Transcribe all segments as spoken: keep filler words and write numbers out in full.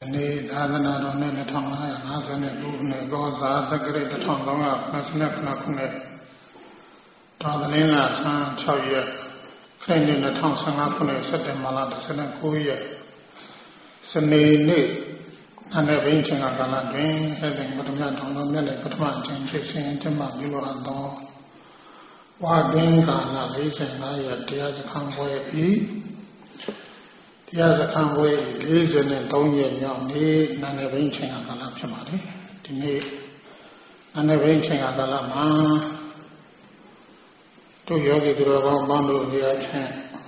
နေသာသနာတော်နဲ့နှစ်ထောင်၅ရာ၅ဆယ်ခုနှစ်ကောဇာတက္ကရာတစ်ထောင်သုံးရာနှစ်ဆယ်ခုနှစ်တော်သလင်းကဆန်း၆ရက်ခရစ်နှစ်နှစ်ထောင်ဆယ်၅ခုနှစ်စက်တင်ဘာလတစ်ဆယ်၉ရက်စနေနေ့အနက်ဘိန်းချိန်ကကာလတွင်အဲ့ဒီပထမတောင်တော်မြတ်လည်းပထမအချိန်ဖြစ်စဉ်ကျမပြုလို့အပ်သောဝါတွင်ကာလ၄၅ရက်တရားစခန်းပွဲဤတရားစခန်းပွဲ၄၃ရက်မြောက်နေ့နာနေဘိန်းချိန်ကကာလဖြစ်ပါလေဒီနေ့နာနေဘိန်းချိန်ကကာလမှာတို့ယောဂီသူတော်ကောင်းပေါင်းတို့ရာချင်း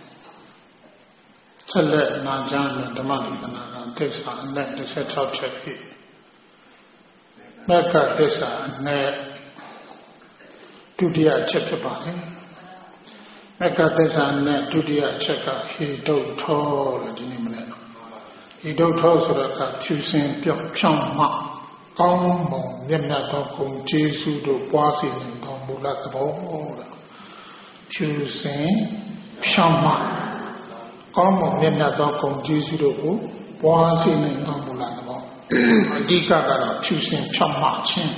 ဆက်လက်နာကြားတဲ့ဓမ္မဒေသနာကသစ္စာအနက်၁၆ချက်ဖြစ်မက္ခသစ္စာအနက်ဒုတိယချက်ဖြစ်ပါတယ်မက္ခသစ္စာအနက်ဒုတိယချက်ကဟိတုထောတဲ့ဒီနေ့မနေ့ဟိတုထောဆိုတော့ကဖြူစင်ပြောင်းဖြောင်းမှကောင်းမွန်မြတ်မြတ်သောဂုဏ်ကျေးဇူးတို့ပွားစေနိုင်သောမူလသဘောတဲ့ဖြူစင်ဖြောင်းမှကောင်းမွန်မြတ်မြတ်သောဂုဏ်ကျေးဇူးတို့ကိုပွားစေနိုင်သောမူလသဘောအဓိကကတော့ဖြူစင်ဖြောင်းမှခြင်း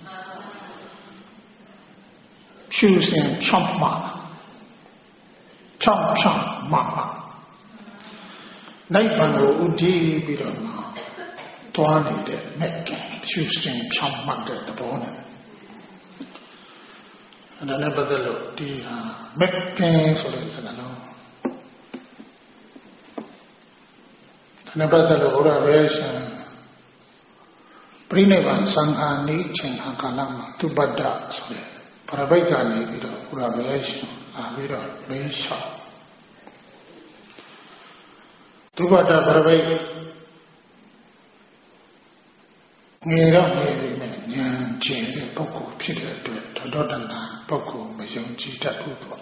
ဖြူစင်ဖြောင်းမှဖြောင်းဖြောင်းမှနိဗ္ဗာန်ကိုဥတည်ပြီးတော့တွားနေတဲ့မက်ကဖြူစင်ဖြောင်းမှတဲ့သဘောနဲ့အဲ့ဒါနဲ့ပတ်သက်လို့ဒီဟာမက်ကဆိုတဲ့စကားလုံးဒါနဲ့ပတ်သက်လို့ဘုရားဝေရှင်ပြိဋိဘံသံဃာနိအချိန်ခါကာလမှာသူပတ္တဆိုတဲ့ပရပိတ်ကနေပြီးတော့ဘုရားဝေရှင်လာပြီးတော့မင်းလျှောက်သူပတ္တပရပိတ်ငယ်တော့နေပြီမဲ့ဉာဏ်ကျင်တဲ့ပုဂ္ဂိုလ်ဖြစ်တဲ့အတွက်ဒေါတောတဏပုဂ္ဂိုလ်မယုံကြည်တတ်ဘူးပေါ့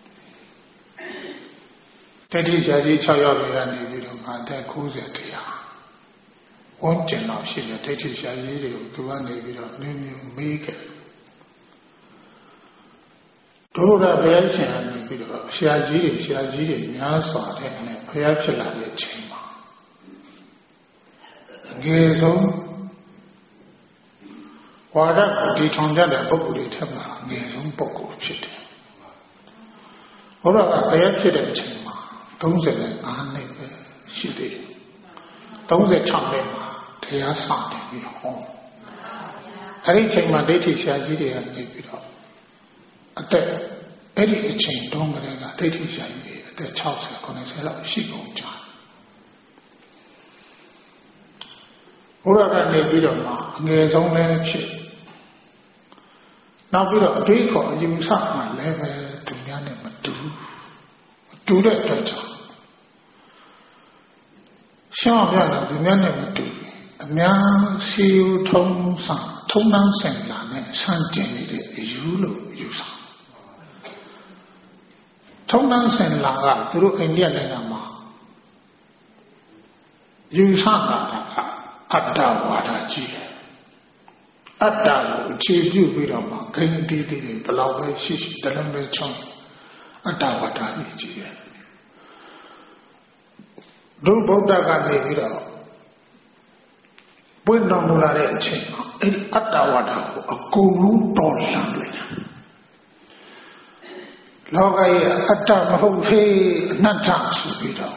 တတိယကြီး၆ရောက်ရနေပြီးတော့ငါတက်၉၀တရားဝန်းကျင်တော့ရှိတယ်တတိယကြီးတွေကိုသူကနေပြီးတော့နည်းနည်းမေးခဲ့တို့ရဘုရားရှင်ကနေပြီးတော့ဆရာကြီးတွေဆရာကြီးတွေများစွာတဲ့နဲ့ဘုရားဖြစ်လာတဲ့အချိန်မှာအငယ်ဆုံးဝါဒကိုဒီထောင်ကြတဲ့ပုဂ္ဂိုလ်တွေထက်မှအငယ်ဆုံးပုဂ္ဂိုလ်ဖြစ်တယ်ဘုရားကဘုရားဖြစ်တဲ့အချိန်မှာ၃၅နှစ်ပဲရှိသေးတယ်၃၆နှစ်မှာတရားစတယ်ပြီးတော့ဟောအဲ့ဒီအချိန်မှာဒိဋ္ဌိဆရာကြီးတွေကနေပြီးတော့အသက်အဲ့ဒီအချိန်တုန်းကလေးကဒိဋ္ဌိဆရာကြီးတွေအသက်၆၀ ၉၀လောက်ရှိကုန်ကြဘုရားကနေပြီးတော့မှအငယ်ဆုံးလည်းဖြစ်နောက်ပြီးတော့အတွေးခေါ်အယူဆမှလည်းပဲသူများနဲ့မတူမတူတဲ့အတွက်ကြောင့်ရှင်းအောင်ပြတာသူများနဲ့မတူအများစီယူထုံးစံထုံးနှံစင်လာနဲ့ဆန့်ကျင်နေတဲ့အယူလို့ယူဆထုံးနှံစင်လာကသူတို့အိန္ဒိယနိုင်ငံမှာယူဆတာကအတ္တဝါဒကြီးအတ္တကိုအခြေပြုပြီးတော့မှဂိမ်းတီးတီးတွေဘယ်လောက်ပဲရှိရှိတလုံးပဲချောင်းအတ္တဝါဒကြီးကြီးတယ်ဒုဗုဒ္ဓကနေပြီးတော့ပွင့်တော်မူလာတဲ့အချိန်မှာအဲ့ဒီအတ္တဝါဒကိုအကုန်လုံးတော်လှန်လိုက်တာလောကရဲ့အတ္တမဟုတ်ဟေးအနတ္တဆိုပြီးတော့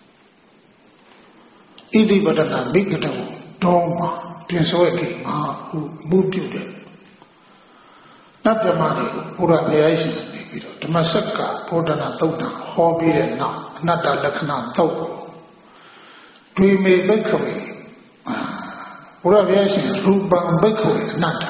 ဣတိပဒနာမိဂတဝတော်မှာပြင်ဆိုရခဲ့ငါဟုမှုပြုတဲ့နတ်ပြမတွေကိုဘုရားတရားရှိနေပြီးတော့ဓမ္မစက္ကဘုဒ္ဓနာသုတ်တံဟောပြီးတဲ့နောက်အနတ္တလက္ခဏာသုတ်တွေမေဘိက္ခဝေဘုရားတရားရှိရူပံဘိက္ခဝေအနတ္တ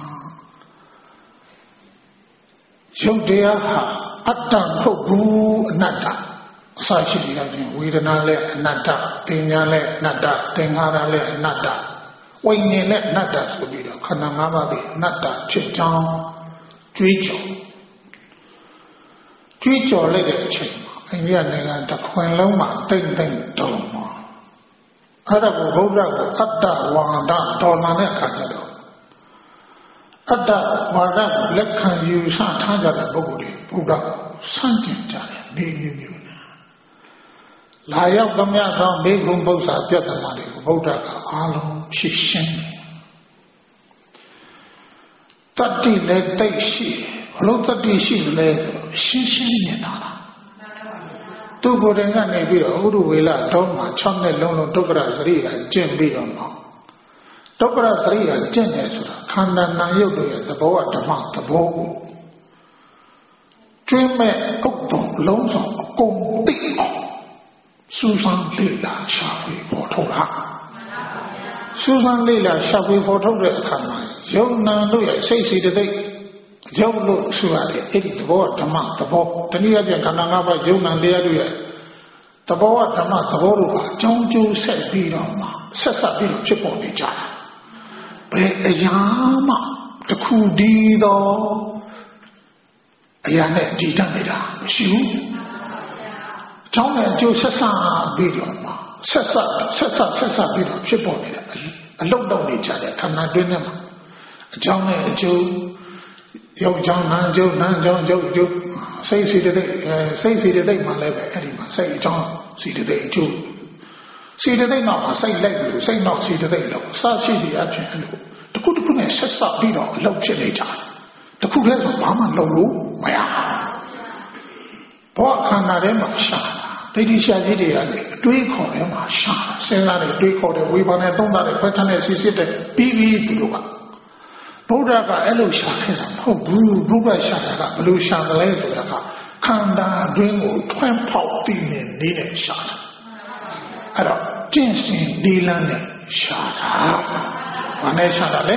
ရုပ်တရားဟာအတ္တမဟုတ်ဘူးအနတ္တအစရှိရခြင်းဝေဒနာလည်းအနတ္တသင်ညာလည်းအနတ္တသင်္ခါရလည်းအနတ္တဝိညာဉ်လည်းအနတ္တဆိုပြီးတော့ခန္ဓာ၅ပါးသည်အနတ္တဖြစ်ကြောင်းကြွေးကြော်ကြွေးကြော်လိုက်တဲ့အချိန်မှာအိန္ဒိယနိုင်ငံတစ်ခွင်လုံးမှာတိတ်တိတ်တုံမှာအဲ့ဒါကိုဘုရားကအတ္တဝါဒတော်လာတဲ့အခါကျတော့အတ္တဝါဒလက်ခံယူဆထားကြတဲ့ပုဂ္ဂိုလ်တွေဘုရားဆန့်ကျင်ကြတယ်နေမျိုးမျိုးလာရောက်သမျှသောမိဂုံပု္ပ္ပာပြဿနာတွေကိုဗုဒ္ဓကအားလုံးဖြစ်ရှင်းတယ်တတ္တိလည်းတိတ်ရှိဘလို့တတ္တိရှိလဲရှင်းရှင်းမြင်တာလားသူကိုယ်တိုင်ကနေပြီးတော့ဥဒ္ဓဝေလတော့မှ၆နှစ်လုံးလုံးဒုက္ခရစရိကကျင့်ပြီးတော့မှဒုက္ခရစရိကကျင့်တယ်ဆိုတာခန္ဓာနာယုတ်တို့ရဲ့သဘောဓမ္မသဘောကိုကျွင်းမဲ့ဥပ္ပုံလုံးစုံအကုန်သိအောင်စူးစမ်းလေ့လာရှာဖွေပေါ်ထုတ်တာစူးစမ်းလေ့လာရှာဖွေပေါ်ထုတ်တဲ့အခါမှာယုံနာတို့ရဲ့စိတ်စီတသိက်ရုပ်လို့ဆိုရတယ်အဲ့ဒီသဘောဓမ္မသဘောတနည်းအားဖြင့်ခန္ဓာ၅ပါးယုံနာတရားတို့ရဲ့သဘောဓမ္မသဘောတို့ကအကြောင်းကျိုးဆက်ပြီးတော့မှဆက်ဆက်ပြီးဖြစ်ပေါ်နေကြတာဘယ်အရာမှတစ်ခုတည်းသောအရာနဲ့တည်တတ်နေတာမရှိဘူးအကြောင်းနဲ့အကျိုးဆက်ဆက်ပြီးတော့မှဆက်ဆက်ဆက်ဆက်ဆက်ဆက်ပြီးတော့ဖြစ်ပေါ်နေတယ်အလုံးလုံးနေကြတယ်ခန္ဓာတွင်းထဲမှာအကြောင်းနဲ့အကျိုးရုပ်ကြောင့်နာမ်ကြောင့်နာမ်ကြောင့်ရုပ်ကျိုးစိတ်စီတသိက်စိတ်စီတသိက်မှလည်းပဲအဲ့ဒီမှာစိတ်အကြောင်းစီတသိက်အကျိုးစီတသိက်နောက်မှာစိတ်လိုက်ပြီးစိတ်နောက်စီတသိက်လောက်စရှိသည့်အဖြစ်အဲ့လိုတခုတခုနဲ့ဆက်ဆက်ပြီးတော့အလုပ်ဖြစ်နေကြတယ်တခုတည်းဆိုဘာမှလုပ်လို့မရဘောခန္ဓာထဲမှာရှာဒိဋ္ဌိရှာကြီးတွေကနေအတွေးခေါ်ထဲမှာရှာစဉ်းစားတယ်တွေးခေါ်တယ်ဝေဘာနဲ့သုံးတာတယ်ဖတ်ချမ်းနဲ့စီစစ်တယ်ပြီးပြီးသူတို့ကဗုဒ္ဓကအဲ့လိုရှာခဲ့တာမဟုတ်ဘူးဘုရားရှာတာကဘယ်လိုရှာမလဲဆိုတာကခန္ဓာတွင်းကိုထွန်းဖောက်ပြီးနေနေတဲ့ရှာတာအဲ့တော့ကျင့်စဉ်ဒီလန်းနဲ့ရှာတာဘာနဲ့ရှာတာလဲ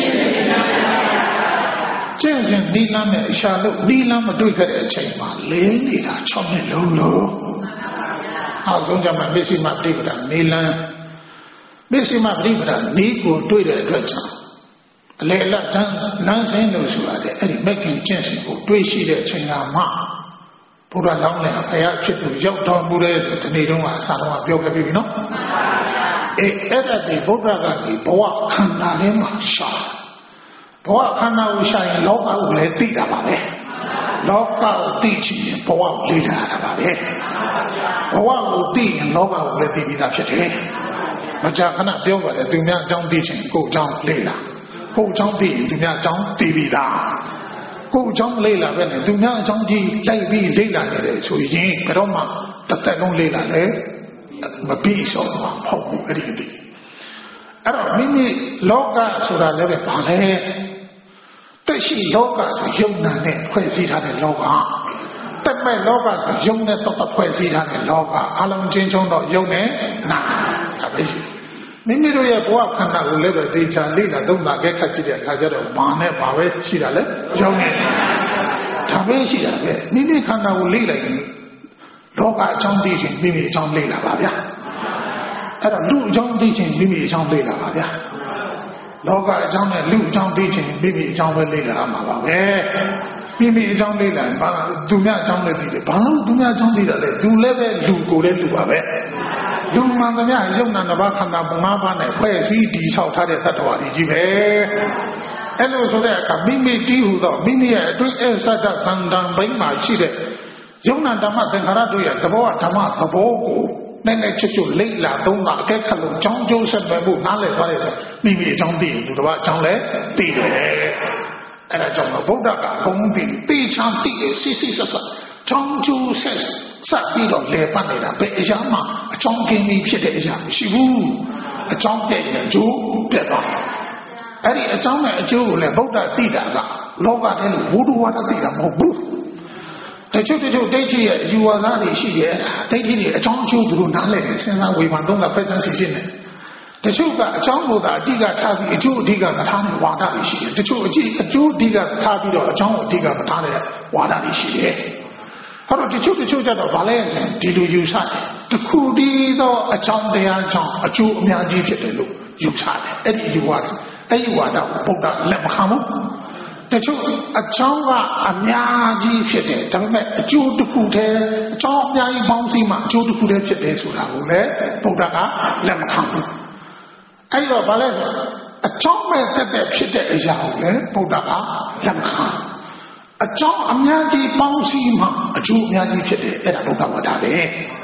ကျင့်စဉ်ဒီလန်းနဲ့ရှာလို့ဒီလန်းမတွေ့ခဲ့တဲ့အချိန်မှာလဲနေတာ၆နှစ်လုံးလုံးအောင်ဆုံးကြမှာပစ္စည်းမပြိပ္ပဒါနေလန်းပစ္စည်းမပြိပ္ပဒါနေကိုတွေ့တဲ့အတွက်ကြောင့်အလေလတ်တန်းလမ်းစဉ်လို့ဆိုရတယ်အဲ့ဒီမက်ကင်ကျင့်စဉ်ကိုတွေးရှိတဲ့အချိန်ကမှဘုရားလောင်းနဲ့အရာဖြစ်သူရောက်တော်မူတဲ့ဆိုဒီနေ့တုန်းကအစာတော့ပြောခဲ့ပြီနော်အေးအဲ့ဒါဒီဘုရားကဒီဘဝခန္ဓာထဲမှာရှာဘဝခန္ဓာကိုရှာရင်လောကကိုလည်းသိတာပါပဲလောကကိုသိချင်ရင်ဘဝကိုလေ့လာတာပါပဲဘဝကိုသိရင်လောကကိုလည်းသိပြီးသားဖြစ်တယ်မကြာခဏပြောပါတယ်သူများအကြောင်းသိချင်ကိုယ်အကြောင်းလေ့လာကိုယ်အကြောင်းသိရင်သူများအကြောင်းသိပြီးသားကိုယ်အကြောင်းလေ့လာပဲနဲ့သူများအကြောင်းကြီးလိုက်ပြီးလေ့လာနေတယ်ဆိုရင်ဘယ်တော့မှတစ်သက်လုံးလေ့လာလဲမပြီးဆုံးမှာမဟုတ်ဘူးအဲ့ဒီတည်းအဲ့တော့မိမိလောကဆိုတာလည်းပဲဘာလဲတက်ရှိလောကဆိုယုံနာနဲ့ဖွဲ့စည်းထားတဲ့လောကတက်မဲ့လောကဆိုယုံနဲ့တော့ဖွဲ့စည်းထားတဲ့လောကအလုံးချင်းချုံတော့ယုံနဲ့နာဒါပဲရှိမိမိတို့ရဲ့ဘဝခန္ဓာကိုလည်းပဲသိချာလေ့လာသုံးသပ်ခဲ့ခတ်ကြည့်တဲ့အခါကျတော့ဘာနဲ့ဘာပဲရှိတာလဲယုံနဲ့ဒါပဲရှိတာပဲမိမိခန္ဓာကိုလေ့လိုက်ရင်လောကအကြောင်းသိခြင်းမိမိအကြောင်းလေ့လာပါဗျာအဲ့တော့လူအကြောင်းသိခြင်းမိမိအကြောင်းလေ့လာပါဗျာလောကအကြောင်းနဲ့လူအကြောင်းသိခြင်းမိမိအကြောင်းပဲလေ့လာမှာပါပဲမိမိအကြောင်းလေ့လာရင်ဘာလို့သူများအကြောင်းလည်းသိတယ်ဘာလို့သူများအကြောင်းသိတာလဲသူလည်းပဲလူကိုလည်းလူပါပဲလူမှန်သမျှယုံနာတစ်ပါးခန္ဓာငါးပါးနဲ့ဖွဲ့စည်းတည်ဆောက်ထားတဲ့သတ္တဝါတွေကြီးပဲအဲ့လိုဆိုတဲ့အခါမိမိတည်ဟူသောမိမိရဲ့အတွင်းအစတ္တသံတံဘိမှာရှိတဲ့ယုံနာဓမ္မသင်္ခါရတို့ရဲ့သဘောဓမ္မသဘောကိုနဲ့နဲ့ချွတ်ချွတ်လိမ့်လာသုံးတာအကဲခတ်လို့ကြောင်းကျိုးဆက်ပဲဖို့နားလည်သွားတယ်ဆိုမိမိအကြောင်းသိရင်သူတစ်ပါးအကြောင်းလည်းသိတယ်အဲ့ဒါကြောင့်ဗုဒ္ဓကဘုံသိသိချမ်းသိရစစ်စစ်ဆက်ဆက်ကြောင်းကျိုးဆက်စပ်ပြီးတော့လေပတ်နေတာဘယ်အရာမှအကြောင်းကင်းပြီးဖြစ်တဲ့အရာမရှိဘူးအကြောင်းတည့်ရင်အကျိုးပြတ်သွားအဲ့ဒီအကြောင်းနဲ့အကျိုးကိုလည်းဗုဒ္ဓသိတာကလောကထဲလို့ဘုဒ္ဓဝါဒသိတာမဟုတ်ဘူးတချို့တချို့ဒိဋ္ဌိရဲ့ယူဝါဒတွေရှိရဲ့ဒိဋ္ဌိတွေအကြောင်းအကျိုးသူတို့နားလည်တယ်စဉ်းစားဝေဖန်သုံးသပ်ဖက်ဆန်းစီစစ်နေတချို့ကအကြောင်းကိုသာအဓိကထားပြီးအကျိုးအဓိကမထားတဲ့ဝါဒတွေရှိတယ်တချို့အကျိုးအကျိုးအဓိကထားပြီးတော့အကြောင်းကိုအဓိကမထားတဲ့ဝါဒတွေရှိတယ်ဟောတော့တချို့တချို့ကြတော့ဗာလဲဒီလိုယူဆတယ်တခုတည်းသောအကြောင်းတရားကြောင့်အကျိုးအများကြီးဖြစ်တယ်လို့ယူဆတယ်အဲ့ဒီယူဝါဒအဲ့ဒီဝါဒကိုဗုဒ္ဓလက်မခံဘူးတချို့အကြောင်းကအများကြီးဖြစ်တယ်ဒါပေမဲ့အကျိုးတစ်ခုတည်းအကြောင်းအများကြီးပေါင်းစည်းမှအကျိုးတစ်ခုတည်းဖြစ်တယ်ဆိုတာကိုလည်းဗုဒ္ဓကလက်မခံဘူးအဲ့တော့ဗာလဲအကြောင်းမဲ့တက်တက်ဖြစ်တဲ့အရာကိုလည်းဗုဒ္ဓကလက်မခံအကြောင်းအများကြီးပေါင်းစည်းမှအကျိုးအများကြီးဖြစ်တယ်အဲ့ဒါဗုဒ္ဓဝါဒပဲ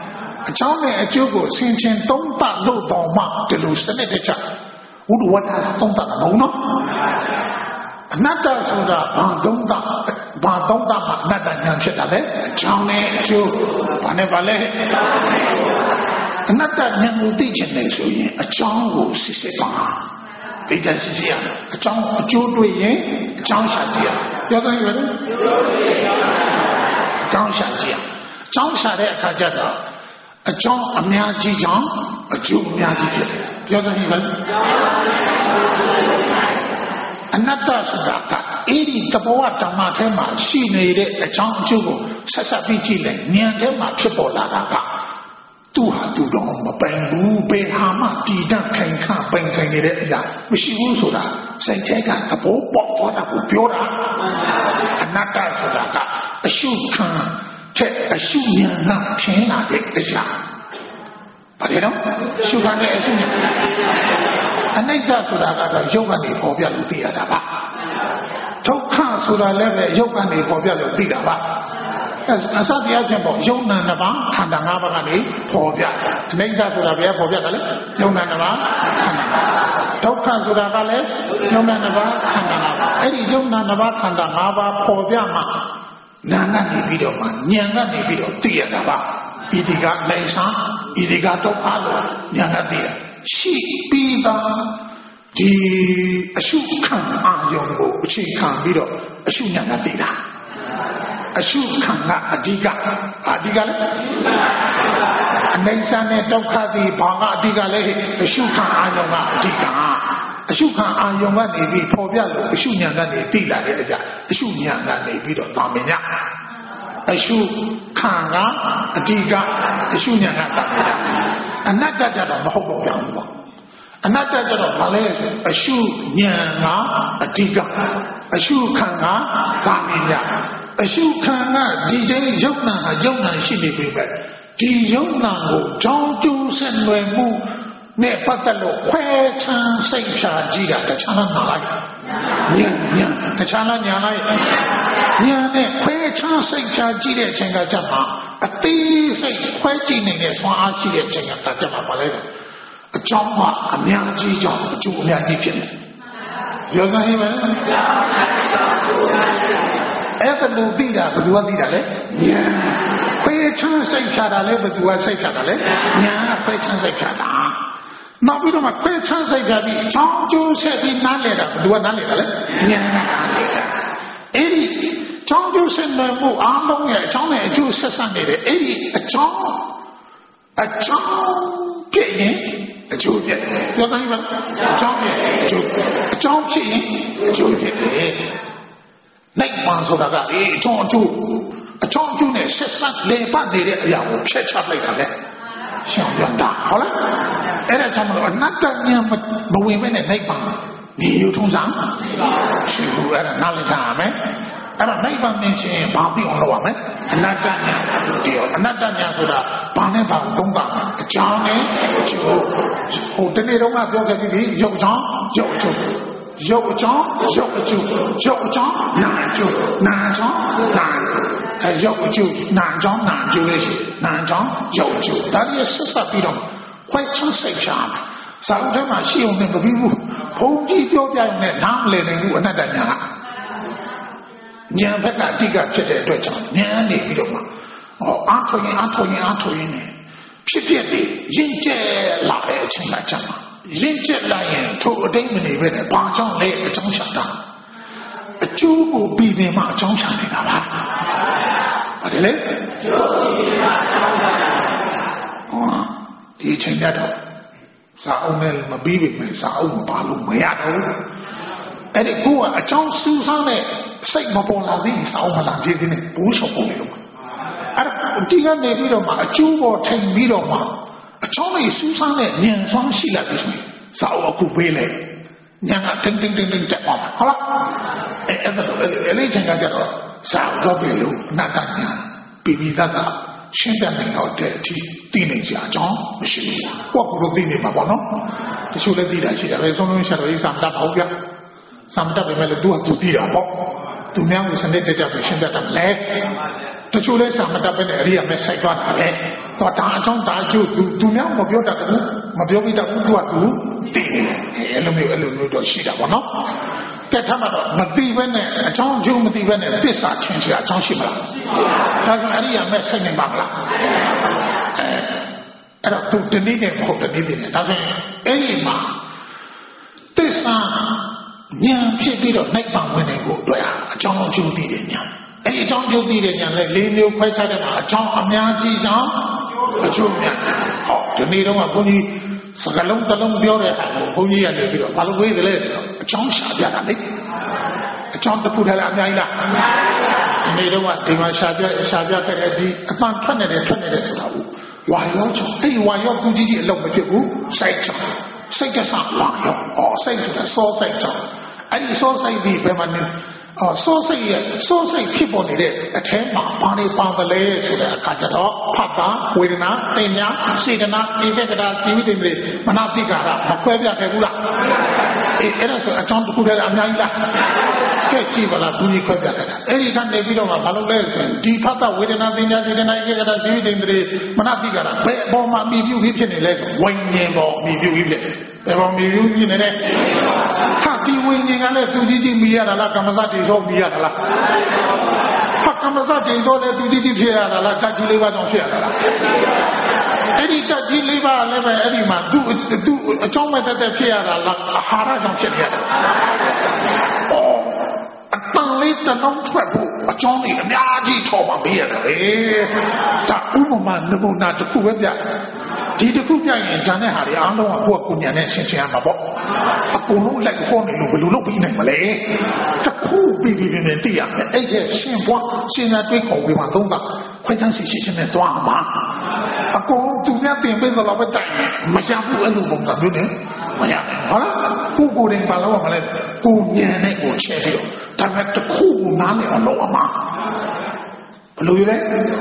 အကြောင်းနဲ့အကျိုးကိုဆင်ခြင်သုံးသပ်လို့တော်မှဒီလိုစနစ်တကျဝိတုဝတ္တသုံးသပ်တာမဟုတ်နော်အနတ္တဆိုတာဘာသုံးသပ်ဘာသုံးသပ်မှအနတ္တဉာဏ်ဖြစ်တာလေအကြောင်းနဲ့အကျိုးဘာနဲ့ပါလဲအနတ္တဉာဏ်ကိုသိချင်တယ်ဆိုရင်အကြောင်းကိုစစ်စစ်ပါသိတဲ့စစ်စစ်ရအကြောင်းအကျိုးတွေ့ရင်အကြောင်းရှာကြည့်ရပြောစမ်းရတယ်အကြောင်းရှာကြည့်ရအကြောင်းရှာတဲ့အခါကျတော့အကြောင်းအများကြီးကြောင့်အကျိုးအများကြီးဖြစ်တယ်ပြောစမ်းရတယ်အနတ္တဆိုတာကအဲ့ဒီသဘောဓမ္မထဲမှာရှိနေတဲ့အကြောင်းအကျိုးကိုဆက်ဆက်ပြီးကြည့်လိုက်ဉာဏ်ထဲမှာဖြစ်ပေါ်လာတာကသူ့ဟာသူ့တော့မပိုင်ဘူးဘယ်ဟာမှတည်တံ့ခိုင်ခန့်ပိုင်ဆိုင်နေတဲ့အရာမရှိဘူးဆိုတာစိတ်ထဲကသဘောပေါက်သွားတာကိုပြောတာအနတ္တဆိုတာကအရှုခံတဲ့အရှုဉာဏ်နဲ့ထင်လာတဲ့အရာဘာလဲတော့ရှုခံတဲ့အရှုဉာဏ်အနိစ္စဆိုတာကတော့ရုပ်ကနေပေါ်ပြလို့သိရတာပါဒုက္ခဆိုတာလည်းပဲရုပ်ကနေပေါ်ပြလို့သိတာပါအစတရားချင်းပေါ့ယုံနာနှစ်ပါးခန္ဓာ၅ပါးကနေပေါ်ပြအနိစ္စဆိုတာဘယ်ပေါ်ပြတယ်လဲယုံနာနှစ်ပါးခန္ဓာဒုက္ခဆိုတာကလည်းယုံနာနှစ်ပါးခန္ဓာ၅ပါးအဲ့ဒီယုံနာနှစ်ပါးခန္ဓာ၅ပါးပေါ်ပြမှာနာကနေပြီးတော့မှဉာဏ်ကနေပြီးတော့သိရတာပါဣတိကနိုင်စာဣတိကဒုက္ခလို့ဉာဏ်ကသိတယ်ရှိပြီးသားဒီအရှုခံအာယုံကိုအခြေခံပြီးတော့အရှုဉာဏ်ကသိတာအရှုခံကအဓိကအဓိကလည်းအနိစ္စနဲ့ဒုက္ခဒီဘာကအဓိကလဲအရှုခံအာယုံကအဓိကအရှုခံအာယုံကနေပြီးပေါ်ပြလို့အရှုဉာဏ်ကနေသိလာတဲ့အကြအရှုဉာဏ်ကနေပြီးတော့သာမညအရှုခံကအဓိကအရှုဉာဏ်ကသာမညအနတ္တကြတော့မဟုတ်တော့ပြန်ဘူးပေါ့အနတ္တကြတော့ဘာလဲအရှုဉာဏ်ကအဓိကအရှုခံကသာမညအရှုခံကဒီတိုင်းယုံနာဟာယုံနာရှိနေပြီပဲဒီယုံနာကိုကြောင်းကျိုးဆက်နွယ်မှုနဲ့ပတ်သက်လို့ခွဲခြမ်းစိတ်ဖြာကြည့်တာတခြားလားနာလိုက်ဉာဏ်ဉာဏ်တခြားလားညာလိုက်ဉာဏ်နဲ့ခွဲခြမ်းစိတ်ဖြာကြည့်တဲ့အချိန်ကကြမှာအသေးစိတ်ခွဲကြည့်နေတဲ့ဆွမ်းအားရှိတဲ့အချိန်ကကြမှာပါလေအကြောင်းကအများကြီးကြောင့်အကျိုးအများကြီးဖြစ်တယ်ပြောစမ်းဟင်းမယ်အဲ့ဒါလို့သိတာဘယ်သူကသိတာလဲဉာဏ်ခွဲချမ်းစိတ်ဖြာတာလဲဘယ်သူကစိတ်ဖြာတာလဲဉာဏ်ကခွဲချမ်းစိတ်ဖြာတာနောက်ပြီးတော့မှခွဲချမ်းစိတ်ဖြာပြီးအချောင်းကျိုးဆက်ပြီးနားလဲတာဘယ်သူကနားလဲတာလဲဉာဏ်ကနားလဲတာအဲ့ဒီချောင်းကျိုးဆက်နေမှုအားလုံးရဲ့အချောင်းနဲ့အကျိုးဆက်ဆက်နေတဲ့အဲ့ဒီအချောင်းအချောင်းပြည့်ရင်အကျိုးပြည့်ပြောတိုင်းပါအချောင်းပြည့်အကျိုးအချောင်းဖြစ်ရင်အကျိုးဖြစ်တယ်နိုင်မှန်ဆိုတာကအေးအချောင်းအကျိုးအချောင်းအကျိုးနဲ့ဆက်ဆက်လေပတ်နေတဲ့အရာကိုဖျက်ချလိုက်တာလေရှောင်ရတာဟုတ်လားအဲ့ဒါကြောင့်မလို့အနတ္တဉာဏ်မဝင်မဲ့နဲ့နိုင်မှန်ဒီရုံထုံးစံရှိဘူးအဲ့ဒါနားလည်ထားရမယ်အဲ့တော့နိုင်မှန်မြင်ချင်းဘာသိအောင်လုပ်ရမလဲအနတ္တဉာဏ်ဒီရောအနတ္တဉာဏ်ဆိုတာဘာနဲ့ဘာသုံးတာအကြောင်းနဲ့အကျိုးဟိုတနေ့တော့ကပြောခဲ့ပြီးရုပ်အကြောင်းရုပ်အကျိုးရုပ်အကြောင်းရုပ်အကျိုးရုပ်အကြောင်းနာအကျိုးနာအကြောင်းနာအဲရုပ်အကျိုးနာအကြောင်းနာအကျိုးလေးရှိနာအကြောင်းရုပ်အကျိုးဒါကြီးဆက်ဆက်ပြီးတော့ခွဲချစိတ်ချာမယ်စာအုပ်ထဲမှာရှိအောင်နဲ့မပြီးဘူးဘုံကြီးပြောပြရင်လည်းနားမလည်နိုင်ဘူးအနတ္တဉာဏ်ကဉာဏ်ဘက်ကအတိကဖြစ်တဲ့အတွက်ကြောင့်ဉာဏ်နေပြီးတော့မှဟောအားထုတ်ရင်အားထုတ်ရင်အားထုတ်ရင်ဖြစ်ဖြစ်ပြီးရင့်ကျက်လာတဲ့အချိန်ကကြာမှာရင့်ကျက်လာရင်ထိုအတိတ်မနေပဲနဲ့ဘာကြောင့်လဲအကြောင်းရှာတာအကျိုးကိုပြီးနေမှအကြောင်းရှာနေတာပါဟုတ်တယ်လေအကျိုးကိုပြီးမှအကြောင်းရှာတာဟောဒီအချိန်ကတော့စာအုပ်နဲ့မပြီးပြီမယ်စာအုပ်မပါလို့မရတော့အဲ့ဒီကိုကအကြောင်းစူးစမ်းတဲ့စိတ်မပေါ်လာသေးစာအုပ်မလာသေးသေးနဲ့ဘူးဆုံးပုံလို့အဲ့ဒီကနေပြီးတော့မှအကျိုးပေါ်ထိုင်ပြီးတော့မှအချောင်းလေးစူးစမ်းတဲ့ဉာဏ်ဆောင်ရှိလာပြီဆိုရင်စာအုပ်အခုပေးလိုက်ဉာဏ်ကတင်းတင်းတင်းတင်းတက်သွားမှာဟုတ်လားအဲ့အဲ့ဒါအဲ့ဒီချိန်ကကြတော့စာအုပ်တော့ပြီလို့အနတ္တဉာဏ်ပြီးပြီးသားကရှင်းတဲ့နိုင်တော့တဲ့အထိသိနေကြအကြောင်းမရှိဘူး။ကိုယ့်ကိုယ်သိနေမှာပေါ့နော်။တချို့လည်းသိတာရှိတယ်။ဘယ်ဆုံးလုံးရှာတော့ဒီစံတတ်ပေါ့ဗျာ။စံတတ်ပဲမဲ့လို့သူကသူသိတာပေါ့။သူများကိုစနစ်တကျပဲရှင်းတတ်တယ်လေ။တချို့လည်းစံမတတ်ပဲနဲ့အရိယာမဲ့ဆိုင်သွားတာလေ။တော့ဒါအကြောင်းဒါအကျိုးသူသူများမပြောတတ်ဘူးမပြောပြတတ်ဘူးသူကသူသိတယ်အဲ့လိုမျိုးအဲ့လိုမျိုးတော့ရှိတာပေါ့နော်ကဲထားမှာတော့မသိဘဲနဲ့အကြောင်းအကျိုးမသိဘဲနဲ့သစ္စာထင်ရှားအကြောင်းရှိမလားဒါဆိုအရိယာမဲ့စိတ်နေပါမလားအဲအဲ့တော့သူတနည်းနဲ့မဟုတ်တနည်းနဲ့ဒါဆိုရင်အဲ့ဒီမှာသစ္စာဉာဏ်ဖြစ်ပြီးတော့နိုင်ပါဝင်နေကိုတွေ့ရအကြောင်းအကျိုးသိတဲ့ဉာဏ်အဲ့ဒီအကြောင်းအကျိုးသိတဲ့ဉာဏ်နဲ့လေးမျိုးခွဲခြားတဲ့မှာအကြောင်းအများကြီးကြောင့်အကျိုးများဟောဒီနေ့တော့ဘုန်းကြီးစကလုံးတစ်လုံးပြောတဲ့အခါဘုန်းကြီးကနေပြီးတော့ဘာလို့ဝေးသလဲဆိုတော့အကြောင်းရှာပြတာလေအကြောင်းတစ်ခုတည်းလားအများကြီးလားဒီနေ့တော့ဒီမှာရှာပြရှာပြခဲ့တဲ့ဒီအမှန်ထွက်နေတယ်ထွက်နေတယ်ဆိုတာကိုဝါရောချောအဲ့ဒီဝါရောသူကြီးကြီးအလုံးမဖြစ်ဘူးစိုက်ချောစိတ်ကစားဝါရောဟောစိတ်ဆိုတာစောစိတ်ချောအဲ့ဒီစောစိတ်ဒီဘယ်မှာနေအော်စိုးစိတ်ရဲ့စိုးစိတ်ဖြစ်ပေါ်နေတဲ့အထဲမှာဘာတွေပါသလဲဆိုတဲ့အခါကျတော့ဖတ်တာဝေဒနာတင်ညာစေတနာဧကဂရစီဝိတ္တိမနတိကာရမခွဲပြခဲ့ဘူးလားအေးအဲ့ဒါဆိုအကြောင်းတစ်ခုတည်းအများကြီးလားကဲကြည့်ပါလားဘူးကြီးခွဲပြခဲ့တာအဲ့ဒီကနေပြီးတော့ဘာလို့လဲဆိုရင်ဒီဖတ်တာဝေဒနာတင်ညာစေတနာဧကဂရစီဝိတ္တိမနတိကာရဘယ်အပေါ်မှာမိပြုပြီးဖြစ်နေလဲဆိုဝိညာဉ်ပေါ်မိပြုပြီးဖြစ်တယ်ဘယ်ပေါ်မိပြုပြီးနေတဲ့ဟာဒီဝိညာဉ်ကလည်းသူကြီးကြီးမိရတာလားကမ္မစတိဆိုမိရတာလားဟာကမ္မစတိဆိုလည်းသူကြီးကြီးဖြစ်ရတာလားဓာတ်ကြီးလေးပါးကြောင့်ဖြစ်ရတာလားအဲ့ဒီဓာတ်ကြီးလေးပါးလည်းပဲအဲ့ဒီမှာသူသူအကြောင်းမဲ့တက်တက်ဖြစ်ရတာလားအာဟာရကြောင့်ဖြစ်ရတာအော်အတန်လေးတစ်လုံးထွက်ဖို့အကြောင်းကြီးအများကြီးထော်ပါပေးရတယ်လေဒါဥပမာနမူနာတစ်ခုပဲပြဒီတစ်ခုပြရင်ဂျန်တဲ့ဟာတွေအားလုံးကကိုယ့်ကိုယ်ဉာဏ်နဲ့ရှင်းရှင်းရမှာပေါ့အကုန်လုံးလိုက်ခေါ်နေလို့ဘယ်လိုလုပ်ပြီးနိုင်မလဲတစ်ခုပြီးပြီးပြင်းပြင်းသိရမယ်အဲ့ဒီရှင်းပွားရှင်းတဲ့တွေးခေါ်ပြီးမှသုံးတာခွဲခြားစီရှင်းရှင်းနဲ့သွားမှာအကုန်လုံးသူများတင်ပေးသလိုပဲတိုင်မရဘူးအဲ့လိုပုံစံမျိုးနဲ့မရဟုတ်လားကိုကိုယ်တိုင်ပါလို့မလဲကိုဉာဏ်နဲ့ကိုချဲပြီးတော့ဒါပေမဲ့တစ်ခုကိုနားလည်အောင်လုပ်ရမှာဘယ်လိုလဲ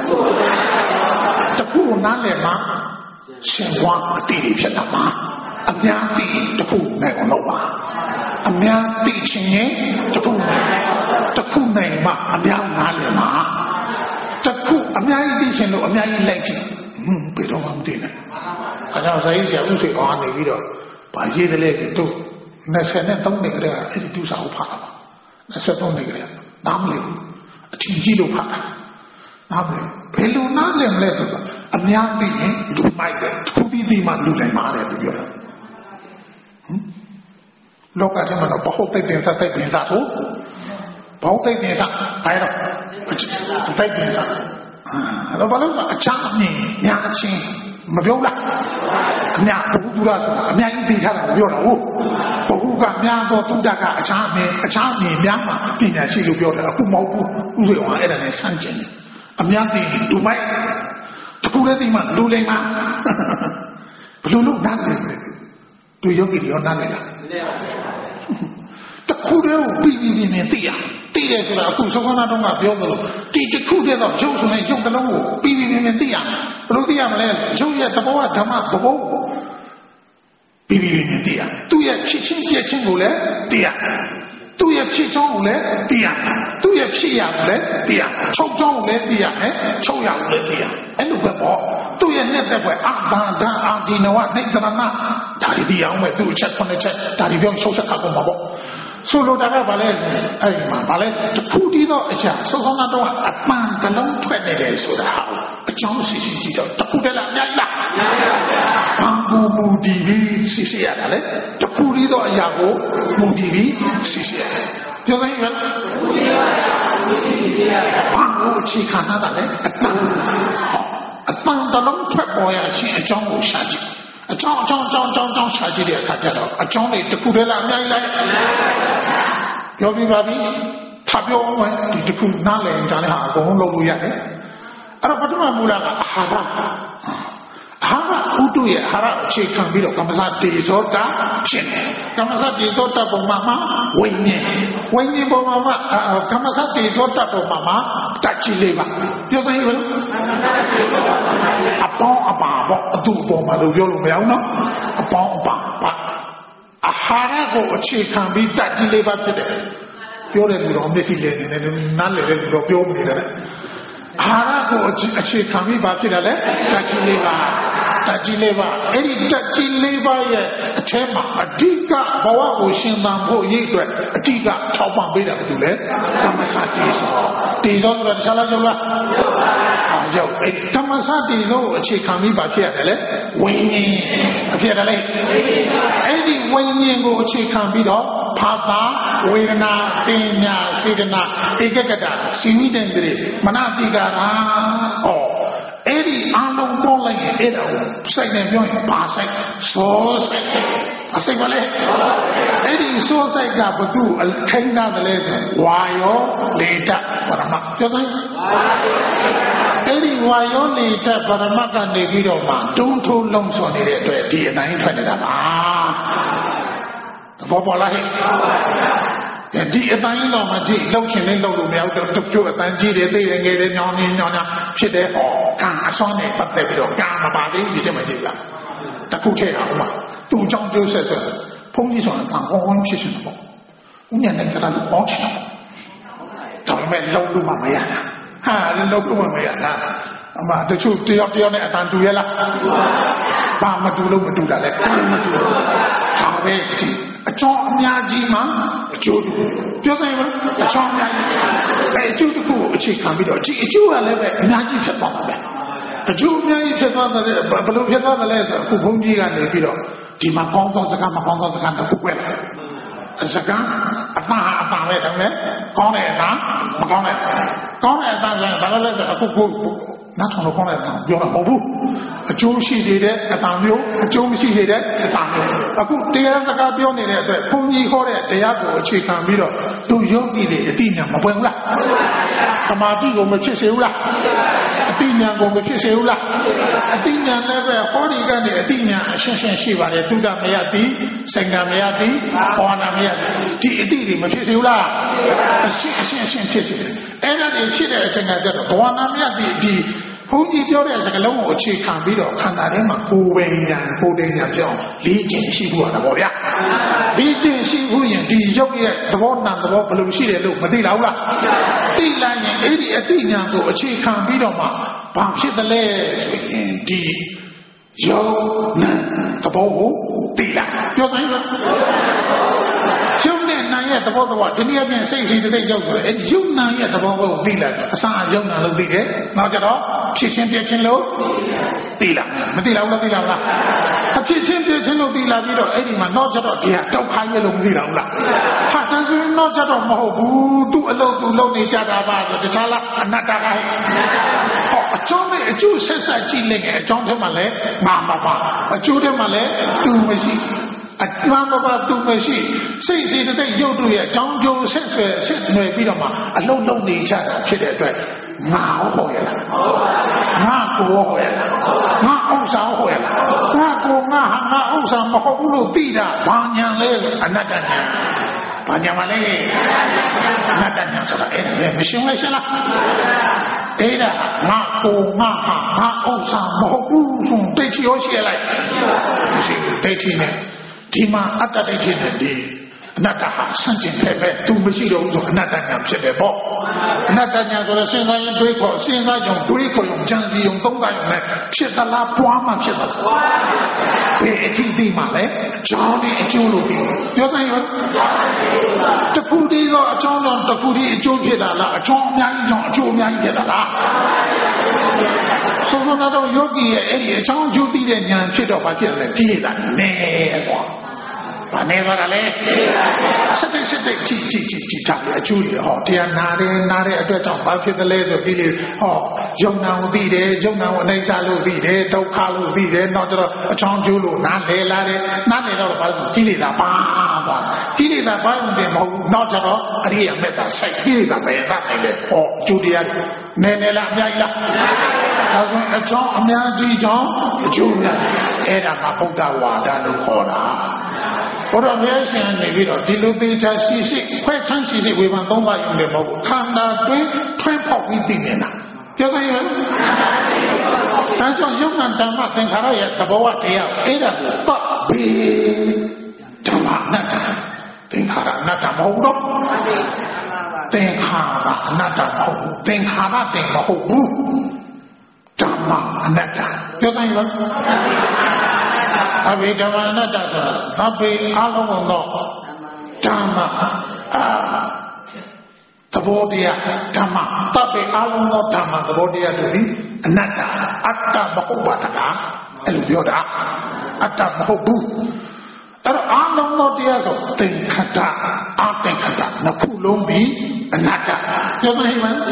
တစ်ခုကိုနားလည်မှာရှင်ဝါအတိတွေဖြစ်တာမှာအများတိတစ်ခုနဲ့အောင်လုပ်ပါအများတိချင်းရင်တစ်ခုတစ်ခုနဲ့မှအများနားလည်မှာတစ်ခုအများကြီးသိရှင်လို့အများကြီးလိုက်ကြည့်ဟွန်းဘယ်တော့မှမသိနိုင်အဲကြောင့်ဇာတိဆရာဥထေအောင်နေပြီးတော့ဗာရေးတယ်လေတို့နှစ်ဆယ်နဲ့သုံးနှစ်ကလေးအဲ့ဒီဒုစာဟုတ်ဖတ်တာပါနှစ်ဆယ်သုံးနှစ်ကလေးနားမလည်ဘူးအထင်ကြီးလို့ဖတ်တာနားမလည်ဘယ်လိုနားလည်မလဲဆိုတော့အများသိရင်လူမိုက်တယ်သူပြီးပြီးမှလူနိုင်မှာတယ်သူပြောတာဟမ်လောကထဲမှာတော့ဘဟုတ်သိတဲ့စားသိတဲ့စားဆိုဘဟုတ်သိတဲ့စားဘယ်တော့သိတဲ့စားအဲ့တော့ဘာလို့အချမ်းအမြင်ညာချင်းမပြောလားအများဘုသူရဆိုတာအများကြီးသိထားတာပြောတာဟုတ်ဘုကများတော့တုဒ္ဒကအချမ်းအမြင်အချမ်းအမြင်များမှာပညာရှိလို့ပြောတယ်အခုမဟုတ်ဘူးဥစ္စာကအဲ့ဒါနဲ့ဆန့်ကျင်တယ်အများသိလူမိုက်တခုလည်းသိမှလူလိမ့်မှာဘယ်လိုလုပ်နားလဲသူယောဂီတွေရောနားလဲလားတခုတည်းကိုပြီးပြီးပြီးနေသိရသိတယ်ဆိုတာအခုသောကနာတော့ကပြောသလိုဒီတခုတည်းတော့ရုပ်ဆိုရင်ရုပ်တစ်လုံးကိုပြီးပြီးပြီးနေသိရဘယ်လိုသိရမလဲရုပ်ရဲ့သဘောကဓမ္မသဘောပြီးပြီးပြီးနေသိရသူ့ရဲ့ဖြစ်ချင်းပြည့်ချင်းကိုလည်းသိရသူ့ရဲ့ဖြစ်ချောင်းကိုလည်းသိရသူ့ရဲ့ဖြစ်ရကိုလည်းသိရချုပ်ချောင်းကိုလည်းသိရမယ်ချုပ်ရကိုလည်းသိရအဲ့လိုပဲပေါ့သူ့ရဲ့နဲ့တဲ့ဘက်အာဘာဒံအာဒီနဝနှိတ္တရဏဒါဒီဒီအောင်မဲ့သူ့ချက်ခုနှစ်ချက်ဒါဒီပြောရှုပ်ချက်ခါပေါ်မှာပေါ့ဆိုလိုတာကဘာလဲအဲ့ဒီမှာဘာလဲတခုတည်းသောအရာစောစောနာတော့အပန်းကလုံးထွက်နေတယ်ဆိုတာဟာအကြောင်းစီစီကြည့်တော့တခုတည်းလားအများကြီးလားဘာဘူမူဒီပြီးစီစီရတာလေတခုတည်းသောအရာကိုမူဒီပြီးစီစီရတယ်ပြောစမ်းရင်မူဒီပါမူဒီစီစီရတယ်ဘာလို့ချီခါနာတာလဲအပန်းအပန်းကလုံးထွက်ပေါ်ရခြင်းအကြောင်းကိုရှာကြည့်အကြောင်းအကြောင်းအကြောင်းအကြောင်းအကြောင်းရှာကြည့်တဲ့အခါကျတော့အကြောင်းတွေတခုတည်းလားအများကြီးလားပြောပြပါပြီထပ်ပြောအောင်ဒီတခုနားလည်ကြတဲ့ဟာအကုန်လုံးလုပ်လို့ရတယ်အဲ့တော့ပထမမူလကအာဟာရအာဟာရဥတုရဲ့အာဟာရအခြေခံပြီးတော့ကမ္မစတေဇောတာဖြစ်တယ်ကမ္မစတေဇောတာပုံမှာမှာဝိညာဉ်ဝိညာဉ်ပုံမှာမှာကမ္မစတေဇောတာပုံမှာမှာတတ်ချီလေးပါပြောစမ်းရအောင်အပေါင်းအပါပေါ့အတူပေါ်မှာလို့ပြောလို့မရဘူးနော်အပေါင်းအပါပါအာဟာရကိုအခြေခံပြီးတတ်ချီလေးပါဖြစ်တယ်ပြောတယ်လူတော်မျက်စိလဲနေတယ်နားလေတယ်လူတော်ပြောနေတယ်အာအာဟာရကိုအခြေခံပြီးဘာဖြစ်တယ်လဲဓာတ်ကြီးလေးပါဓာတ်ကြီးလေးပါအဲ့ဒီဓာတ်ကြီးလေးပါရဲ့အထဲမှာအဓိကဘဝကိုရှင်သန်ဖို့ရည်အတွက်အဓိကထောက်ပံ့ပေးတာဘာလို့လဲဓမ္မစတိစောတေဇောဆိုတာတခြားလားကြောက်လားအောင်ကြောက်အဲ့ဓမ္မစတိစောကိုအခြေခံပြီးဘာဖြစ်ရတယ်လဲဝိညာဉ်အဖြစ်ရတယ်လေအဲ့ဒီဝိညာဉ်ကိုအခြေခံပြီးတော့ဘာသာဝေဒနာပညာစေတနာဧကဂတစီမိတဲ့တွေမနတိကာရာဩအဲ့ဒီအလုံးပေါင်းလိုက်ရင်အဲ့ဒါကိုစိုက်နေပြောရင်ဘာစိုက်စိုးစိုက်အစိတ်ပါလေအဲ့ဒီစိုးစိုက်ကဘသူခိုင်းတာလဲဆိုဝါယောလေတပရမပြောစိုက်အဲ့ဒီဝါယောလေတပရမကနေပြီးတော့မှတွန်းထိုးလုံးဆော်နေတဲ့အတွက်ဒီအတိုင်းထွက်နေတာပါဘောပေါ်လာဟဲ့ဒီအတိုင်းတော့မကြည့်လှုပ်ချင်လေးလှုပ်လို့မရဘူးတချို့အတန်းကြီးတွေသိတယ်ငယ်တယ်ညောင်းနေညောင်းညဖြစ်တဲ့ဟောကံအစွမ်းနဲ့ပတ်သက်ပြီးတော့ကံမပါသေးဘူးဒီတည်းမကြည့်လားတခုထည့်အောင်ပါသူ့အကြောင်းပြောဆက်ဆက်ဘုန်းကြီးဆိုတာကံဟောဝန်းဖြစ်ရှင်တော့ဦးညနဲ့ကတည်းကဟောချင်တော့ဒါပေမဲ့လှုပ်လို့မရတာဟာလှုပ်လို့မရတာအမတချို့တယောက်တယောက်နဲ့အတန်တူရလားဘာမတူလို့မတူတာလဲကံမတူလို့ဒါပဲဒီအကျော်အများကြီးမှာအကျိုးတူပြောစမ်းပါအကျော်အများကြီးအဲအကျိုးတစ်ခုကိုအခြေခံပြီးတော့ဒီအကျိုးကလည်းပဲအများကြီးဖြစ်သွားမှာပဲအကျိုးအများကြီးဖြစ်သွားတယ်ဘယ်လိုဖြစ်သွားတယ်လဲဆိုအခုဘုန်းကြီးကနေပြီးတော့ဒီမှာကောင်းသောစကားမကောင်းသောစကားတစ်ခုပဲစကားအပအပပဲတောင်းလဲကောင်းတဲ့အပမကောင်းတဲ့ကောင်းတဲ့အပဆိုရင်ဘာလို့လဲဆိုအခုကိုနောက်ထောင်လို့ကောင်းတဲ့အပပြောတာမဟုတ်ဘူးအကျိုးရှိနေတဲ့အပမျိုးအကျိုးမရှိနေတဲ့အပမျိုးအခုတရားစကားပြောနေတဲ့အတွက်ဘုန်းကြီးဟောတဲ့တရားကိုအခြေခံပြီးတော့သူယောဂီတွေအတိညာမပွင့်ဘူးလားသမာဓိကိုမဖြစ်စေဘူးလားအတိညာကိုမဖြစ်စေဘူးလားအတိညာလည်းပဲဟောဒီကနေအတိညာအရှင်းရှင်းရှိပါတယ်သုဒ္ဓမယတိစင်္ဂမယတိဘောနာမယတိဒီအတိတွေမဖြစ်စေဘူးလားအရှင်းအရှင်းရှင်းဖြစ်စေတယ်အဲ့ဒါတွေဖြစ်တဲ့အချိန်ကတော့ဘောနာမယတိဒီဘုန်းကြီးပြောတဲ့စကားလုံးကိုအခြေခံပြီးတော့ခန္ဓာထဲမှာကိုယ်ဝိညာဉ်ကိုယ်တင်ညာပြောင်းလေးကျင်ရှိဖို့ရတာပေါ့ဗျာလေးကျင်ရှိဖို့ရင်ဒီရုပ်ရဲ့သဘောနာသဘောဘယ်လိုရှိတယ်လို့မသိလားဟုတ်လားသိလိုက်ရင်အဲ့ဒီအသိဉာဏ်ကိုအခြေခံပြီးတော့မှဘာဖြစ်တယ်လဲဆိုရင်ဒီရုပ်နာသဘောကိုသိလာပြောစမ်းပါရုပ်နဲ့နာရဲ့သဘောသဘောဒီနေ့အပြင်စိတ်စီတိတ်ရောက်ဆိုအဲ့ဒီရုပ်နာရဲ့သဘောကိုသိလာအစာရုပ်နာလို့သိတယ်နောက်ကြတော့ဖြစ်ချင်းပြချင်းလို့သိလာမသိလားဘူးလားသိလားမလားအဖြစ်ချင်းပြချင်းလို့သိလာပြီးတော့အဲ့ဒီမှာနောက်ကြတော့ဒီဟာဒုက္ခရဲ့လို့မသိလားဘူးလားဟာတန်ဆိုရင်နောက်ကြတော့မဟုတ်ဘူးသူ့အလုပ်သူလုပ်နေကြတာပါဆိုတခြားလားအနတ္တကဟဲ့ဟောအကျောင်းနဲ့အကျိုးဆက်ဆက်ကြည့်လိုက်ရင်အကျောင်းထဲမှာလည်းမာမပါအကျိုးထဲမှာလည်းသူမရှိအမှန်ပါတူမရှိစိတ်စီတဲ့ရုပ်တို့ရဲ့အကြောင်းကျိုးဆက်ဆက်ဆက်နွယ်ပြီးတော့မှအလုံးလုံးနေကြတာဖြစ်တဲ့အတွက်ငါဟောရလားငါကိုဟောရလားငါဥစ္စာဟောရလားငါကိုငါဟာငါဥစ္စာမဟုတ်ဘူးလို့သိတာဘာညာလဲအနတ္တညာဘာညာမလဲအနတ္တညာဆိုတာအဲ့ဒါမရှင်းလဲရှင်းလားအဲ့ဒါငါကိုငါဟာငါဥစ္စာမဟုတ်ဘူးဆိုတိတ်ချရောရှိလိုက်မရှိဘူးတိတ်ချနဲ့ဒီမှာအတ္တဒိဋ္ဌိနဲ့ဒီအနတ္တဟာဆန့်ကျင်ဖက်ပဲသူမရှိတော့ဘူးဆိုအနတ္တညာဖြစ်တယ်ပေါ့အနတ္တညာဆိုတော့စဉ်းစားရင်တွေးခေါ်စဉ်းစားကြုံတွေးခေါ်ရုံကြံစီရုံသုံးတာရုံနဲ့ဖြစ်သလားပွားမှဖြစ်သလားဘယ်အထီးသိမှလဲအကြောင်းနဲ့အကျိုးလို့ပြီးပြောစမ်းရောတခုတည်းသောအကြောင်းကြောင့်တခုတည်းအကျိုးဖြစ်တာလားအကြောင်းအများကြီးကြောင့်အကျိုးအများကြီးဖြစ်တာလားဆိုတော့တော့ယောဂီရဲ့အဲ့ဒီအကြောင်းအကျိုးသိတဲ့ဉာဏ်ဖြစ်တော့ဘာဖြစ်လဲပြည့်တာနဲကွာဘာနေပါလဲစက်တိစက်တိကြည့်ကြည့်ကြည့်ကြည့်တာအကျိုးတွေဟောတရားနာတယ်နာတဲ့အတွက်ကြောင့်ဘာဖြစ်တယ်လဲဆိုပြီးလေဟောယုံနာကိုသိတယ်ယုံနာကိုအနိစ္စလို့သိတယ်ဒုက္ခလို့သိတယ်နောက်ကျတော့အချောင်းကျိုးလို့နားလဲလာတယ်နားနေတော့ဘာလို့ကိလေသာပါသွားကိလေသာပါရင်တည်းမဟုတ်ဘူးနောက်ကျတော့အရိယာမေတ္တာစိုက်ကိလေသာပဲသတ်နိုင်တယ်ဟောကျိုးတရားနည်းနည်းလားအများကြီးလားဒါဆိုအချောင်းအများကြီးကြောင့်အကျိုးများအဲ့ဒါမှဗုဒ္ဓဝါဒလို့ခေါ်တာဘုရားမြတ်ရှင်နေပြီးတော့ဒီလိုသေးချာရှိရှိခွဲချမ်းရှိရှိဝေဖန်သုံးပါးရုံနဲ့မဟုတ်ဘူးခန္ဓာတွင်းထွင်းပေါက်ပြီးသိနေတာပြောစမ်းရင်ဒါကြောင့်ယုံနာဓမ္မသင်္ခါရရဲ့သဘောတရားအဲ့ဒါကိုပတ်ပြီးဓမ္မအနတ္တသင်္ခါရအနတ္တမဟုတ်တော့သင်္ခါရအနတ္တမဟုတ်ဘူးသင်္ခါရတင်မဟုတ်ဘူးဓမ္မအနတ္တပြောဆိုင်လားအဘိဓမ္မအနတ္တဆိုတာသဗ္ဗေအလုံးစုံသောဓမ္မအာသဘောတရားဓမ္မသဗ္ဗေအလုံးသောဓမ္မသဘောတရားတို့ဒီအနတ္တအတ္တမဟုတ်ပါတကားအဲ့လိုပြောတာအတ္တမဟုတ်ဘူးအဲ့တော့အလုံးသောတရားဆိုသင်္ခတအသင်္ခတနှစ်ခုလုံးပြီးအနတ္တပြောမဟိမသ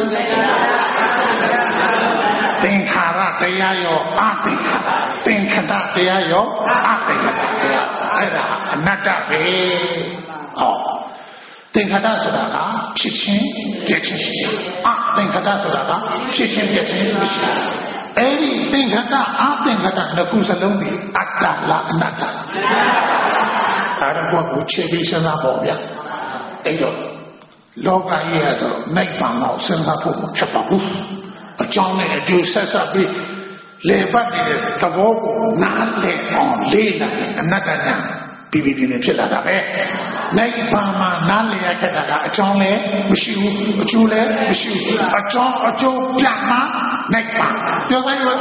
င်္ခါရတရားရောအသင်္ခါရသင်္ခတတရားရောအသင်္ခတတရားအဲ့ဒါအနတ္တပဲဟောသင်္ခတဆိုတာကဖြစ်ချင်းပြည့်ချင်းရှိအသင်္ခတဆိုတာကဖြစ်ချင်းပြည့်ချင်းမရှိအဲ့ဒီသင်္ခတအသင်္ခတနှစ်ခုစလုံးပြီးအတ္တလားအနတ္တဒါတော့ကိုခြေပြီးစဉ်းစားပေါ့ဗျာအဲ့တော့လောကကြီးရတော့နိဗ္ဗာန်ကိုစဉ်းစားဖို့မဖြစ်ပါဘူးအကြောင်းနဲ့အကျိုးဆက်ဆက်ပြီးလေပတ်နေတဲ့သဘောကိုနားလည်အောင်လေးလာအနတ္တညာပြီးပြီးပြင်းဖြစ်လာတာပဲနိဗ္ဗာန်မှာနားလည်ရခဲ့တာကအကြောင်းလည်းမရှိဘူးအကျိုးလည်းမရှိဘူးအကြောင်းအကျိုးပြမှာနိဗ္ဗာန်ပြောဆိုင်ရော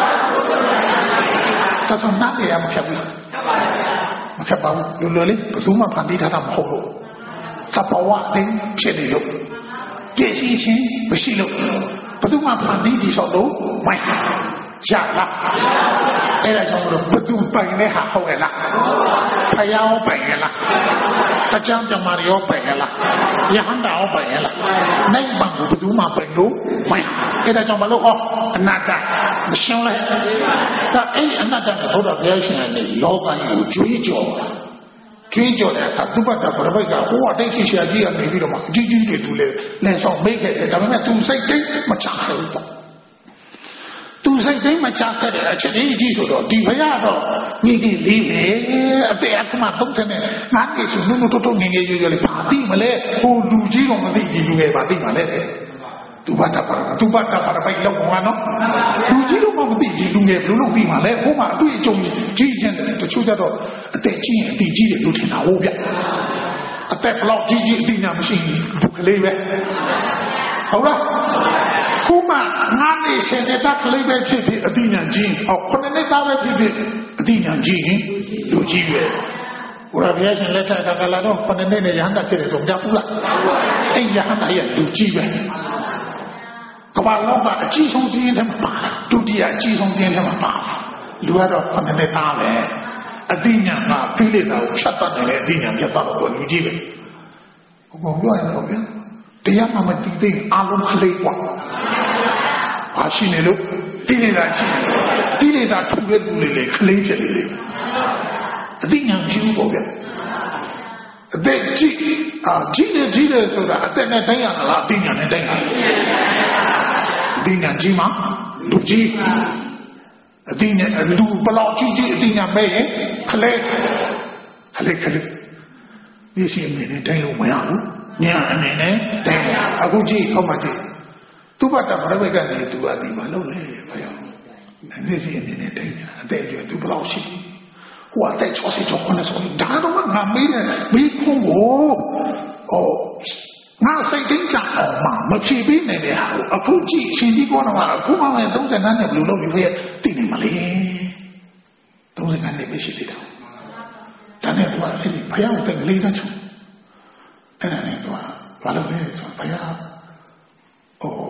ဒါဆိုနားလည်ရမဖြစ်ဘူးမဖြစ်ပါဘူးလူလူလေးဘယ်သူမှဖန်တီးထားတာမဟုတ်ဘူးသဘောဝလေးဖြစ်နေလို့ကြည့်စီချင်းမရှိလို့ဘယ်သူမှဖန်တီးတည်ဆောက်လို့မရရလားအဲ့ဒါကြောင့်ဘယ်သူပိုင်လဲဟာဟုတ်ရဲ့လားဖယားပိုင်ရဲ့လားတကြံကြမာရောပိုင်ရဲ့လားယဟန္တာရောပိုင်ရဲ့လားနိုင်ဘံဘယ်သူမှပိုင်လို့မရအဲ့ဒါကြောင့်မလို့ဟောအနတ္တမရှင်းလိုက်ဒါအဲ့ဒီအနတ္တကိုဘုရားဘုရားရှင်ကလောကကြီးကိုကြွေးကြော်ကြွေးကြော်တဲ့အခါသူ့ဘက်ကဗရပိတ်ကဟိုအတိတ်ရှိရှာကြီးကနေပြီးတော့မှအကြီးကြီးတွေသူလည်းလက်ဆောင်မိတ်ခဲ့တယ်ဒါပေမဲ့သူစိတ်တိတ်မချခဲ့ဘူးပေါ့သူစိတ်သိမ်းမချခဲ့တဲ့အချက်ကြီးကြီးဆိုတော့ဒီဘုရားတော့မိကြီးလေးပဲအသက်အခမသုံးတယ်ငါ့ကိစ္စနုနုတိုးတိုးငငယ်ရွရွလေးဘာသိမလဲဟိုလူကြီးတော့မသိဘူးလူငယ်ဘာသိမှလဲသူဘာတာပါသူဘာတာပါပိုက်လောက်ကွာနော်လူကြီးတော့မသိဘူးလူငယ်ဘယ်လိုလုပ်ပြီးမှလဲဟိုမှာအတွေ့အကြုံကြီးချင်းတယ်တချို့ကြတော့အသက်ကြီးရင်အတီကြီးတယ်လို့ထင်တာဟုတ်ဗျအသက်ဘလောက်ကြီးကြီးအတီညာမရှိဘူးကလေးပဲဟုတ်လားခုမှငါးနှစ်ဆယ်နှစ်သားကလေးပဲဖြစ်ဖြစ်အတိညာကြီးဟောခုနှစ်နှစ်သားပဲဖြစ်ဖြစ်အတိညာကြီးလူကြီးပဲဘုရားဘုရားရှင်လက်ထက်ကလာတော့ခုနှစ်နှစ်နဲ့ရဟန္တာဖြစ်တယ်ဆိုကြဘူးလားအဲ့ရဟန္တာရဲ့လူကြီးပဲကမ္ဘာလောကအကြီးဆုံးစည်းရင်ထဲမှာပါဒုတိယအကြီးဆုံးစည်းရင်ထဲမှာပါလူကတော့ခုနှစ်နှစ်သားပဲအတိညာကဖိလိတာကိုဖြတ်တတ်တယ်လေအတိညာပြတ်သွားတော့လူကြီးပဲဘုံပြောရတော့ဗျာတရားမှမတည်သေးအလုံးခလေးกว่าဘာရှိနေလို့တိနေတာရှိတိနေတာထူတဲ့လူလေးလေခလေးဖြစ်နေလေအသိဉာဏ်ရှိဘူးပေါ့ဗျအသက်ကြီးအာကြီးနေကြီးတယ်ဆိုတာအသက်နဲ့တိုင်းရလားအသိဉာဏ်နဲ့တိုင်းရအသိဉာဏ်ကြီးမှလူကြီးအသိဉာဏ်လူဘလောက်ကြီးကြီးအသိဉာဏ်ပဲရင်ခလေးခလေးခလေးဒီစီအနေနဲ့တိုင်းလို့မရဘူးညာအနေနဲ့တိုင်အခုကြည့်ဟောမှကြည့်သူ့ဘတ်တာဘရဘိတ်ကနေသူကဒီမှာလုံးလေဘယ်အောင်နေစီအနေနဲ့တိုင်အတဲ့ကျွသူဘလောက်ရှိဟိုအတဲ့ချောစီချောခနဲ့ဆိုဒါတော့ငါမေးတယ်မေးခုံးကိုဟောငါစိတ်တင်းကြအောင်မမဖြေပေးနိုင်တဲ့ဟာကိုအခုကြည့်ရှင်ကြီးကောတော့အခုမှလည်းသုံးဆယ်နှစ်နဲ့ဘယ်လိုလုပ်ပြီးပြည့်တည်နေမလဲသုံးဆယ်နှစ်ပဲရှိသေးတယ်ဒါနဲ့သူကအဲ့ဒီဘုရားကိုတကလေးစားချုံအဲ့ဒါနဲ့တော့ဘာလို့လဲဆိုတော့ဘုရားဟို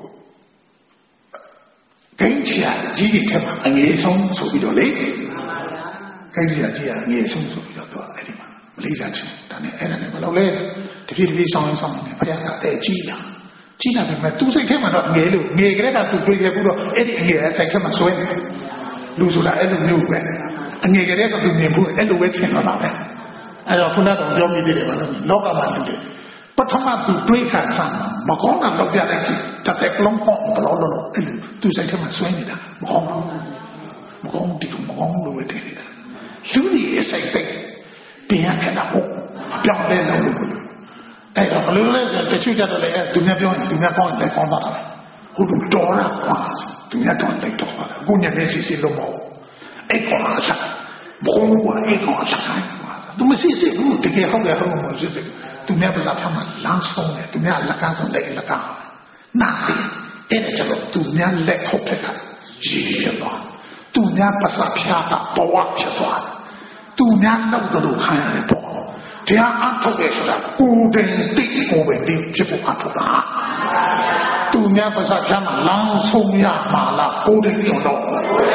ဂိမ်းချာကြီးကြီးထက်မှာအငယ်ဆုံးဆိုပြီးတော့လေဂိမ်းချာကြီးကအငယ်ဆုံးဆိုပြီးတော့သူအဲ့ဒီမှာမလေးစားချင်ဒါနဲ့အဲ့ဒါနဲ့ဘာလို့လဲတဖြည်းဖြည်းဆောင်းဆောင်းနေဘုရားကတဲ့ကြီးလာကြီးလာပြီမဲ့သူစိတ်ထဲမှာတော့ငယ်လို့ငယ်ကြတဲ့ကသူတွေ့ခဲ့ဘူးတော့အဲ့ဒီအငယ်ရဲ့စိတ်ထဲမှာဆွဲနေလူဆိုတာအဲ့လိုမျိုးပဲအငယ်ကြတဲ့ကသူမြင်ဘူးအဲ့လိုပဲထင်တော့တာပဲအဲ့တော့ခုနကတော့ပြောမိသေးတယ်ဗောနော်လောကမှာတူတယ်ပထမသူတွေးခါစားမကောင်းတာတော့ပြလိုက်ကြည့်တတဲ့ကလုံးပေါ့ဘလို့လို့အဲ့လိုသူစိတ်ထဲမှာဆွဲနေတာမကောင်းဘူးမကောင်းဒီမကောင်းလို့ပဲထင်နေတာလူကြီးရဲ့စိတ်သိတရားခဏဟုတ်ပြောင်းလဲလို့အဲ့တော့ဘလို့လဲဆိုတချို့ကြတော့လေသူများပြောရင်သူများကောင်းတယ်ကောင်းတာပဲဟုတ်တယ်တော်တာကွာသူများတော့တိတ်တော့တာကိုညနေစီစီလို့မဟုတ်အဲ့ကောအစားဘုံကအဲ့ကောအစားသူမရှိစေဘူးတကယ်ဟုတ်တယ်ဟုတ်မှာမရှိစေတသူများပါးစပ်ဖြောင်းမှာလမ်းဆုံးတယ်သူများလက်ကမ်းဆုံးလက်လက်ကမ်းနာတယ်အဲ့ဒါကြောင့်သူများလက်ထုတ်တဲ့ကရည်ရသွားသူများပါးစပ်ဖြားတာဘဝဖြစ်သွားသူများလောက်တော့ခံရတယ်ပေါ့တရားအထုတ်ရဆိုတာကိုယ်တိုင်သိကိုယ်ပဲသိဖြစ်ဖို့အထုတ်တာသူများပါးစပ်ဖြားမှာလမ်းဆုံးရမှာလားကိုယ်တိုင်သိအောင်တော့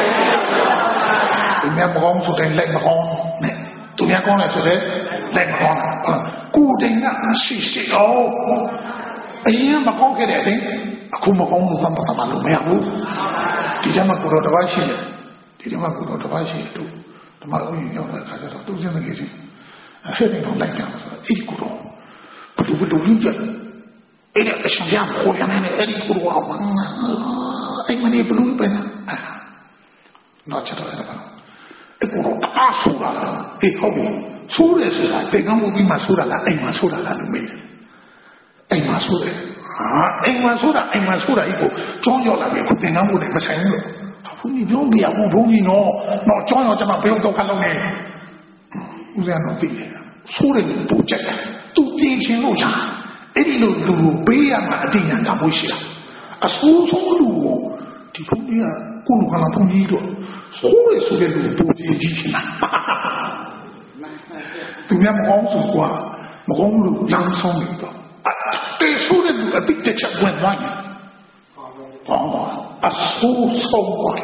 သူများမကောင်းဆိုတဲ့လက်မကောင်းနဲ့သူများကောင်းတယ်ဆိုတဲ့လက်မကောင်းကိုယ်တိုင်ကရှိရှိအောင်အရင်မကောင်းခဲ့တဲ့အတိုင်းအခုမကောင်းလို့သမတ်သမတ်လို့မရဘူးဒီကျမှကိုတော်တစ်ပါးရှိတယ်ဒီကျမှကိုတော်တစ်ပါးရှိတယ်သူဓမ္မဥယျာဉ်ရောက်တဲ့အခါကျတော့သူစင်းနေကြီးအဲ့ဒီတော့လိုက်ကြတယ်ဆိုတော့အဲ့ဒီကိုတော့ဘယ်လိုဘယ်လိုလုပ်ကြအဲ့ဒါအရှင်ရခေါ်ရနေတယ်အဲ့ဒီကိုတော့အဲ့မနေဘလို့ပဲနော်ချက်တော့အဲ့ဒါပါအဲ့ကိုတော့အားဆိုးတာအေးဟုတ်ပြီဆိုးတယ်ဆိုတာတင်ကမှုပြီးမှဆိုးတာလားအိမ်မှာဆိုးတာလားလို့မေးတယ်အိမ်မှာဆိုးတယ်ဟာအိမ်မှာဆိုးတာအိမ်မှာဆိုးတာဤကိုကြောင်းရောက်လာပြီခုတင်ကမှုနဲ့မဆိုင်ဘူးလို့ဘုန်းကြီးပြောမရဘူးဘုန်းကြီးနော်တော့ကြောင်းရောက်ကြမှာဘယ်တော့ခက်လုံးနေဦးဇင်းတော့သိတယ်ဆိုးတယ်ပူချက်တယ်သူပြင်ချင်းလို့ရအဲ့ဒီလိုလူကိုပေးရမှာအတိညာတာဖို့ရှိတာအဆိုးဆုံးလူကိုဒီဘုန်းကြီးကကိုလူကလာဘုန်းကြီးတို့ဆိုးရဆိုတဲ့လူပူကြည့်ကြည့်ချင်တာသူများမကောင်းဆိုကွာမကောင်းလို့လမ်းဆုံးနေတော့တေဆိုးတဲ့လူအတိတ်ချက်ဝင်သွားတယ်ဟောအဆိုးဆုံးသွား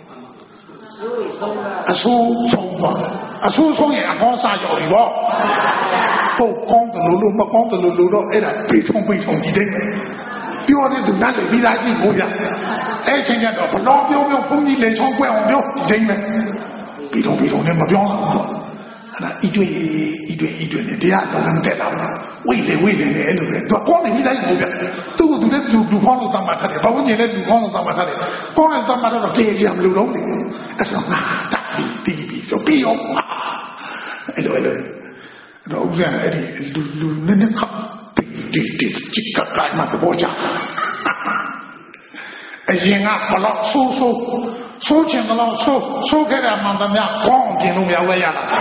အဆိုးဆုံးသွားအဆိုးဆုံးရင်အကောင်းစားရောက်ပြီပေါ့ဟုတ်ကောင်းတယ်လို့မကောင်းတယ်လို့တော့အဲ့ဒါပြေထုံပြေထုံဒီတဲ့ပြောတဲ့သူနားလေပြီးသားကြည့်ဖို့ပြအဲ့ချိန်ကျတော့ဘလောပြောပြောဘုန်းကြီးလေချောင်းကွက်အောင်ပြောဒီတိုင်းပဲပြီးတော့ပြီးတော့လည်းမပြောတော့ဘူးအဲ့ဒါဤတွေ့ဤတွေ့ဤတွေ့နဲ့တရားတော်လည်းတက်လာဘူးဝိလေဝိလေနဲ့အဲ့လိုပဲသူကောင်းနေပြီးသားကြည့်ဖို့ပြသူ့ကိုသူလည်းလူလူဖောင်းလို့သတ်မှတ်ထားတယ်ဘာဝင်ကြီးလည်းလူဖောင်းလို့သတ်မှတ်ထားတယ်ကောင်းတယ်သတ်မှတ်တော့ပြေကြမလို့တော့လေအဲ့ဆိုငါတက်ပြီးတီးပြီးဆိုပြီးရောအဲ့လိုအဲ့လိုတော့ဦးဇင်းအဲ့ဒီလူလူနဲ့နဲ့ခပ်ဒီဒီချစ်ကတိုင်းမှာတော့ကြာအရင်ကဘလောက်ဆိုးဆိုးဆိုးချင်တော့ဆိုးဆိုးခဲ့တာမှန်သမျှကောင်းပြင်လို့မရဝဲရတာ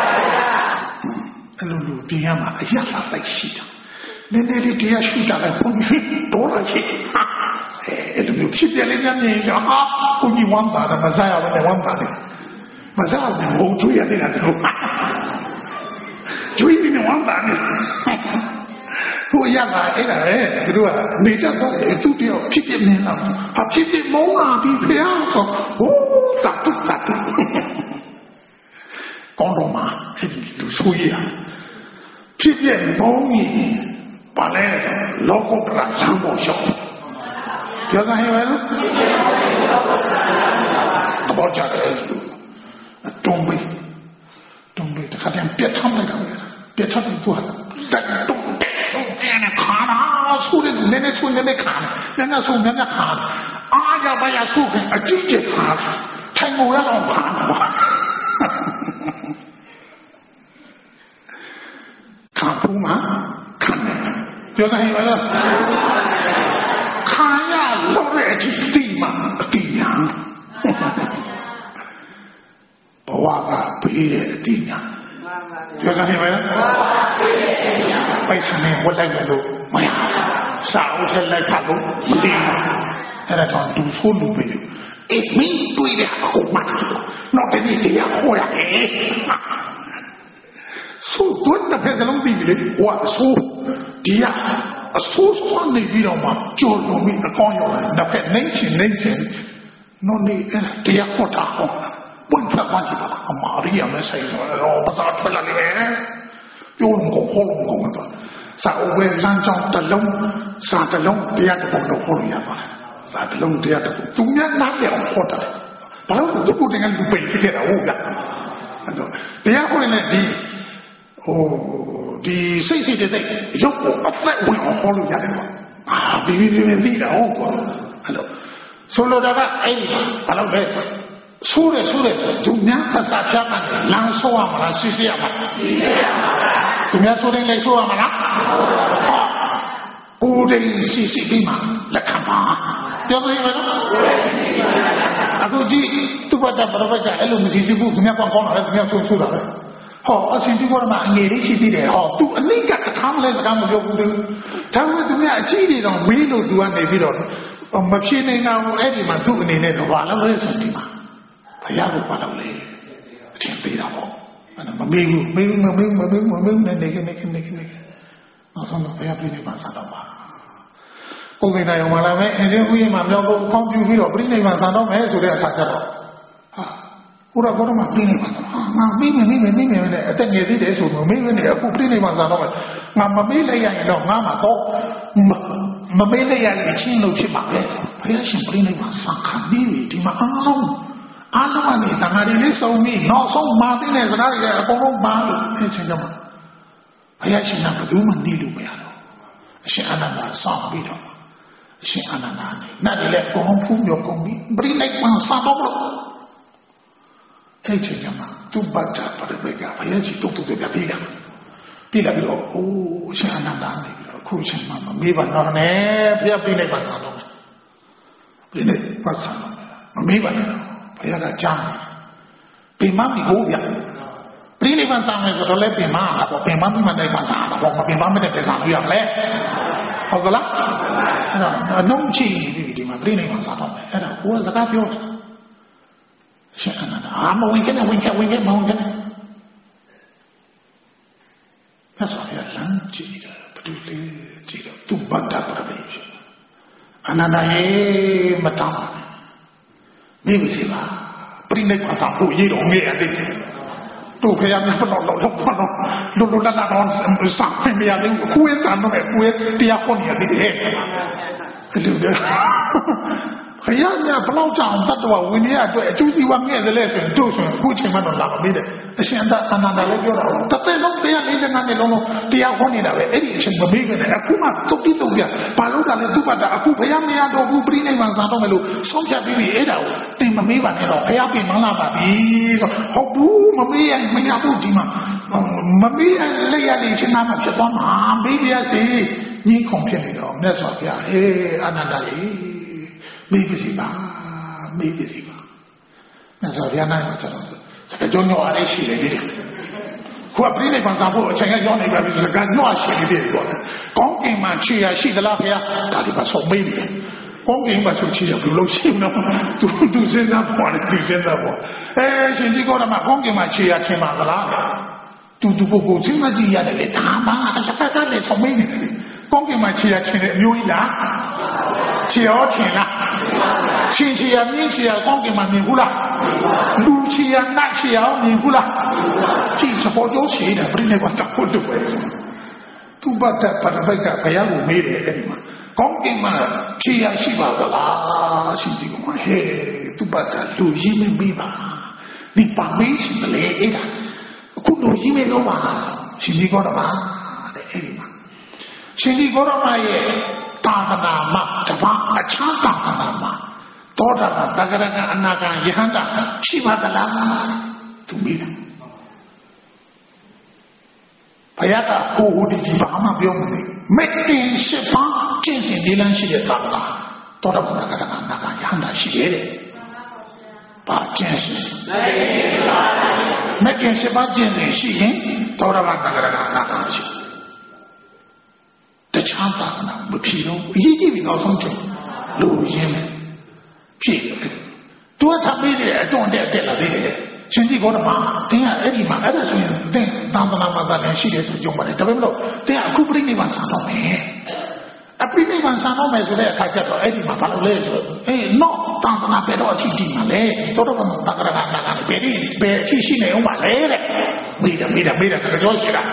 အဲ့လိုလူပြင်ရမှာအရသာလိုက်ရှိတာနည်းနည်းလေးတရားရှိတာလည်းဘုန်းကြီးတော်လာရှိအဲ့လိုမျိုးဖြစ်ပြလေးများမြင်ကြဟာဘုန်းကြီးဝမ်းသာတယ်မစားရဘူးဝမ်းသာတယ်မစားဘူးဘုံကျွေးရတယ်တော့ကျွေးပြီးဝမ်းသာတယ်ဟိုရတာအဲ့ဒါလေသူတို့ကနေတတ်တော့သူတယောက်ဖြစ်ဖြစ်နေလာဟာဖြစ်ဖြစ်မုန်းလာပြီးဖျားဆိုဟိုးတတ်တတ်တတ်ကောင်းတော့မှာအဲ့ဒီလူဆိုရဖြစ်ဖြစ်မုန်းရင်ပါလဲလောကုတ္တရာလမ်းပေါ်ရှောက်ပြောစမ်းဟဲ့လို့တော့ကြတယ်တုံးပြီးတုံးပြီးတခါတည်းပြတ်ထမ်းလိုက်တာပြတ်ထမ်းပြီးသွားတက်တုံးအဲ့နဲ့ခါနာဆိုတဲ့နည်းနည်းဆိုနည်းနည်းခါနည်းနည်းဆိုနည်းနည်းခါအားရပါရဆိုကအကြည့်ကျခါထိုင်ငိုရအောင်ခါခါပူမှာခါနေပြောစမ်းဟဲ့လားခါရလို့တဲ့အကြည့်တိမှာအတိညာဘဝကပေးတဲ့အတိညာပြောစမ်းဟဲ့လားပိုက်ဆံနဲ့ဝတ်လိုက်လို့မရစာအုပ်ထက်လိုက်ဖတ်လို့မသိဘူးအဲ့ဒါကြောင့်သူဆိုးလူပဲအေးမင်းတွေ့တဲ့အခုမှတော့တကယ်တရားခေါ်ရတယ်ဆိုတော့တစ်ဖက်လုံးပြီးလေဟိုအဆိုးဒီကအဆိုးစွမ်းနေပြီးတော့မှကြော်လုံးပြီးအကောင်းရောက်တယ်တစ်ဖက်နိုင်ရှင်နိုင်ရှင်နော်နေအဲ့ဒါတရားခေါ်တာဟောပွင့်ထွက်သွားကြည့်ပါအမာရီယာမဲဆိုင်တော့ဘာသာထွက်လာလေပြောလို့ကိုခေါ်လို့ကိုတော့စာအုပ်ဝဲလမ်းကြောင်းတစ်လုံးစာတစ်လုံးတရားတစ်ပုံတော့ခေါ်လို့ရပါတယ်စာတစ်လုံးတရားတစ်ပုံသူများနားလည်အောင်ခေါ်တယ်ဘာလို့သူကိုတင်ကလူပိတ်ဖြစ်ခဲ့တာဟုတ်လားအဲ့တော့တရားခေါ်ရင်ဒီဟိုဒီစိတ်စိတ်တဲ့ရုပ်ကိုအသက်ဝင်အောင်ခေါ်လို့ရတယ်ကွာအာဘီဘီဘီသိတာဟုတ်ကွာအဲ့လိုဆိုလိုတာကအဲ့ဘာလို့လဲဆိုးတယ်ဆိုးတယ်သူများภาษาဖြတ်တယ်လမ်းဆိုးရမလားစီစီရမလားစီစီရပါဘူးသူများဆိုးတယ်လည်းဆိုးရမလားကိုယ်တည်းစီစီပြီးမှလက်ခံပါပြောလို့ရမလားအခုကြည့်သူ့ဘက်ကဘရဘက်ကအဲ့လိုမစီစီဘူးသူများကောင်းကောင်းလာတယ်သူများဆိုးဆိုးတာပဲဟောအရှင်ဒီကောမှာအငယ်လေးရှိသေးတယ်ဟောသူအနိကတခါမလဲစကားမပြောဘူးသူဒါပေမဲ့သူကအကြည့်နေတော့မေးလို့သူကနေပြီးတော့မဖြေနိုင်တော့အဲ့ဒီမှာသူ့အနေနဲ့တော့ဘာလို့လဲဆိုဒီမှာဘုရားကဘာလို့လဲအချင်းပေးတာပေါ့မမေးဘူးမေးဘူးမမေးဘူးမမေးဘူးမမေးဘူးနဲ့နေနေနေနေနောက်ဆုံးတော့ဘုရားပြည့်နေပါစားတော့ပါကိုယ်စိတ်တိုင်းအောင်လာမယ်အင်းဒီဥယျာဉ်မှာမြောက်ဖို့ကောင်းပြူပြီးတော့ပြိဋိဘံစားတော့မယ်ဆိုတဲ့အခါကျတော့ဟာဘုရားဘောရမှာပြိဋိဘံဟာငါမေးမယ်မေးမယ်မေးမယ်နဲ့အသက်ငယ်သေးတယ်ဆိုတော့မေးမယ်နဲ့အခုပြိဋိဘံစားတော့မယ်ငါမမေးလိုက်ရရင်တော့ငါမှတော့မမေးလိုက်ရရင်ချင်းလို့ဖြစ်ပါပဲဘုရားရှင်ပြိဋိဘံစားခံပြီးဒီမှာအားလုံးအားလုံးကနေတမာရီလေးစုံပြီးနောက်ဆုံးမာသိတဲ့စကားတွေအကုန်လုံးပါလို့သိချင်ကြမှာဘုရားရှင်ကဘယ်သူမှနေလို့မရတော့အရှင်အနန္ဒာစောင့်ပြီးတော့အရှင်အနန္ဒာနဲ့နတ်တွေလည်းအကုန်လုံးဖူးမြော်ကုန်ပြီးပြိဋိဘံစားတော့လို့သိချင်ကြမှာသူ့ဘတ်တာပရမေကဘုရားကြီးတုတ်တုတ်ပြပြလာပြလာပြီးတော့အိုးအရှင်အနန္ဒာနေပြီးတော့အခုချိန်မှမမေးပါတော့နဲ့ဘုရားပြိဋိဘံစားတော့မယ်ပြိဋိဘံစားတော့မမေးပါနဲ့ဘုရားကကြားတယ်ပင်မမီကိုဗျပြိဋိဘံစားမယ်ဆိုတော့လည်းပင်မလားပေါ့ပင်မမိမနိုင်ပါစားတော့မပင်မမနဲ့တည်းစားလို့ရမလဲဟုတ်ကလားအဲ့တော့အလုံးချီပြီးဒီမှာပြိဋိဘံစားတော့မယ်အဲ့ဒါကိုယ်ကစကားပြောတယ်ရှင်အနန္ဒာအာမဝင်ကနေဝင်ကဝင်ကမဝင်ကနေဆက်ဆိုရလမ်းကြည့်တယ်ဘယ်လိုလဲကြည့်တော့သူ့ဘတ်တာပြပဲအနန္ဒာရေမတောင်းနေမစီပါပြိဋိဘံစားဖို့ရတော့ငဲ့ရတယ်တို့ခရမ်းများတော့တော့တော့လို့လို့လာလာတော့စားမရသေးဘူးကိုယ်စားတော့ကိုယ်တရားဟောနေရတယ်အဲ့လိုပဲခရမ်းများဘလောက်ကြောင်တတ်တော်ဝင်ရအတွက်အကျိုးစီးပွားငဲ့တယ်လဲဆိုရင်တို့ဆိုရင်အခုချိန်မှတော့လာမမေးတယ်အရှင်အနန္ဒာလည်းပြောတာတသက်လုံးတရားလေးငါးနဲ့လုံးလုံးတရားဟောနေတာပဲအဲ့ဒီအချိန်မမေးခဲ့တယ်အခုမှတုတ်တိတုတ်ပြဘာလို့ကလဲသူ့ဘတ်တာအခုဘုရားမရတော့ဘူးပြိဋိဘံစားတော့မယ်လို့ဆုံးဖြတ်ပြီးပြီအဲ့ဒါကိုတင်မမေးပါနဲ့တော့ဘုရားပြင်မလာပါဘူးဆိုဟုတ်ဘူးမမေးရင်မရဘူးဒီမှာမမေးရင်လက်ရနေချင်းနာမှဖြစ်သွားမှာမေးပြစီညီခုံဖြစ်နေတော့မြတ်စွာဘုရားဟေးအနန္ဒာကြီးမေးပြစီပါမေးပြစီပါမြတ်စွာဘုရားနိုင်ကျွန်တော်စကားကြောညောအားလေးရှိနေတယ်ခုကပြိဋိဘံစားဖို့အချိန်ကရောက်နေပါပြီစကားညောရှိနေတယ်ကောကောင်းကင်မှာခြေရရှိသလားဘုရားဒါဒီမှာဆုံးမေးတယ်ကောင်းကင်မှာဆိုခြေရဘယ်လိုရှိမလဲသူသူစဉ်းစားပေါ်တယ်သူစဉ်းစားပေါ်အဲရှင်ဒီကောဓမကောင်းကင်မှာခြေရထင်ပါသလားတူတူကိုကိုစဉ်းစားကြည့်ရတယ်လေဒါမှအစကကလည်းဆုံးမေးနေတယ်ကောင်းကင်မှာခြေရထင်တဲ့အမျိုးကြီးလားခြေရောထင်လားရှင်ခြေရမြင်းခြေရကောင်းကင်မှာမြင်ဘူးလားလူခြေရနတ်ခြေရမြင်ဘူးလားကြည့်စပေါ်ကျိုးခြေတယ်ပြိဋိဘံစားဖို့တူပဲသူ့ဘတ်တာပရမိတ်ကဘုရားကိုမေးတယ်အဲ့ဒီမှာကောင်းကင်မှာခြေရရှိပါသလားရှင်ဒီကဟဲ့သူ့ဘတ်တာလူရင်းမမေးပါဒီပါမေးရှိတယ်လေအဲ့ဒါအခုလူရင်းမလို့ပါရှင်ဒီကောတော့ပါတဲ့အဲ့ဒီမှာရှင်ဒီကောတော့ရဲ့သာသနာမှာတပါအချမ်းသာသနာမှာသောတာပန်တဂရကအနာဂံယဟန္တာရှိပါသလားသူမေးတယ်ဘုရားကဟိုဟိုဒီဒီဘာမှပြောမနေမက်တင်ရှိပါကျင့်စဉ်လေးလမ်းရှိတဲ့သာသနာသောတာပန်တဂရကအနာဂံယဟန္တာရှိတယ်တဲ့ဘာကျင့်စဉ်မက်တင်ရှိပါကျင့်စဉ်ရှိရင်သောတာပန်တဂရကအနာဂံရှိတခြားသာသနာမဖြစ်တော့အရေးကြီးပြီနောက်ဆုံးချိန်လူရင်းတယ်ဖြစ်တယ်သူကထပ်ပြီးတယ်အတွန်းတက်တက်လာသေးတယ်ရှင်ကြီးကောဓမာတင်းကအဲ့ဒီမှာအဲ့ဒါဆိုရင်တင်းသာသနာမှာလည်းရှိတယ်ဆိုကြုံပါတယ်ဒါပေမဲ့လို့တင်းကအခုပြိဋိဘံစားတော့မယ်အပြိဋိဘံစားတော့မယ်ဆိုတဲ့အခါကျတော့အဲ့ဒီမှာဘာလို့လဲဆိုတော့အေးတော့သာသနာပဲတော့အထီးတီးမှာလေသောတော်ဘာသာကရကနာကဘယ်ဒီဘယ်အထီးရှိနေအောင်ပါလေတဲ့မိတယ်မိတယ်မိတယ်ဆိုတော့ရှိတာ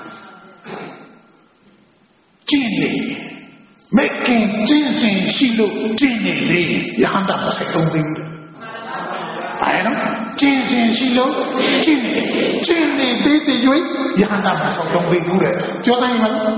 ကျင့်နေမက်ကင်ကျင့်စဉ်ရှိလို့ကျင့်နေလေယဟန္တာမဆိုင်တော့ဘူးဘာလဲနော်ကျင့်စဉ်ရှိလို့ကျင့်နေကျင့်နေပြီးတည်၍ယဟန္တာမဆိုင်တော့ဘူးတဲ့ပြောတိုင်းမလား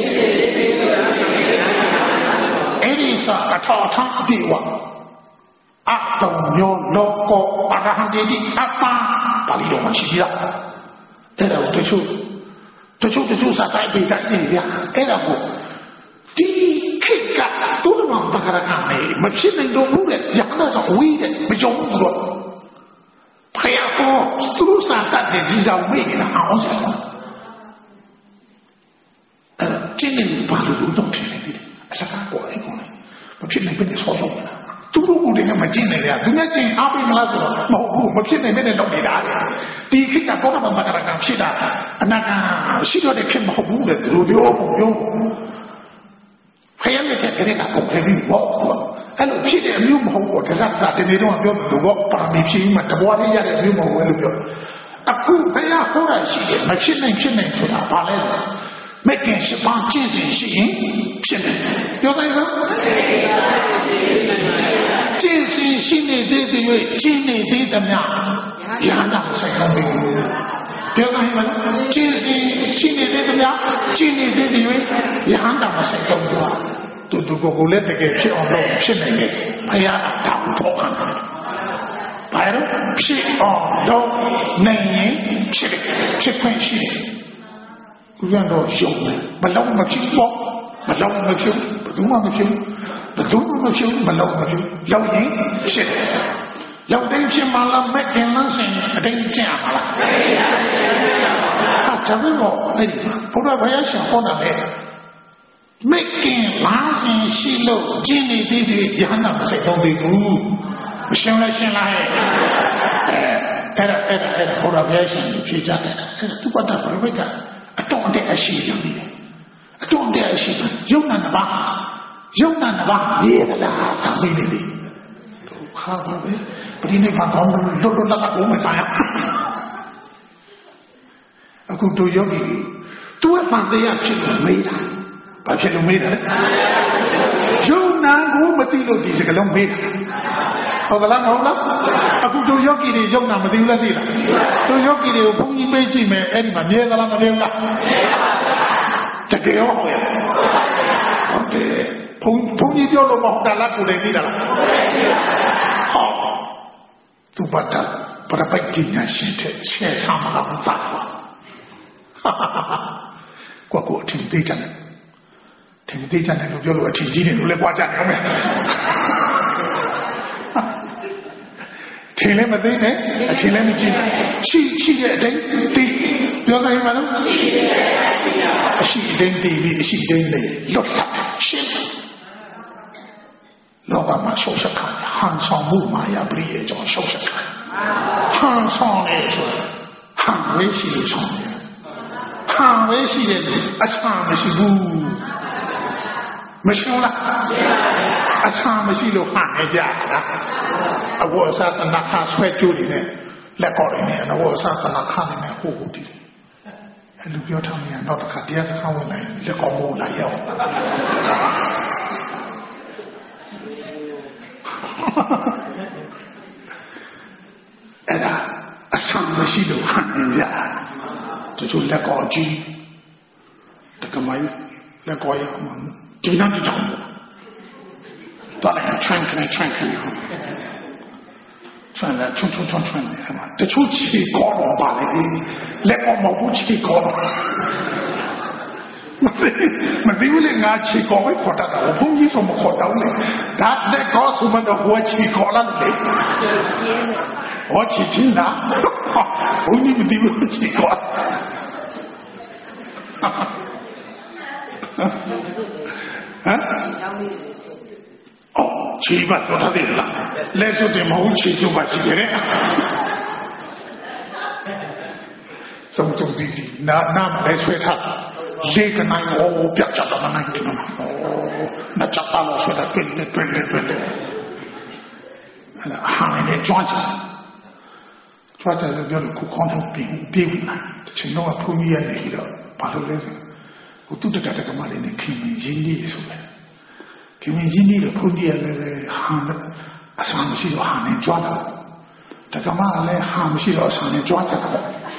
အဲ့ဒီစာအထောက်အထားအပြည့်ဝအတုံမျိုးလောကောအရဟံတိအပ္ပပါဠိတော်မှာရှိသေးတာအဲ့ဒါကိုတချို့တချို့တချို့စာတိုင်းပြတိုင်းနေရအဲ့ဒါကိုဒီခေတ်ကသူ့မှာတခါရကမယ်မဖြစ်နိုင်တော့ဘူးလေရဟန်းတော်ဝေးတယ်မကြုံဘူးတော့ဘာ呀，我路上干的地上没给他好什么？呃，今年把路都停了的，啥过来过来，我偏没被你说中了。都都固定的没进来的，人家进阿贝么拉子了，冇不，没偏没被你弄的啦。第一天讲到他们那个那个屁的，那个许多的偏冇不的，路丢冇用。还有那些给你讲公开的冇，哎，路屁的没有冇我，这啥啥的那种标准，我把没屁嘛，这我的家的没有冇我的标。啊，古哎呀，后来是的，没偏没偏没出来，把来的。没跟西方精神吸引，骗人，有啥意思？精神心理的地位，心理的怎么样？两档谁都没有。有啥意思？精神心理的怎么样？心理的地位，两档谁都没有。都都个个来这个骗我们骗人的，哎呀，他不错看。来了，骗哦，都男人骗的，骗关系。让到凶的，不老没ผิว不老没ผิว不怎么没ผิว不怎么没ผิว不老没ผิว要赢是要得些嘛了没跟人生得这样好了他这个我哎不知道我要想好了没没跟人生西路经历的的也很难谁都得路行了行了哎哎哎哎不知道我要想去讲的这个都不得不会干重点是什么？重点是有难的吧？有难的吧？别的啦，他没的的。好好的，不是那帮他们都都那个我们啥呀？啊，我都有的，都反正要去弄没的，把去弄没的嘞。有难我们对了的这个弄没的。好的啦，好了，啊，我都有给的有难没对了的了，都有给的碰一杯酒没，哎，你们别的啦，没对了。这个要好呀。OK， 碰碰一标了嘛，大家过来的了。好，都把它把它摆进来，现在现场嘛，他们撒谎。哈哈哈哈！我我听对讲的，听对讲的，都叫我听几天都来挂讲了没？听了没对呢？听了没听？去去的人对，表示什么呢？是人对的，是人的，落下心。老板嘛，收拾看，汉上木马呀，不也叫收拾看？汉上来说，汉为是的创的，汉为是的，啊，唱的是不？没修了，啊，唱的是都汉人家了。啊，我啥在那看摔跤里面，来搞里面，那我啥在那看里面呼呼的，哎，路标他们也闹得看，第二次看我来，来搞我来要。哎呀，啊，唱的是都汉人家，这就来搞剧，这个嘛，来搞呀嘛，经常就讲的，到来穿开来穿开来。穿来穿穿穿穿的，嘛，这出气高了吧嘞？来我毛不气高了，没没对不嘞？俺气高会扩大的，我碰见什么扩大嘞？他来告诉我的我气高了嘞，我气轻了，我你们对不气高了？啊？哦，气吧，做他的了，来说的毛气就把气的了。什么种地地，那那么来说他，这个那哦，不要讲到那那个嘛，哦，那讲到了说的对的对的对的，那行业抓起来，抓起来叫做苦康头变变回来，请侬啊碰见来了，把头来说，我都得在这个嘛里面看民心理出来。因为印尼的碰见那个行的，上不去了行人抓到，这个嘛来行不去了上人抓着了，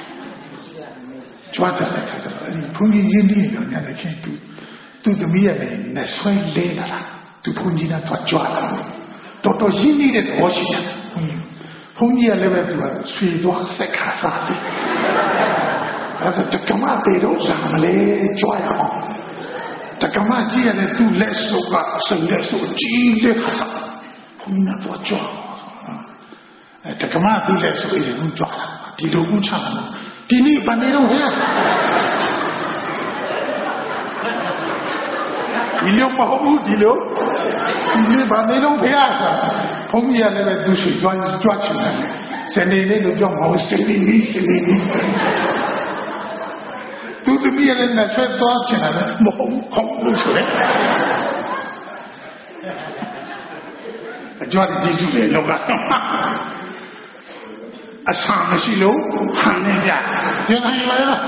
抓着来看到了，你碰见印尼人家来看都都怎么样呢？那摔累了啦，都碰见那抓抓了，到到印尼的多些，嗯，碰见那个多水多晒卡啥的，但是这个嘛背头上么来抓呀？这干嘛接下来都来手啊，手来手，紧来哈啥？你那做抓啊？ တက္ကမသူလည်းဆိုရင်ဦးကြွားလာဒီလိုဦးချလာဒီနေ့ဗန်နေတော့ဟဲ့ဒီလိုမဟုတ်ဘူးဒီလိုဒီနေ့ဗန်နေတော့ဖះဆိုဘုန်းကြီးကလည်းပဲသူရှိကြွားကြွားချင်တယ်စနေနေ့လို့ပြောမဟုတ်စနေနေ့စနေနေ့သူသမီးလည်းနဲ့ဆွဲသွားချင်တယ်မဟုတ်ဟုတ်လို့ဆိုတယ်အကြွားဒီစုလေလောကအဆာမရှိလို့ဟန်နေကြပြန်ဆိုင်ပါလား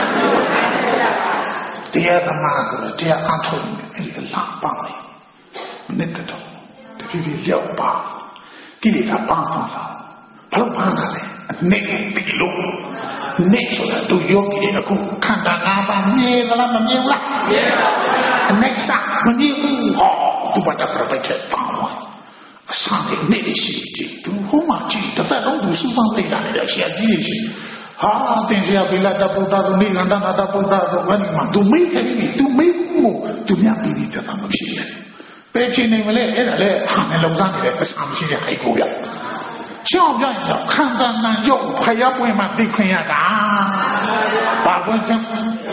တရားသမားဆိုတော့တရားအထုတ်နေအဲ့ဒီလာပါလေမနစ်တော့တတိယရောက်ပါကိလေသာပါသွားတာဘလို့ပါလာလဲအနေပြီလို့နေဆိုတာသူယောဂီအခုခန္ဓာ၅ပါးမြဲသလားမမြဲဘူးလားမြဲပါဘူးအနေစာမမြဲဘူးဟောသူဘာတပြပိုက်ချက်ပါသွားအဆန်နဲ့နေရှိတယ်သူဟိုမှာကြည့်တသက်လုံးသူစူးစမ်းလိုက်တာလေဆရာကြီးရှိဟာတင်ဆရာဘိလာတပုဒ္ဒတို့နိဂန္ဓနာတပုဒ္ဒတို့ဘာမှသူမေးခဲ့ပြီသူမေးဖို့သူများပြီးပြီးတတ်မှာဖြစ်တယ်ပဲချင်းနေမလဲအဲ့ဒါလေဟာနဲ့လုံစားနေတယ်အဆန်မရှိတဲ့ဟိုက်ကိုပြရှောင်းပြရင်တော့ခန္ဓာနာရုပ်ဖျားပွင့်မှသိခွင့်ရတာဘာပွင့်ချင်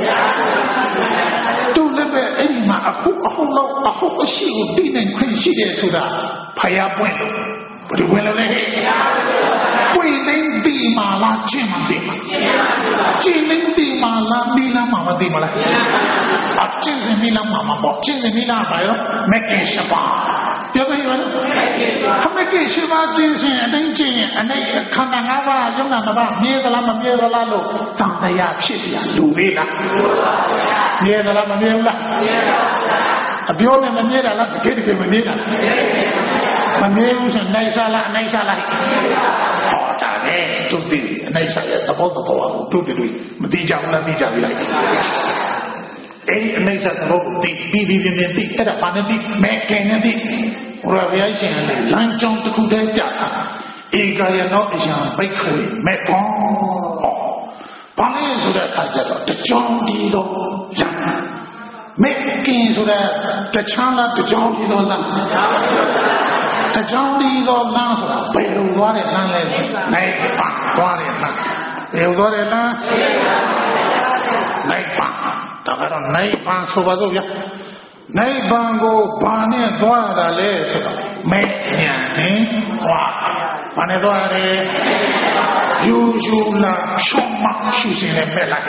သူလည်းပဲအဲ့ဒီမှာအခုအခုလောက်အခုအရှိကိုသိနိုင်ခွင့်ရှိတယ်ဆိုတာဖျားပွင့်လို့ဘယ်လိုဝင်လို့လဲပွင့်နေပြီမာလာကျင့်မသိမှာကျင့်နေပြီမာလာမိလာမှာမသိမလားအကျင့်စမိလာမှာမပေါ့ကျင့်စမိလာပါရောမက်ကင်ရှပါပြောကြရအောင်ခမကိရှိပါကျင့်စဉ်အတိုင်းကျင့်ရင်အနေခန္ဓာ၅ပါးယုံနာ၅ပါးမြဲသလားမမြဲသလားလို့တန်တရားဖြစ်เสียလူသေးလားမြဲသလားမမြဲဘူးလားအပြောနဲ့မမြဲတာလားတကယ်တကယ်မမြဲတာမမြဲဘူးဆိုနိုင်စားလားနိုင်စားလားဟောတာပဲသူတည်နိုင်စားရဲ့သဘောသဘောကိုတို့တွေမသိကြဘူးလားသိကြပြီလားအဲ့ဒီအနေစာတော့ဒီပြီးပြီးပြင်းပြင်းသိအဲ့ဒါဘာနဲ့သိမဲ့ကဲနဲ့သိဘုရားဘုရားရှင်ကလမ်းကြောင်းတစ်ခုတည်းပြတာဧကယနောအယံဘိက္ခွေမဲ့ကောဘာလဲဆိုတဲ့အခါကျတော့တကြောင်ဒီတော့လမ်းမဲ့ကင်းဆိုတဲ့တချမ်းလားတကြောင်ဒီတော့လမ်းတကြောင်ဒီတော့လမ်းဆိုတာဘယ်လိုသွားတဲ့လမ်းလဲနိုင်ပါသွားတဲ့လမ်းဘယ်လိုသွားတဲ့လမ်းနိုင်ပါဒါကတော့နိဗ္ဗာန်ဆိုပါတော့ဗျာနိဗ္ဗာန်ကိုဘာနဲ့သွားတာလဲဆိုတော့မဲ့ညာနဲ့သွားဘာနဲ့သွားရဲယူယူလာရှောင်းမရှုစင်နဲ့မဲ့လိုက်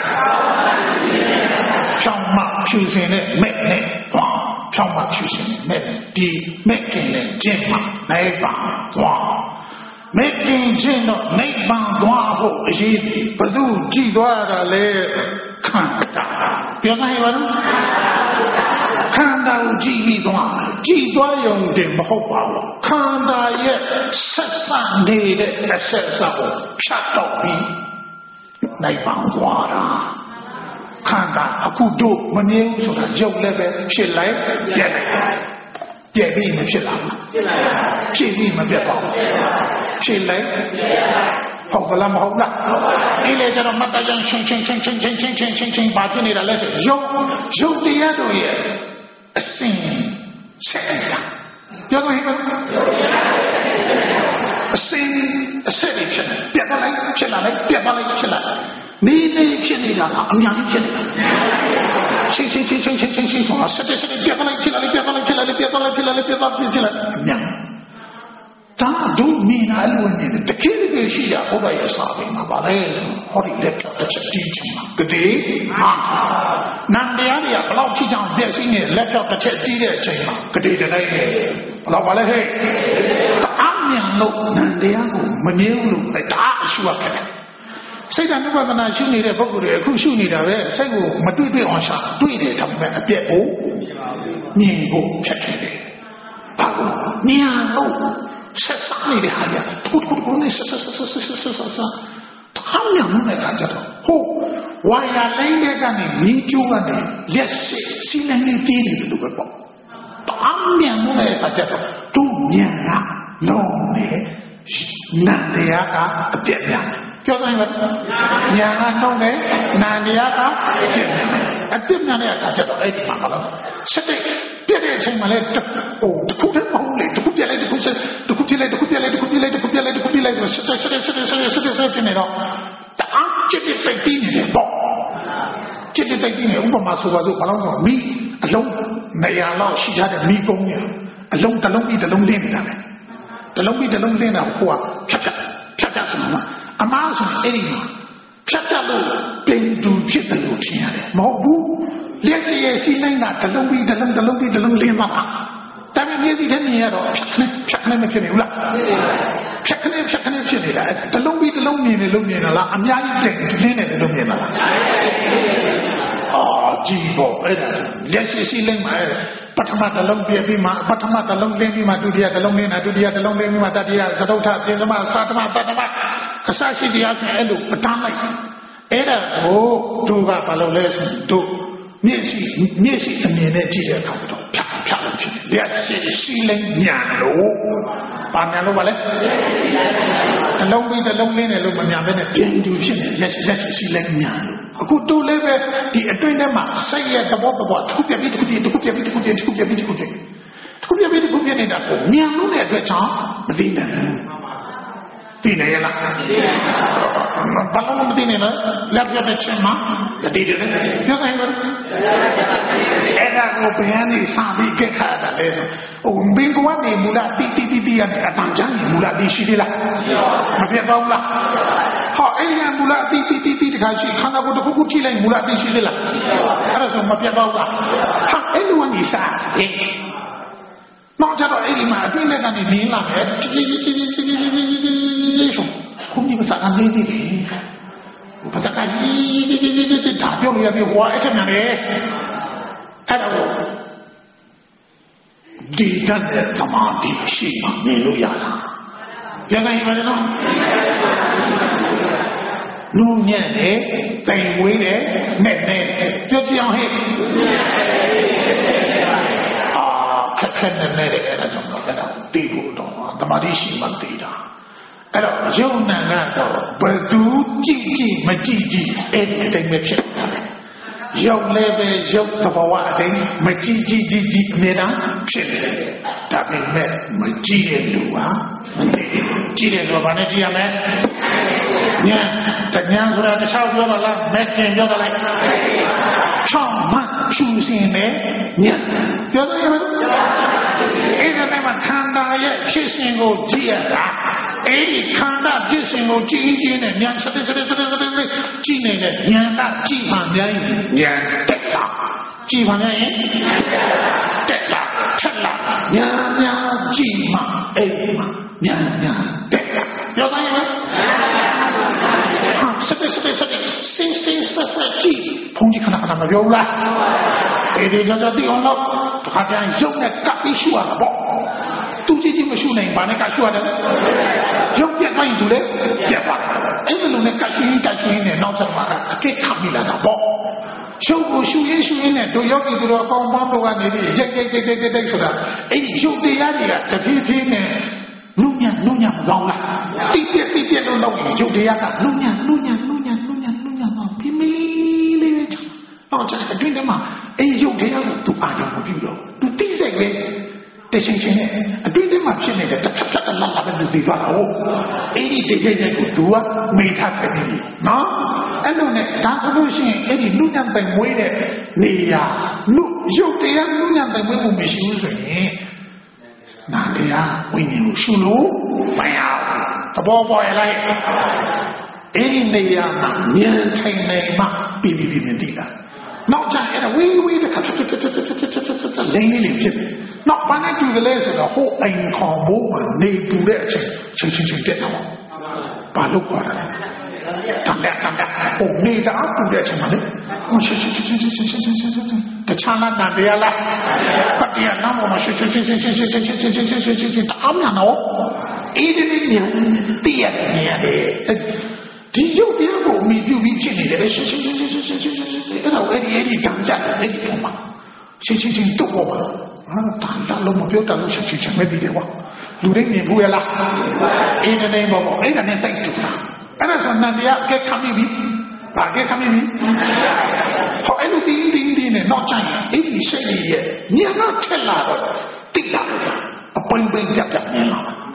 ရှောင်းမရှုစင်နဲ့မဲ့နဲ့သွားရှောင်းမရှုစင်နဲ့မဲ့ဒီမဲ့ကင်နဲ့ကျင့်မှာနိဗ္ဗာန်သွားမဲ့ကင်ကျင့်တော့နိဗ္ဗာန်သွားဖို့အရေးဘယ်သူကြည်သွားတာလဲခန္ဓာပြောနိုင်ပါလားခန္ဓာကိုကြည်ပြီးသွားကြည်သွားရုံတည်းမဟုတ်ပါဘူးခန္ဓာရဲ့ဆက်ဆက်နေတဲ့အဆက်ဆက်ကိုဖြတ်တော့ပြီးနိုင်ပါသွားတာခန္ဓာအခုတို့မမြင်ဘူးဆိုတာရုပ်လည်းပဲဖြစ်လိုက်ပြက်လိုက်ပြက်ပြီးမဖြစ်လာဘူးဖြစ်လိုက်ဖြစ်ပြီးမပြတ်ပါဘူးဖြစ်လိုက်ဟုတ်ကလားမဟုတ်လားဒီလေကျတော့မတန်ချင်းချင်းချင်းချင်းချင်းချင်းချင်းချင်းချင်းဘာဖြစ်နေတာလဲဆိုရုပ်ရုပ်တရားတို့ရဲ့အစဉ်ဆက်လာပြောလို့ဟဲ့အစဉ်အဆက်တွေဖြစ်နေပြတ်သွားလိုက်ဖြစ်လာလိုက်ပြတ်သွားလိုက်ဖြစ်လာနေနေဖြစ်နေတာကအများကြီးဖြစ်နေတာချင်းချင်းချင်းချင်းချင်းချင်းချင်းဆိုတာဆက်ဆက်ပြတ်သွားလိုက်ဖြစ်လာလိုက်ပြတ်သွားလိုက်ဖြစ်လာလိုက်ပြတ်သွားလိုက်ဖြစ်လာလိုက်ပြတ်သွားဖြစ်လာအများဒါတို့မိနာလို့နေတယ်တကယ်တကယ်ရှိတာဘုရားရဲ့စာပေမှာပါလေဟောဒီလက်တစ်ချက်တီးချင်မှာတတိဟာနန္တရားတွေကဘလောက်ဖြစ်ကြောင်ပြည့်စည်နေလက်ဖြောက်တစ်ချက်တီးတဲ့အချိန်မှာကတိတည်းနဲ့ဘလောက်ပါလဲဟဲ့တအားမြန်လို့နန္တရားကိုမမြင်ဘူးလို့တအားအရှုရခဲ့တယ်စိတ်ဓာတ်နိဗ္ဗာန်ရှုနေတဲ့ပုဂ္ဂိုလ်တွေအခုရှုနေတာပဲစိတ်ကိုမတွေ့တွေ့အောင်ရှာတွေ့တယ်ဒါပေမဲ့အပြက်ကိုမြင်ဖို့ဖြတ်ခဲ့တယ်ဘာလို့မြင်အောင်ဆက်စပ်နေတဲ့ဟာရထိုးထိုးထိုးနေဆက်ဆက်ဆက်ဆက်ဆက်ဆက်ဆက်ဆက်တောင်းရမယ့်အခါကျတော့ဟုတ်ဝါရလိုင်းတဲ့ကနေမီးကျိုးကနေလက်စစ်စီလန်နေတည်နေတယ်လို့ပဲပေါ့တောင်းရမယ့်အခါကျတော့သူ့ဉာဏ်ကလုံးနေနန္တရားကအပြည့်များပြောတိုင်းပဲဉာဏ်ကလုံးနေနန္တရားကအပြည့်များအပြည့်များတဲ့အခါကျတော့အဲ့ဒီမှာပါလို့စတဲ့ပြည့်တဲ့အချိန်မှာလဲဟိုတစ်ခုတည်းမဟုတ်လေတစ်ခုပြည့်လိုက်တစ်ခုဆက်တစ်ခုဖြစ်လိုက်တစ်ခုပြက်လိုက်တစ်ခုပြက်လိုက်တစ်ခုပြက်လိုက်တစ်ခုပြက်လိုက်ဆိုဆက်ဆက်ဆက်ဆက်ဆက်ဆက်ဆက်ဖြစ်နေတော့တအားချစ်တဲ့တိုက်တင်းနေတယ်ပေါ့ချစ်တဲ့တိုက်တင်းနေဥပမာဆိုပါစို့ဘာလို့ဆိုမိအလုံးနေရာလောက်ရှိထားတဲ့မိကုန်းရအလုံးတစ်လုံးပြီးတစ်လုံးလင်းနေတာပဲတစ်လုံးပြီးတစ်လုံးလင်းတာကိုကဖြတ်ဖြတ်ဖြတ်ဖြတ်စမှာအမားဆိုအဲ့ဒီမှာဖြတ်ဖြတ်လို့တင်တူဖြစ်တယ်လို့ထင်ရတယ်မဟုတ်ဘူးလက်စီရဲ့စီးနိုင်တာတစ်လုံးပြီးတစ်လုံးတစ်လုံးပြီးတစ်လုံးလင်းသွားတာဒါပေမဲ့မျက်စိထဲမြင်ရတော့ဖြတ်ခနဲ့ဖြတ်ခနဲ့မဖြစ်နေဘူးလားဖြတ်ခနဲ့ဖြတ်ခနဲ့ဖြစ်နေတာတစ်လုံးပြီးတစ်လုံးမြင်နေလို့မြင်တာလားအများကြီးတင်လင်းနေတယ်လို့မြင်တာလားအော်ကြည့်ပေါ့အဲ့ဒါလက်စီစီးလိုက်မှာပထမတစ်လုံးပြပြီးမှပထမတစ်လုံးလင်းပြီးမှဒုတိယတစ်လုံးလင်းတာဒုတိယတစ်လုံးလင်းပြီးမှတတိယသတုထပြင်သမသာတမတတမအစရှိတရားဖြင့်အဲ့လိုပတန်းလိုက်အဲ့ဒါကိုသူကဘာလို့လဲဆိုတော့မျက်စိမျက်စိအမြင်နဲ့ကြည့်တဲ့အခါတော့ဖြတ်ဖြတ်လို့ဖြစ်တယ်လက်စီစီးလိုက်ညာလို့ဘာညာလို့ပါလဲတစ်လုံးပြီးတစ်လုံးလင်းတယ်လို့မညာဘဲနဲ့ပြင်တူဖြစ်နေလက်လက်စီစီးလိုက်ညာလို့အခုတူလေးပဲဒီအတွင်းထဲမှာစိတ်ရဲ့သဘောသဘောတစ်ခုပြပြီးတစ်ခုပြတစ်ခုပြပြီးတစ်ခုပြတစ်ခုပြပြီးတစ်ခုပြတစ်ခုပြပြီးတစ်ခုပြနေတာကိုဉာဏ်လို့တဲ့အတွက်ကြောင့်မသိနိုင်ဘူးသိနေရလားဘာလို့မသိနေလဲလက်ပြတဲ့ချက်မှာတည်တယ်ပြောဆိုင်ပါအဲ့ဒါကိုပြန်နေစာပြီးကြက်ခါတာလေဆိုဟိုဘင်ကနေမူလာတီတီတီတီရတဲ့အတန်ချမ်းမူလာတီရှိသေးလားမဖြစ်တော့ဘူးလားဟောအဲ့ဒီမူလာတီတီတီတီတခါရှိခန္ဓာကိုယ်တစ်ခုခုထိလိုက်မူလာတီရှိသေးလားအဲ့ဒါဆိုမပြတ်တော့ဘူးလားဟာအဲ့လိုကနေစားဟင်နောက်ကြတော့အဲ့ဒီမှာအတွင်းထဲကနေနင်းလာတယ်တီတီတီတီတီတီတီဆိုခုဒီမစားကနေနေတယ်ဘာသာကြီးတီတီတီတီဒါပြောလို့ရပြီဟွာအဲ့ထက်မြန်တယ်အဲ့တော့ဒီတတ်တဲ့သမာဓိရှိမှမြင်လို့ရတာပြန်ဆိုင်ပါနော်လူညံ့တယ်တိုင်ဝေးတယ်နဲ့နဲ့ပြောကြည့်အောင်ဟဲ့ခက်ခက်နဲ့နဲ့အဲ့ဒါကြောင့်တော့အဲ့ဒါသိဖို့တော့သမာဓိရှိမှသိတာအဲ့တော့ယုံနာကတော့ဘယ်သူကြည့်ကြည့်မကြည့်ကြည့်အဲ့ဒီအတိုင်းပဲဖြစ်တာရုပ်လည်းပဲရုပ်သဘောအတိုင်းမကြည့်ကြည့်ကြည့်ကြည့်အမြဲတမ်းဖြစ်နေတယ်ဒါပေမဲ့မကြည့်တဲ့လူဟာမသိဘူးကြည့်တဲ့လူကဘာနဲ့ကြည့်ရမလဲညံတညံဆိုတာတစ်ချောက်ပြောပါလားမဲ့ခင်ပြောပါလားချောင်းမှဖြူစင်နဲ့ညံပြောရမယ်အဲ့ဒါနဲ့မှခန္ဓာရဲ့ဖြစ်စဉ်ကိုကြည့်ရတာအဲ့ဒီခန္ဓာဖြစ်စဉ်ကိုကြည့်ကြည့်နဲ့ဉာဏ်စတဲ့စတဲ့စတဲ့စတဲ့ကြည့်နေတဲ့ဉာဏ်ကကြည့်မှများရင်ဉာဏ်တက်လာကြည့်မှများရင်တက်လာချက်လာဉာဏ်များကြည့်မှအဲ့ဒီမှာဉာဏ်များတက်လာပြောတိုင်းမဟာစတဲ့စတဲ့စတဲ့စင်စင်ဆက်ဆက်ကြည့်ဘုန်းကြီးခဏခဏမပြောဘူးလားအဲ့ဒီကြတော့ဒီအောင်တော့တစ်ခါတည်းရုပ်နဲ့ကပ်ပြီးရှုရတာပေါ့သူကြည့်ကြည့်မရှုနိုင်ဘာနဲ့ကရှုရတယ်ရုပ်ပြတ်တိုင်းသူလေပြတ်သွားအဲ့ဒီလိုနဲ့ကရှုရင်းကရှုရင်းနဲ့နောက်ဆက်မှာအကိတ်ခပ်မိလာတာပေါ့ရုပ်ကိုရှုရင်းရှုရင်းနဲ့တို့ယောဂီတို့အပေါင်းပေါင်းတို့ကနေပြီးကြိတ်ကြိတ်ကြိတ်ကြိတ်ကြိတ်ဆိုတာအဲ့ဒီရုပ်တရားတွေကတဖြည်းဖြည်းနဲ့နုညံ့နုညံ့မကောင်းလားတိပြက်တိပြက်လို့တော့ရုပ်တရားကနုညံ့နုညံ့နုညံ့နုညံ့နုညံ့တော့ပြင်းမီလေးပဲချောင်းတော့ချက်အတွင်းထဲမှာအဲ့ဒီရုပ်တရားကိုသူအာရုံမပြုတော့သူသိစိတ်ပဲတရှင်ရှင်နဲ့အတွင်းထဲမှာဖြစ်နေတဲ့တစ်ဖက်ဖက်တစ်လက်လက်ပဲသူသိသွားတာဟုတ်အဲ့ဒီတိကျကျကိုသူကမေ့ထားတယ်နော်အဲ့လိုနဲ့ဒါဆိုလို့ရှိရင်အဲ့ဒီလူညံပိုင်မွေးတဲ့နေရာလူရုပ်တရားလူညံပိုင်မွေးမှုမရှိဘူးဆိုရင်နာတရားဝိညာဉ်ကိုရှုလို့မရဘူးသဘောပေါက်ရလားအဲ့ဒီနေရာမှာဉာဏ်ထိုင်နေမှပြီးပြီးပြီးသိတာနောက်ကျအဲ့ဒါဝေးဝေးတဲ့ခါဖြစ်ဖြစ်ဖြစ်ဖြစ်ဖြစ်ဖြစ်ဖြစ်ဖြစ်လိမ့်လေးလေးဖြစ်နောက်ဘာနဲ့တူသလဲဆိုတော့ဟိုအိမ်ခေါ်ဖို့နေပူတဲ့အချိန်ချင်းချင်းချင်းတက်တော့ဘာလို့ခေါ်တာတမ်းတက်တမ်းတက်ဟိုနေတာအပူတဲ့အချိန်မှာလေဟိုချင်းချင်းချင်းချင်းချင်းချင်းချင်းချင်းချင်းတခြားလားတန်တရားလားပတ်တရားနာမောချင်းချင်းချင်းချင်းချင်းချင်းချင်းချင်းချင်းချင်းချင်းချင်းချင်းတောင်းရတော့အေးဒီနေ့ညတည့်ရတယ်ညရတယ်ဒီရုပ်တရားကိုအမိပြုပြီးဖြစ်နေတယ်ရှင်းရှင်းရှင်းရှင်းရှင်းရှင်းရှင်းအဲ့တော့အဲ့ဒီအဲ့ဒီကံကြတယ်အဲ့ဒီပုံမှာရှင်းရှင်းရှင်းတော့ပါဟာတန်တလုံးမပြောတလို့ရှင်းရှင်းရှင်းမဲ့ဒီလေကွာလူတွေမြင်ဘူးရလားအင်းနေဘောအဲ့ဒါနဲ့တိုက်တူတာအဲ့ဒါဆိုနန္တရားကဲခမိပြီဘာကဲခမိပြီဟောအဲ့လိုတင်းတင်းတင်းနဲ့နောက်ကျရင်အဲ့ဒီစိတ်ကြီးရဲ့ညံ့ထက်လာတော့တိတ်လာတော့အပိန်ပိန်ကြပ်ကြပ်မြင်လာ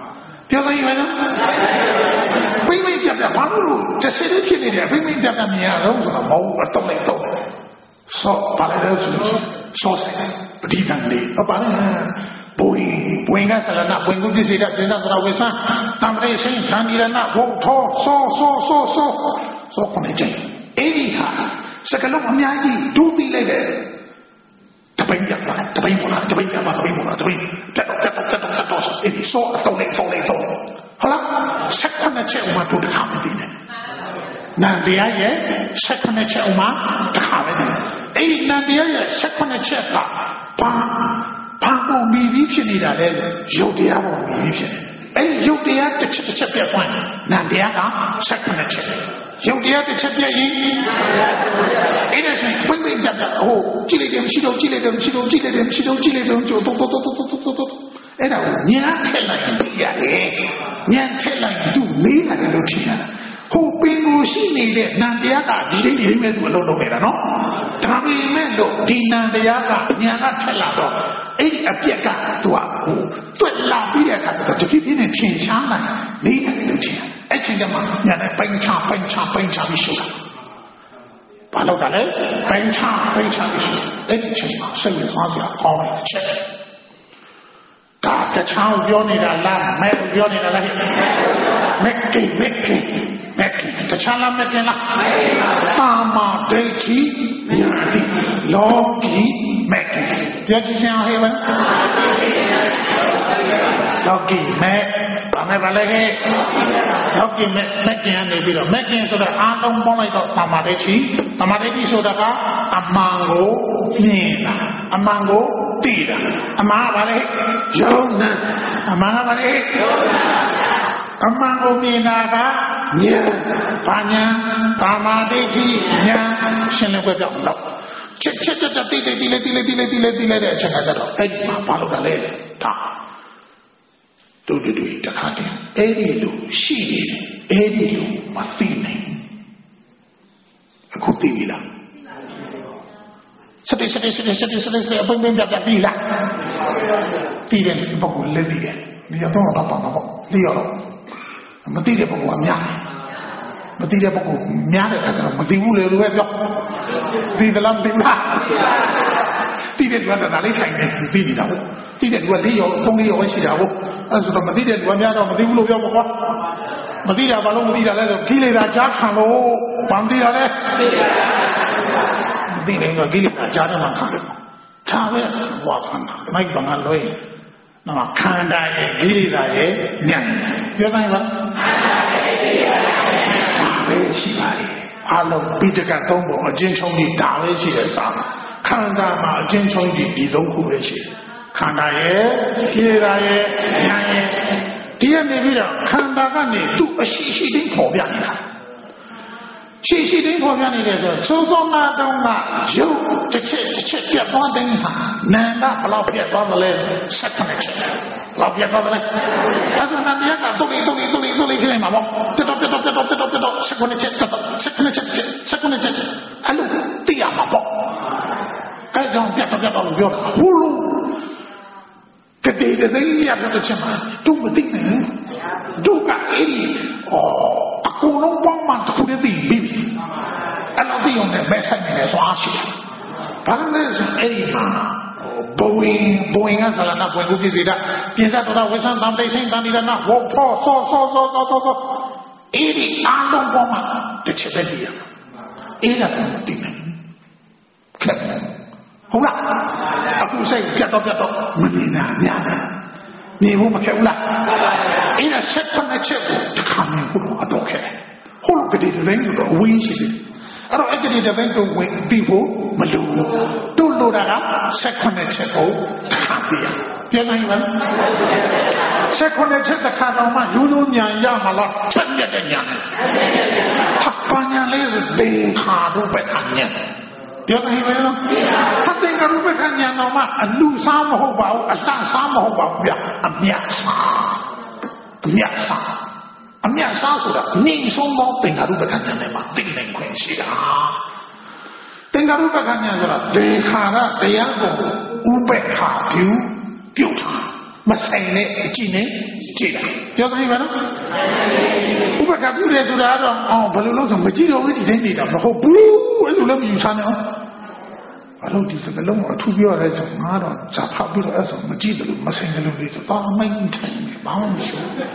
ပြောဆိုင်မယ်နော်ပိမ့်ပိမ့်ပြပြဘာလို့တစ်စက်တည်းဖြစ်နေတယ်ပိမ့်ပိမ့်ပြပြမြင်ရတော့ဆိုတော့မဟုတ်အတော့လိုက်တော့ဆော့ပါလေလို့ဆိုဆော့စက်ပဋိသန္ဓေလေးအပါနဲ့ဘုံဘွင်ကဆလနာဘွင်ကုတိစေတပြင်သာတော်ဝေဆန်းတံပရိစိန်သံဒီရဏဘုထောဆောဆောဆောဆောဆောခနဲ့ကျင်းအဲ့ဒီဟာစကလုံးအများကြီးဒူးပြီးလိုက်တယ်တပိန်ပြတာတပိန်ပေါ်လာတပိန်ပြပါတပိန်ပေါ်လာတပိန်တက်တော့တက်တော့တက်တော့တက်တော့အဲ့ဒီဆောအတုံးလေးတုံးလေးတုံးဟုတ်လားဆက်ခနဲ့ချက်ဥမာတို့တခါမသိနဲ့နန္တရားရဲ့ဆက်ခနဲ့ချက်ဥမာတခါပဲသိအဲ့ဒီနန္တရားရဲ့ဆက်ခနဲ့ချက်ကဘာဘာကိုမိပြီးဖြစ်နေတာလဲရုပ်တရားပေါ်မိပြီးဖြစ်တယ်အဲ့ဒီရုပ်တရားတစ်ချက်တစ်ချက်ပြတ်သွားရင်နန္တရားကဆက်ခနဲ့ချက်ရုပ်တရားတစ်ချက်ပြည့်ရင်အဲ့ဒါဆိုရင်ပိမ့်ပိမ့်ပြပြဟိုကြည့်လိုက်တယ်မရှိတော့ကြည့်လိုက်တယ်မရှိတော့ကြည့်လိုက်တယ်မရှိတော့ကြည့်လိုက်တယ်ကျိုးတော့တော့တော့တော့တော့တော့အဲ့ဒါကိုညာထက်လိုက်ရင်ပြရတယ်ညာထက်လိုက်သူမေးတယ်လို့ထင်ရတာဟိုပင်ကိုရှိနေတဲ့နန္တရားကဒီလေးဒီလေးမဲ့သူအလုပ်လုပ်နေတာနော်ဒါပေမဲ့လို့ဒီနန္တရားကညာကထက်လာတော့အဲ့ဒီအပြက်ကသူကဟိုတွက်လာပြီးတဲ့အခါကျတော့တဖြည်းဖြည်းနဲ့ထင်ရှားနိုင်နေတယ်လို့ထင်ရအဲ့ချိန်ကမှညာနဲ့ပိန်ချပိန်ချပိန်ချပြီးရှုတာဘာလို့ကလဲပိန်ချပိန်ချပြီးရှုအဲ့ဒီချိန်မှာစိတ်ဝင်စားစရာကောင်းတဲ့အချက်ဒါတခြားပြောနေတာလားမဲပြောနေတာလားမက်ကိမက်ကိမက်ကိတခြားလားမက်ကင်လားတာမာဒိဋ္ဌိညာတိလောကီမက်ကိပြောချင်အောင်ဟဲ့ဝဲလောကီမက်ဘာမဲပါလဲဟဲ့လောကီမက်မက်ကင်ကနေပြီးတော့မက်ကင်ဆိုတာအားလုံးပေါင်းလိုက်တော့တာမာဒိဋ္ဌိတာမာဒိဋ္ဌိဆိုတာကအမှန်ကိုမြင်တာအမှန်ကိုသိတာအမှန်ကဘာလဲယုံနာအမှန်ကဘာလဲအမှန်ကိုမြင်တာကဉာဏ်ဘာဉာဏ်ဘာမာဒိဋ္ဌိဉာဏ်ရှင်းလင်းခွဲပြောင်းတော့ချက်ချက်ချက်တိတိတိလေးတိလေးတိလေးတိလေးတိလေးတဲ့အချက်ကတော့အဲ့ဒီမှာဘာလို့လဲဒါတို့တို့တို့တခါတည်းအဲ့ဒီလိုရှိနေတယ်အဲ့ဒီလိုမသိနိုင်အခုသိပြီလားစတိစတိစတိစတိစတိစတိအပင်းပင်းပြပြပြီလားသိတယ်ပုဂ္ဂိုလ်လည်းသိတယ်ဒီတော့တော့ပါတော့သိရတော့မသိတဲ့ပုဂ္ဂိုလ်ကများမသိတဲ့ပုဂ္ဂိုလ်များတဲ့အခါကျတော့မသိဘူးလေလို့ပဲပြောသိသလားမသိဘူးလားသိတဲ့လူကဒါလေးထိုင်နေသိနေတာဟုတ်သိတဲ့လူကလေးရောသုံးလေးရောပဲရှိတာဟုတ်အဲဆိုတော့မသိတဲ့လူကများတော့မသိဘူးလို့ပြောပေါ့ကွာမသိတာဘာလို့မသိတာလဲဆိုခိလေသာကြားခံလို့ဘာမသိတာလဲသိတယ်ကခိလေသာကြားတယ်မှာခံတယ်ဒါပဲဟောခံတာမိုက်ဘာငါလွှဲနော်ခန္ဓာရဲ့ခိလေသာရဲ့ညံ့ပြောဆိုင်ပါပဲရှိပါလေအလုံးပိဋကသုံးပုံအချင်းချင်းကြီးဒါပဲရှိတဲ့စာခန္ဓာမှာအချင်းချင်းကြီးဒီသုံးခုပဲရှိတယ်ခန္ဓာရဲ့ခိလေသာရဲ့ညံ့ရဲ့ဒီကနေပြီးတော့ခန္ဓာကနေသူ့အရှိရှိတိုင်းပေါ်ပြနေတာရှိရှိတိုင်းပေါ်ပြနေတယ်ဆိုသုံးသုံးနာတုံးကရုပ်တစ်ချက်တစ်ချက်ပြတ်သွားတဲ့ဟာနာမ်ကဘလောက်ပြတ်သွားသလဲစက္ကန့်ချက်လောက်ပြတ်သွားတယ်အဲဆိုနာမ်ရကတော့တူတူတူတူတူလေးဖြစ်နေမှာပေါ့တက်တော့တက်တော့တက်တော့တက်တော့တက်တော့စက္ကန့်ချက်တက်တော့စက္ကန့်ချက်စက္ကန့်ချက်အဲ့လိုသိရမှာပေါ့အဲကြောင့်ပြတ်တော့ပြတ်တော့ပြောတာဟိုလိုကတိတဲ့သိရတဲ့ချက်မှာသူမသိနိုင်ဘူးဒုက္ခအဲ့ဒီအော်အကုန်လုံးပေါင်းမှတစ်ခုတည်းသိပြီအဲ့လိုသိအောင်လည်းမဲဆိုင်နေတယ်ဆိုအားရှိတယ်ဘာလဲဆိုအဲ့ဒီမှာဘဝင်းဘဝင်းကဇာလနာဘဝင်းကိုပြည့်စေတာပြင်စားတော်ဝိသံတံတိစိန်တန်ဒီရနာဝေါဖောဆောဆောဆောဆောဆောအဲ့ဒီအားလုံးပေါင်းမှတစ်ချက်တည်းသိရအဲ့ဒါကိုသိနိုင်ခက်ဟုတ်လားအခုစိတ်ပြတ်တော့ပြတ်တော့မနေတာများတယ်နေဖို့မခက်ဘူးလားအဲ့ဒါဆက်ဖက်တဲ့ချက်ကိုတစ်ခါမှဘုရားအတော့ခဲ့ဟုတ်လို့ကတိတဲ့င်းတော့ဝင်းရှိတယ်အဲ့တော့အဲ့ဒီတဲ့င်းတော့ဝင်ပြီးဖို့မလိုဘူးတို့လိုတာကဆက်ဖက်တဲ့ချက်ကိုတစ်ခါပြရပြန်နိုင်ပါဆက်ဖက်တဲ့ချက်တစ်ခါတော့မှရိုးရိုးညာရမှာလားချက်မြတ်တဲ့ညာဟာပညာလေးဆိုသင်္ခါတို့ပဲခံညာပြောနိုင်ပါလားဟာသင်္ခါရုပ္ပခဉာဏ်တော်မှာအလူစားမဟုတ်ပါဘူးအစစားမဟုတ်ပါဘူးဗျအမြတ်စားအမြတ်စားအမြတ်စားဆိုတာနေဆုံးသောသင်္ခါရုပ္ပခဉာဏ်နဲ့မှာသိနိုင်ခွင့်ရှိတာသင်္ခါရုပ္ပခဉာဏ်ဆိုတာသင်္ခါရတရားကိုဥပ္ပခါပြုပြုတ်တာမဆိုင်နဲ့အကြည့်နဲ့ကြည့်တာပြောစမ်းပါနော်ဥပကပြုတယ်ဆိုတာတော့အော်ဘယ်လိုလုပ်ဆိုမကြည့်တော့ဘူးဒီတိုင်းနေတာမဟုတ်ဘူးအဲ့လိုလည်းမယူဆနဲ့ဘာလို့ဒီစကလုံးအထူးပြောရဲဆိုငါတော့ဇာဖောက်ပြီးတော့အဲ့ဆိုမကြည့်တယ်လို့မဆိုင်တယ်လို့လေဆိုတော့မိုင်းထိုင်ဘာမှမရှိ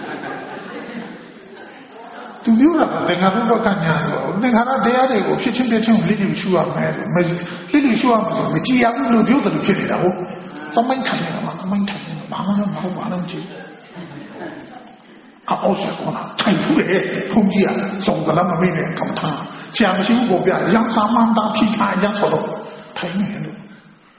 သူပြောတာကငါတို့ဘက်ကညာတော့သင်္ခါရတရားတွေကိုဖြစ်ချင်းဖြစ်ချင်းလိလိရှုရမယ်ဆိုမလိလိရှုရမယ်ဆိုမကြည့်ရဘူးလို့ပြောတယ်လို့ဖြစ်နေတာဟုတ်သမိုင်းထိုင်နေတာမှာသမိုင်းထိုင်နေတာဘာမှမဟုတ်ပါဘူးကြည့်အောက်ဆက်ကောင်းထိုင်ဖူးတယ်ဖုန်ကြီးကစုံကလာမမေးနဲ့ကမ္မထာဆရာမရှိဘူးပေါ့ဗျာရန်စာမန်တာဖြီထားရန်ဆိုတော့ထိုင်နေတယ်လို့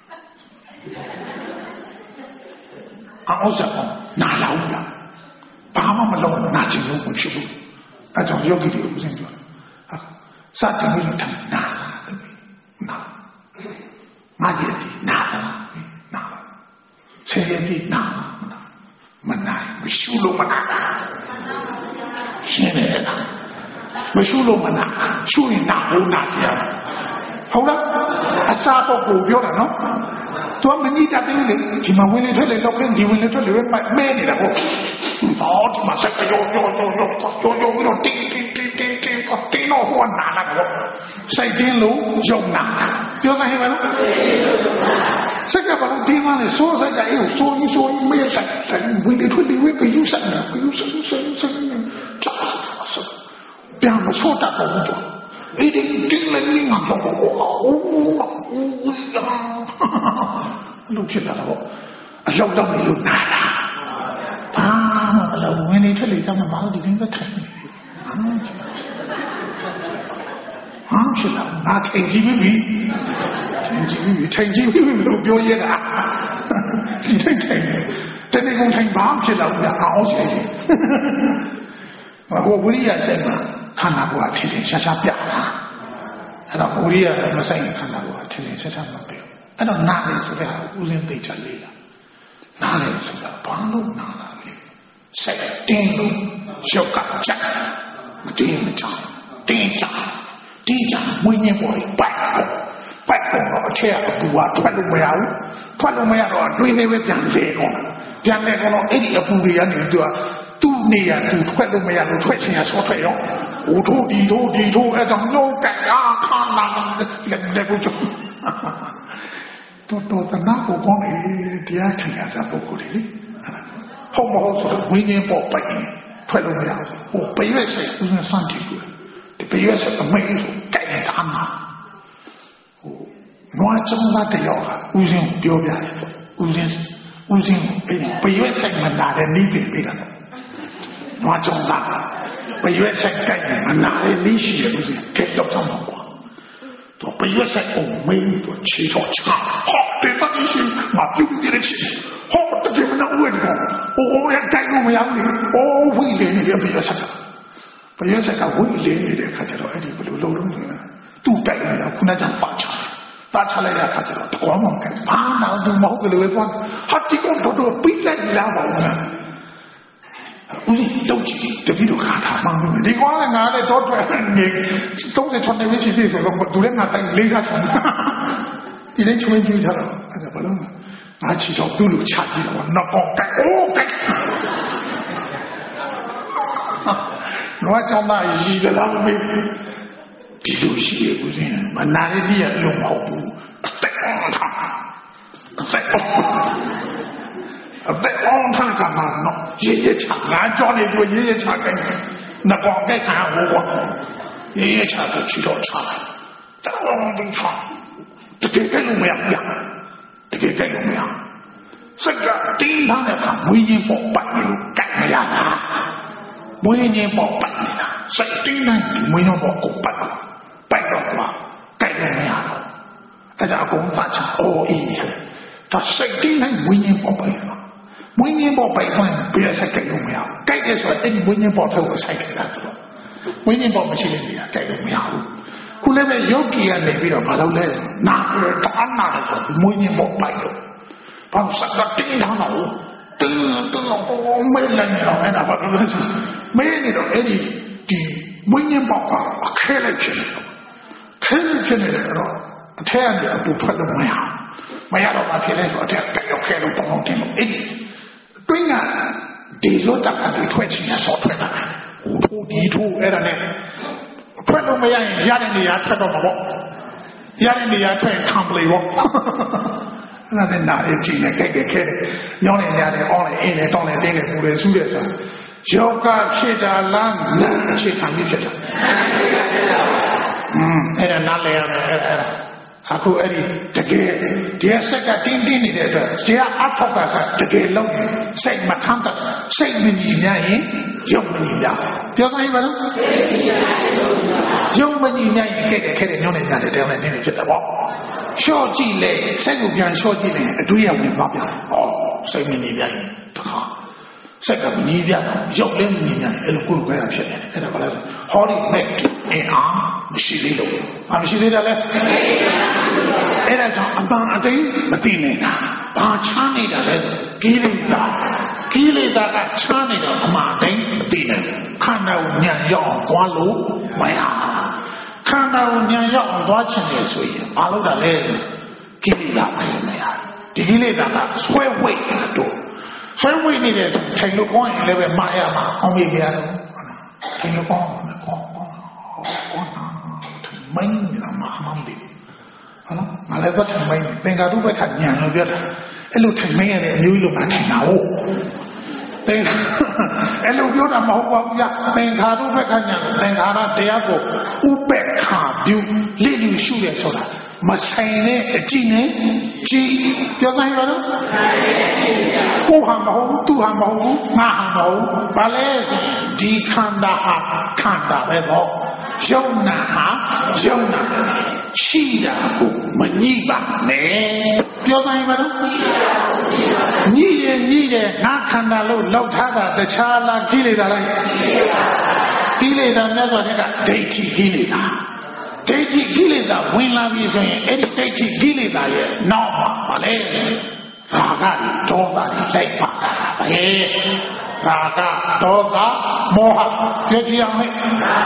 အောက်ဆက်ကောင်းနားလောက်လားဘာမှမလုပ်နားချင်လို့မရှိဘူးအဲကြောင့်ယောဂီတွေကိုဦးစင်ပြောဟာစတင်ပြီးတော့ထိုင်နားနားငါရဲ့ဒီနားနားဆယ်ရဲ့ဒီနားမနိုင်မရှိလို့မနာရှင်းတယ်လားမရှိလို့မနာရှုရင်နာဘူးနာစီရဟုတ်လားအစားတော့ကိုပြောတာနော်သူကမငြိတတ်သေးလေဒီမှာဝင်လေထွက်လေလောက်ခင်းဒီဝင်လေထွက်လေပဲမဲနေတာဟုတ်ဟောဒီမှာစက်ကြောကြောကြောကြောကြောကြောပြီးတော့တင်းတင်းတင်းတင်းတင်းတင်းတော့ဟိုနာလာတော့စိတ်တင်းလို့ယုံနာပြောစမ်းဟဲ့မလားစက်ကဘာလို့တင်းမလဲစိုးစက်ကအေးစိုးကြီးစိုးကြီးမဲဆိုင်ဝင်လေထွက်လေဝဲကယူဆန်ကယူဆန်ဆန်ဆန်ချာပြန်မဆိုးတတ်ဘူးတော့အဲ့ဒီတင်းလည်းငါတော့အိုးလူဖြစ်လာတော့အလောက်တော့နေလို့နာတာဘာမှမလုပ်ဝင်နေထွက်လေစမ်းမမဟုတ်ဒီတင်းသက်ထိုင်ဟာဖြစ်လာငါထိုင်ကြည့်ပြီထိုင်ကြည့်ပြီထိုင်ကြည့်ပြီလို့ပြောရတာဒီထိုင်ထိုင်တနေ့ကုန်ထိုင်ဘာဖြစ်လာဘူးအောင်ရှိတယ်ဟိုဝိရိယဆိုင်မှာခန္ဓာကိုယ်အထင်ထင်ရှားရှားပြတာအဲ့တော့ဝိရိယမဆိုင်ခန္ဓာကိုယ်အထင်ထင်ရှားရှားမပြအဲ့တော့နားလေဆိုတဲ့ဟာဦးစင်းသိချလေးလားနားလေဆိုတာဘာလို့နားလာလဲစိတ်တင်းလို့ရုပ်ကကြက်မတင်းမချတင်းချတင်းချမွေးညင်းပေါ်ပိုက်ပိုက်တော့အထက်အပူကထွက်လို့မရဘူးထွက်လို့မရတော့အတွင်းထဲပဲပြန်လေကုန်ပြန်လေကုန်တော့အဲ့ဒီအပူတွေကနေသူကသူ့နေရသူထွက်လို့မရလို့ထွက်ချင်ရဆောထွက်ရောဟိုထိုးဒီထိုးဒီထိုးအဲ့ကြောင့်နှုတ်ကအားခါလာလက်လက်ကိုကျတော်တော်တနာကိုကောင်းတယ်တရားထင်ရစားပုဂ္ဂိုလ်တွေလေဟုတ်မဟုတ်ဆိုတော့ဝိညာဉ်ပေါ်ပိုက်ထွက်လို့မရဘူးဟိုပရွက်စိတ်ဦးစမ်းစမ်းကြည့်ကိုဒီပရွက်စိတ်အမေးဆိုကြိုက်နေတာမှာဟိုနွားကျုံးသားတယောက်ကဦးစင်းပြောပြတယ်ဦးစင်းဦးစင်းအဲ့ဒီပရွက်စိတ်မနာတဲ့နိဗ္ဗာန်ပေးတာနွားကျုံးသားပရွက်စိတ်ကြိုက်မနာတဲ့နိရှိတယ်ဦးစင်းကဲတော့ဆောင်ပါတော့ပရွက်စိတ်အမေးတော့ချီတော့ချာဟောတဲ့တတိရှိမပြုတ်ကြည့်ချင်ဟောတကယ်မနာဦးတယ်ဟိုရတိုင်းလို့မရဘူးအိုးဝိလေနေတယ်ပရွက်စိတ်ပရွက်စိတ်ကဝိလေနေတဲ့ခါကျတော့အဲ့ဒီဘယ်လိုလုပ်လို့လဲသူ့တိုက်နေတာခုနကပါချပါချလိုက်တဲ့ခါကျတော့တကွာမှမကဘာမှသူမဟုတ်တယ်လို့ပြောဟာတိကတော့တော့ပြီးလိုက်လာပါဦးဦးကြီးတော့ကြည့်တပည့်တို့ခါထားမှန်းဒီကွာလည်းငါလည်းတော့ထွက်နေသုံးဆယ်၆နှစ်ရှိသေးဆိုတော့သူလည်းငါတိုင်းလေးစားချင်ဒီလေးချွေးကြည့်ထားတော့အဲ့ဒါဘလုံးငါချီတော့သူ့လူချကြည့်တော့နော်ကောကဲအိုးကဲတော့ကြောင့်မရည်တယ်လားမမေးဒီလိုရှိရဦးစင်းမနာရည်ရလုံးမဟုတ်ဘူးအသက်အောင်ထားအသက်အသက်အောင်ထားကမှနော်ရေရချငါကြောနေသူရေရချကဲနကောကဲခါဟိုကောရေရချကချီတော့ချတော့ဘင်းချတကယ်ကလည်းမရဘူးတကယ်ကလည်းမရစက်ကတင်းထားတဲ့အခါမွေးရင်ပေါ်ပတ်လို့ကြိုက်မရတာမွေးရင်ပေါ်ပတ်နေတာစက်တင်းတိုင်းမွေးရင်ပေါ်ကိုပတ်တော့ပိုက်တော့ကွာကြိုက်လည်းမရတော့အဲဒါအကုန်ဖတ်ချအိုးအေးဒါစက်တင်းတိုင်းမွေးရင်ပေါ်ပတ်တော့မွေးရင်ပေါ်ပိုက်ခွန်းပြည့်စက်ကြိုက်လို့မရဘူးကြိုက်တယ်ဆိုတော့အဲ့ဒီမွေးရင်ပေါ်ထုတ်ကိုစိုက်ခဲ့တာဆိုတော့မွေးရင်ပေါ်မရှိတဲ့နေရာကြိုက်လို့မရဘူးခုလည်းပဲယောဂီကနေပြီးတော့မလုပ်လဲနာတာနာတယ်ဆိုမွေးရင်ပေါ်ပိုက်တော့ဘာစက်ကတင်းထားတော့တင်းတော့မဲလည်းနေတော့အဲ့ဒါဘာလို့လဲဆိုမဲနေတော့အဲ့ဒီဒီမွေးရင်ပေါ်ကအခဲလိုက်ဖြစ်နေတော့ခဲလိုက်ဖြစ်နေတော့အထက်ကနေအပူထွက်လို့မရမရတော့ဘာဖြစ်လဲဆိုအထက်ကရောက်ခဲလို့တောင်းတင်လို့အဲ့ဒီတွင်းကဒီဇောတကတွေထွက်ချင်ရဆော့ထွက်လာဟိုထိုးဒီထိုးအဲ့ဒါနဲ့ထွက်လို့မရရင်ရတဲ့နေရာထွက်တော့မှာပေါ့ရတဲ့နေရာထွက်ရင်ခံပလေပေါ့အဲ့ဒါနဲ့နားရင်ကြည့်နေကြိုက်ကြခဲတယ်ညောင်းနေရတယ်အောင်းနေအင်းနေတောင်းနေတင်းနေပူတယ်ဆူးတယ်ဆိုတာယောဂဖြစ်တာလားနာဖြစ်တာမျိုးဖြစ်တာอืมအဲ့ဒါနားလဲရမယ်အဲ့ဒါအခုအဲ့ဒီတကယ်ဒီဆက်ကတင်းတင်းနေတဲ့အတွက်ဇေယအထောက်ကစားတကယ်လုံးစိတ်မထမ်းတတ်စိတ်မကြည်များရင်ရုပ်မကြည်များပြောဆိုင်ပါလားရုပ်မကြည်များရင်ခဲ့တယ်ခဲ့တယ်ညောင်းနေကြတယ်တောင်းနေနေဖြစ်တယ်ပေါ့ရှော့ကြည့်လေစိတ်ကိုပြန်ရှော့ကြည့်လေအတွေ့အဝင်သွားပြန်ဩစိတ်မကြည်များရင်တခါစက်ကမကြီးပြတာရုပ်လည်းမကြီးများအဲ့လိုကိုယ်ကိုယ်ရဖြစ်နေတယ်အဲ့ဒါဘာလဲဆိုဟောဒီမဲ့အင်းအားမရှိသေးလို့ဘာမရှိသေးတာလဲအဲ့ဒါကြောင့်အပန်းအသိမသိနေတာဘာချမ်းနေတာလဲကိလေသာကိလေသာကချမ်းနေတော့အမှန်တိုင်းမသိနိုင်ခန္ဓာကိုညံရောက်အောင်သွားလို့မရခန္ဓာကိုညံရောက်အောင်သွားချင်တယ်ဆိုရင်မလုပ်တာလဲကိလေသာမရဒီကိလေသာကဆွဲဝိတ်တော့ဆွဲဝိတ်နေတယ်ထိုင်လို့ကောင်းရင်လည်းပဲမှားရမှာအောင်မိပြရတယ်ထိုင်လို့ကောင်းတယ်ကောင်းကောင်းကောင်းမင်းကမှမမသိဟုတ်လားငါလည်းသက်ထိုင်မင်းသင်္ကာတုဘက်ကညံလို့ပြောတာအဲ့လိုထိုင်မင်းရတဲ့အမျိုးကြီးလိုမှထင်တာဟုတ်သင်အဲ့လိုပြောတာမဟုတ်ပါဘူးဗျသင်္ခါတုဘက်ကညံသင်္ခါရတရားကိုဥပက္ခပြုလိလူရှုရဆိုတာမဆိုင်တဲ့အကြည့်နဲ့ကြည့်ပြောဆိုင်ပါတော့ကိုဟာမဟုတ်သူဟာမဟုတ်ငါဟာမဟုတ်ဘာလဲဆိုဒီခန္ဓာဟာခန္ဓာပဲပေါ့ယုံနာဟာယုံနာရှိတာကိုမညှိပါနဲ့ပြောဆိုင်ပါတော့ညှိရင်ညှိတယ်ငါခန္ဓာလို့လောက်ထားတာတခြားလားကိလေသာလားကိလေသာမြတ်စွာဘုရားကဒိဋ္ဌိကိလေသာဒိဋ္ဌိကိလေသာဝင်လာပြီဆိုရင်အဲ့ဒီဒိဋ္ဌိကိလေသာရဲ့နောက်မှာပါလေရာဂဒေါသတွေလိုက်ပါတာပဲရာဂဒေါသမောဟပြောကြည့်အောင်ဟဲ့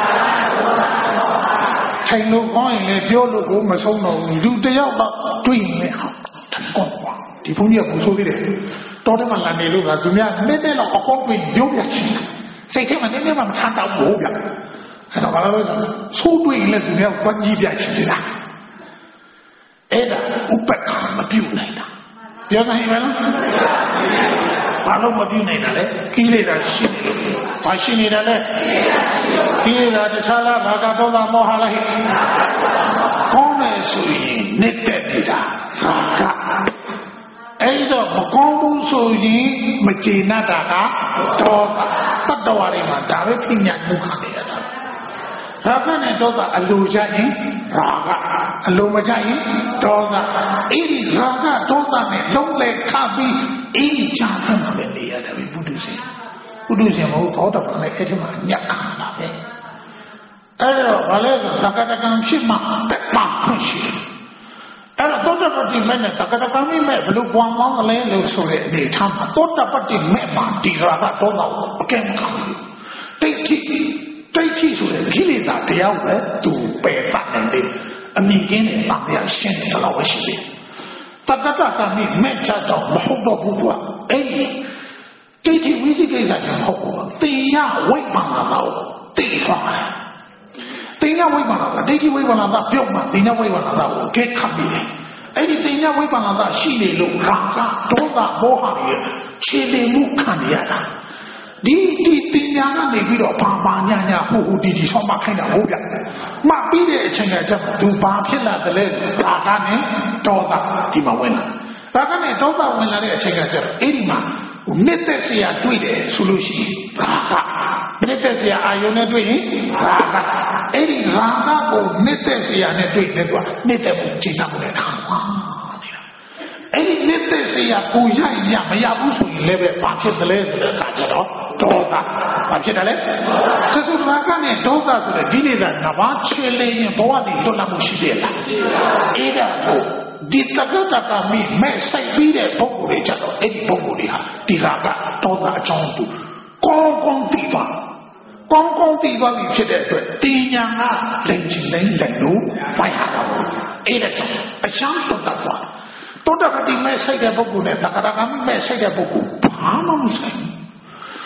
ထိုင်လို့ကောင်းရင်လည်းပြောလို့ကိုမဆုံးတော့ဘူးလူတယောက်တော့တွေ့ရင်လည်းဟာကောင်းပါဒီဘုန်းကြီးကဘူးဆိုသေးတယ်တော်တယ်မှလာနေလို့ကသူများနည်းနည်းတော့အကောင်းတွေ့ရုပ်ရချင်းစိတ်ထဲမှာနည်းနည်းမှမထမ်းတော့ဘူးဗျအဲ့တော့ဘာလို့လဲဆိုတွေ့ရင်လည်းသူများသွားကြည့်ပြချင်တယ်လားအဲ့ဒါဥပက္ခမပြုတ်နိုင်တာပြောနိုင်ပါလားဘာလို့မပြုတ်နိုင်တာလဲကိလေသာရှိနေလို့ဘာရှိနေတာလဲကိလေသာတခြားလားဘာကဒေါသမောဟလားဟဲ့ကောင်းတယ်ဆိုရင်နေတဲ့နေတာရာဂအဲ့တော့မကောင်းဘူးဆိုရင်မကျေနပ်တာကဒေါသတတ္တဝါတွေမှာဒါပဲပြညာမှုခံရတာရာဂနဲ့ဒေါသအလိုချရင်ရာဂအလိုမချရင်ဒေါသအဲ့ဒီရာဂဒေါသနဲ့လုံးလဲခပြီးအဲ့ဒီချာခံပဲနေရတယ်ဘုဒ္ဓရှင်ဘုဒ္ဓရှင်မဟုတ်သောတာပန်လည်းအဲ့ဒီမှာညက်ခါတာပဲအဲ့တော့ဘာလဲဆိုသက္ကတကံဖြစ်မှတက်မှဖြစ်ရှိတယ်အဲ့တော့သောတာပတိမဲ့နဲ့သက္ကတကံမိမဲ့ဘလို့ပွားမောင်းကလေးလို့ဆိုတဲ့အနေထားမှာသောတာပတိမဲ့မှာဒီရာဂဒေါသကိုအကဲမခံဘူးတိတ်တိဒိဋ္ဌိဆိုတဲ့ကိလေသာတရားပဲသူပယ်တတ်နိုင်တယ်အမြင်ကင်းတဲ့တန်တရားရှင်းတယ်လို့ရှိတယ်တက္ကတကမိမဲ့ချတော့မဟုတ်တော့ဘူးကွာအဲ့ဒီဒိဋ္ဌိဝိသိကိစ္စကမဟုတ်ဘူးတေယဝိပ္ပန္နသာတေသွားတယ်တေယဝိပ္ပန္နသာဒိဋ္ဌိဝိပ္ပန္နသာပြုတ်မှတေယဝိပ္ပန္နသာကိုကဲခတ်ပြီးတယ်အဲ့ဒီတေယဝိပ္ပန္နသာရှိနေလို့ရာဂဒေါသမောဟတွေခြေလျင်မှုခံရတာဒီဒီပညာကနေပြီးတော့ဘာဘာညာညာဟိုဟိုဒီဒီဆောင်းမခိုင်းတာဟုတ်ဗျမှတ်ပြီးတဲ့အချိန်ကကျတော့သူဘာဖြစ်လာတယ်လဲရာဂနဲ့ဒေါသဒီမှာဝင်လာရာဂနဲ့ဒေါသဝင်လာတဲ့အချိန်ကကျတော့အဲ့ဒီမှာနှစ်သက်စရာတွေ့တယ်ဆိုလို့ရှိရင်ရာဂနှစ်သက်စရာအာယုန်နဲ့တွေ့ရင်ရာဂအဲ့ဒီရာဂကိုနှစ်သက်စရာနဲ့တွေ့တယ်သူကနှစ်သက်မှုချိန်တာကိုလည်းခံပါအဲ့ဒီနှစ်သက်စရာကိုရရမရဘူးဆိုရင်လည်းပဲဘာဖြစ်တယ်လဲဆိုတော့ဒါကြတော့ဒေါသဘာဖြစ်တယ်လဲသစ္စာကနဲ့ဒေါသဆိုတဲ့ဒီနေတာငါဘာချေလရင်ဘဝတည်လွတ်လပ်မှုရှိတယ်လားအဲ့ဒါကိုဒီတက္ကတကမိမဲ့ဆိုင်ပြီးတဲ့ပုဂ္ဂိုလ်တွေကြတော့အဲ့ဒီပုဂ္ဂိုလ်တွေဟာဒီရာကဒေါသအကြောင်းသူကောင်းကောင်းသိသွားကောင်းကောင်းသိသွားပြီဖြစ်တဲ့အတွက်တင်ညာကလက်ချင်လက်လက်လို့ပိုက်ရတာပေါ့အဲ့ဒါကြောင့်အချမ်းတော်တာသွားတောတပတိမဲ့ဆိုင်တဲ့ပုဂ္ဂိုလ်နဲ့တက္ကတကမိမဲ့ဆိုင်တဲ့ပုဂ္ဂိုလ်ဘာမှမဆိုင်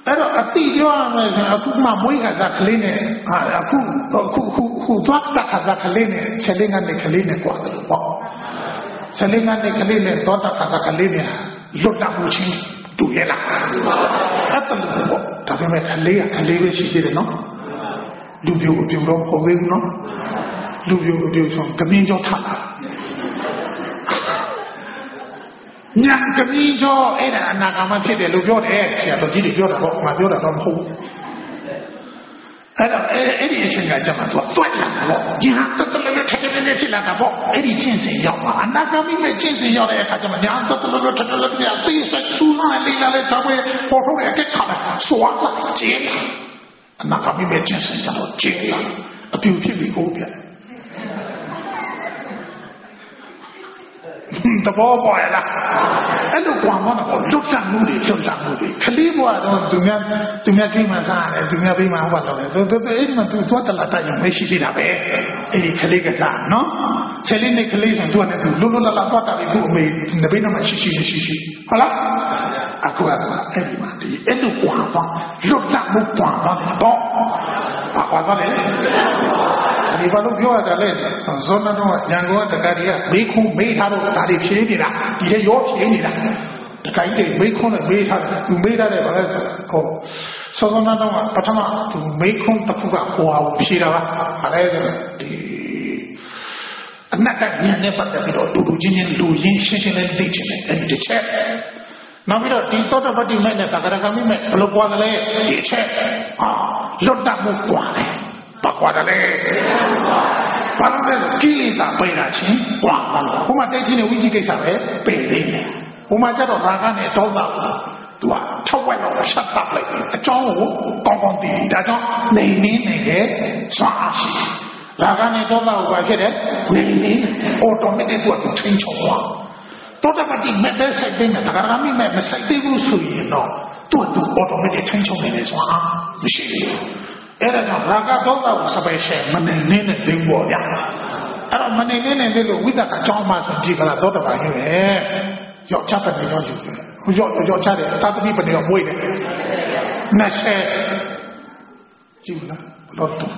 အဲ့တော့အတိပြောရမယ်ဆိုအခုမှမွေးခါစားကလေးနဲ့အခုအခုခုခုသွားတာခါစားကလေးနဲ့ဆယ်လေးငါးနှစ်ကလေးနဲ့ကြွားတယ်ပေါ့ဆယ်လေးငါးနှစ်ကလေးနဲ့သွားတာခါစားကလေးနဲ့လွတ်တာမှုချင်းတူရလားအဲ့ဒါလို့ပေါ့ဒါပေမဲ့ကလေးကကလေးပဲရှိသေးတယ်နော်လူပြိုပြိုတော့ပေါ်သေးဘူးနော်လူပြိုပြိုဆိုကမင်းကြောထားတာညာကမင်းကြောအဲ့ဒါအနာဂတ်ဖြစ်တယ်လို့ပြောတယ်ဆရာတော်ကြီးတွေပြောတာပေါ့ငါပြောတာတော့မဟုတ်ဘူးအဲ့တော့အဲ့ဒီအချိန်ကကြမှာသူသွက်လာတာပေါ့ညာတတလည်းထက်တယ်လည်းဖြစ်လာတာပေါ့အဲ့ဒီကျင့်စဉ်ရောက်မှာအနာဂတ်မဲ့ကျင့်စဉ်ရောက်တဲ့အခါကျမှညာတတလည်းထက်တယ်လည်းပြသိစက်ဆူလာလေးလာလေးချောင်းပဲပေါ်ထုတ်ရတဲ့ခါဆွာလာကျင်းအနာဂတ်မဲ့ကျင့်စဉ်ကြောင့်ကျင်းလာအပြူဖြစ်ပြီးကိုပြတဘောပေါ်ရလားအဲ့လိုကွာမတော့လွတ်ချမှုတွေလွတ်ချမှုတွေကလေးဘွားတော့သူများသူများကိမှစားတယ်သူများပြီးမှဟောတော့တယ်သူသူအဲ့ဒီမှာသူသွားတလာတရုံမရှိသေးတာပဲအဲ့ဒီကလေးကစားနော်ဆယ်လေးနှစ်ကလေးဆိုသူကလည်းသူလွတ်လွတ်လပ်လပ်သွားတာပြီးသူ့အမေနဘေးတော့မှရှိရှိရှိရှိဟုတ်လားအခုကအဲ့ဒီမှာဒီအဲ့လိုကွာသွားလွတ်ချမှုကွာသွားတယ်တော့ဘာကွာသွားလဲဒီဘာလို့ပြောရတာလဲဇောနတော့ရန်ကုန်ကတက္ကသိုလ်ကမေးခွန်းမေးထားတော့ဒါတွေဖြေနေတာဒီလေရောဖြေနေတာတက္ကသိုလ်တွေမေးခွန်းနဲ့မေးထားတယ်သူမေးထားတယ်ဘာလဲဆိုတော့ဇောနတော့ပထမသူမေးခွန်းတစ်ခုကဟိုဟာကိုဖြေတာပါဘာလဲဆိုတော့ဒီအနက်ကဉာဏ်နဲ့ပတ်သက်ပြီးတော့တူတူချင်းချင်းလူရင်းရှင်းရှင်းလေးသိချင်တယ်အဲ့ဒီတစ်ချက်နောက်ပြီးတော့ဒီသောတပတ္တိမဲ့နဲ့သက္ကရာကမိမဲ့ဘယ်လိုပွားသလဲဒီအချက်ဟာလွတ်တတ်မှုပွားတယ်ဘာကွာတယ်လဲဘာလို့လဲကိလေသာပိတ်တာချင်းကွာပါလို့ဟိုမှာတိတ်ချင်းနဲ့ဝိသိကိစ္စပဲပိတ်သေးတယ်ဟိုမှာကျတော့ရာဂနဲ့ဒေါသသူက၆ဝက်လောက်ရှက်တပ်လိုက်တယ်အကြောင်းကိုကောင်းကောင်းသိတယ်ဒါကြောင့်နေနေနေတယ်စွမ်းအားရှိရာဂနဲ့ဒေါသကိုဘာဖြစ်တယ်နေနေအော်တိုမက်တစ်သူကထိန်းချုပ်သွားသောတပတ္တိမဲ့တဲ့စိတ်တွေနဲ့တက္ကရာမိမဲ့မစိတ်သေးဘူးဆိုရင်တော့သူ့သူအော်တိုမက်တစ်ထိန်းချုပ်နေတယ်စွမ်းအားမရှိဘူးအဲ့ဒါကြောင့်ရာဂဒေါသကိုစပယ်ရှယ်မနေနေနဲ့သိဖို့ရအဲ့တော့မနေနေနဲ့သိလို့ဝိသကအကြောင်းမှဆိုကြည့်ကြလားသောတပန်ကြီးပဲယောက်ျားပဲနေရောယူတယ်ဟိုယောက်ယောက်ျားတယ်သာသမီပဲနေရောမွေးတယ်နှစ်ဆယ်ကြည့်လားဘလို့တော့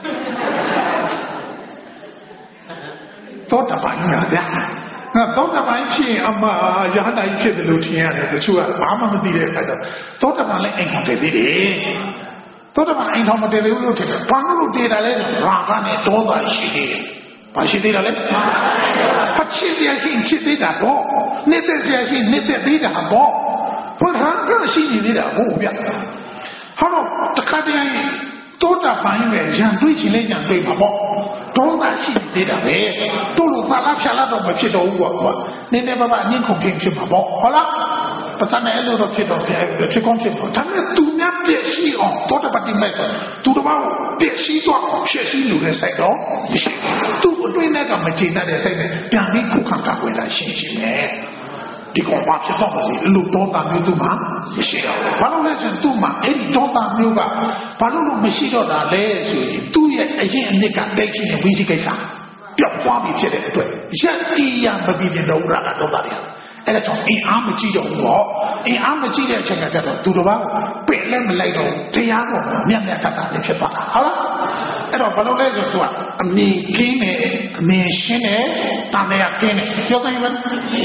သောတပန်ကြီးများဗျာနော်သောတပန်ဖြစ်ရင်အမရဟန္တာကြီးဖြစ်တယ်လို့ထင်ရတယ်တချို့ကဘာမှမသိတဲ့အခါကျသောတပန်လည်းအိမ်ကောင်တည်သေးတယ်သောတပန်အိမ်ထောင်မတည်သေးဘူးလို့ထင်တယ်ဘာလို့တည်တာလဲရာဂနဲ့ဒေါသရှိသေးတယ်ဘာရှိသေးတာလဲအချစ်ရရှိချစ်သေးတာပေါ့နှစ်သက်ရရှိနှစ်သက်သေးတာပေါ့ဘုရားကရှိနေသေးတာဟုတ်ဗျဟောတော့တခါတည်းသောတပန်ရဲ့ရံတွေးချင်လဲရံတွေးမှာပေါ့ဒေါသရှိသေးတာပဲတို့လိုသာလားဖြာလားတော့မဖြစ်တော့ဘူးကွာနည်းနည်းပါးပါအငင်းခုန်ဖြစ်ဖြစ်မှာပေါ့ဟုတ်လားပစံနဲ့အဲ့လိုတော့ဖြစ်တော့ဖြစ်ကောင်းဖြစ်တော့ဒါပေမဲ့သူများပြည့်ရှိအောင်သောတပတ္တိမဲ့ဆိုသူတော်ဘာပြည့်ရှိသွားအောင်ရှေ့ရှိလို့လည်းစိုက်တော့မရှိသူ့အတွင်းနဲ့ကမကျေနပ်တဲ့စိတ်နဲ့ပြန်ပြီးခုခံကာကွယ်လာရှင်းရှင်းနဲ့ဒီကောင်ဘာဖြစ်တော့မလဲလူတော်တာမျိုးသူမှမရှိတော့ဘာလို့လဲဆိုရင်သူ့မှာအဲ့ဒီတော်တာမျိုးကဘာလို့လို့မရှိတော့တာလဲဆိုရင်သူ့ရဲ့အရင်အနှစ်ကတိတ်ချင်းဝိသိကိစ္စပြောက်သွားပြီဖြစ်တဲ့အတွက်ရက်တီးရမပြီးတဲ့လောကကတော့တာတယ်အဲ့ဒါကြောင့်အင်အားမကြည့်တော့ဘူးပေါ့အင်အားမကြည့်တဲ့အချိန်ကကျတော့သူတော်ဘာပင်လည်းမလိုက်တော့တရားပေါ်မှာမြတ်မြတ်တတ်တာလည်းဖြစ်သွားတာဟုတ်လားအဲ့တော့ဘယ်လိုလဲဆိုတော့အမြင်ကင်းတယ်အမြင်ရှင်းတယ်တန်တရားကင်းတယ်ပြောဆိုင်မလား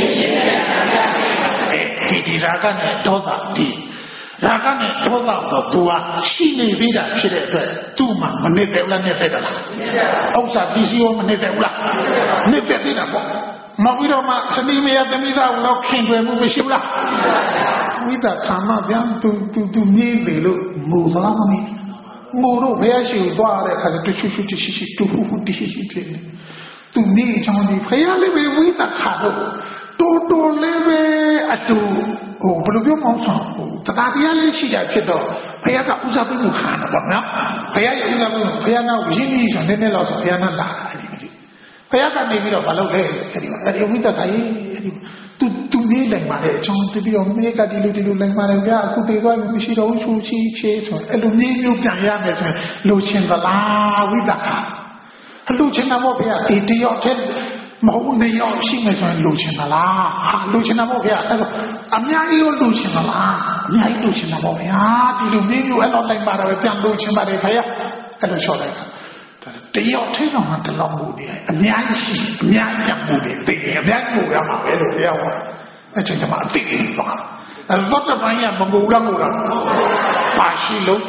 ဒီဒီရာဂနဲ့ဒေါသဒီရာဂနဲ့ဒေါသတော့သူကရှိနေပြီးတာဖြစ်တဲ့အတွက်သူ့မှာမနစ်တယ်လားနစ်တယ်လားဥစ္စာပစ္စည်းရောမနစ်တယ်လားနစ်တယ်တာပေါ့မပြီးတော့မှစတိမယသမီးသားကိုတော့ခင်တွယ်မှုမရှိဘူးလားဝိသကာမပြန်သူသူသူမြည်တယ်လို့ငိုသားမနေငိုတော့ဘယ်ရှိသွားတဲ့အခါကျတူချူချူချီချီတူဟူဟူတီချီချီဖြစ်နေသူမြည်ချောင်းဒီဖယားလေးပဲဝိသခါတော့တိုးတိုးလေးပဲအတူဟိုဘယ်လိုပြောမအောင်ဆိုတရားတရားလေးရှိတာဖြစ်တော့ဖယားကဥစားပေးမှုခံတော့ဗောနော်ဖယားရဲ့ဥစားပေးမှုဖယားနောက်ရင်းကြီးဆိုနည်းနည်းလောက်ဆိုဖယားနဲ့လာအဲ့ဒီမကြည့်ဖယားကနေပြီးတော့မလုပ်လဲအဲ့ဒီမှာအဲ့ဒီဝိသခါကြီးအဲ့ဒီသူသူလေးလိုက်ပါလေအချောင်းတပြီးတော့မြေကဒီလိုဒီလိုလိုက်ပါလေဗျာအခုတည်သွားပြီမရှိတော့ဘူးချူချီချေဆိုအဲ့လိုမျိုးမျိုးပြန်ရမယ်ဆိုရင်လိုချင်သလားဝိသခါအလူချင်တာပေါ့ဗျာဒီတယောက်တည်းမဟုတ်နေရောရှိမယ်ဆိုရင်လူချင်သလားဟာလူချင်တာပေါ့ဗျာအဲ့တော့အများကြီးရောလူချင်သလားအများကြီးလူချင်တာပေါ့ဗျာဒီလိုမျိုးမျိုးအဲ့တော့လိုက်ပါတော့ပြန်လူချင်ပါတယ်ခင်ဗျာအဲ့လိုလျှော့လိုက်တာတယောက်ထိတော့မှတလောက်မှုနေအများကြီးရှိအများကြီးမှုနေသိတယ်အများကြီးမှုရမှာပဲလို့ပြောရအဲ့ချိန်မှာအသိတယ်ပါအဲ့တော့တပိုင်းကမငူလားငူလားပါရှိလို့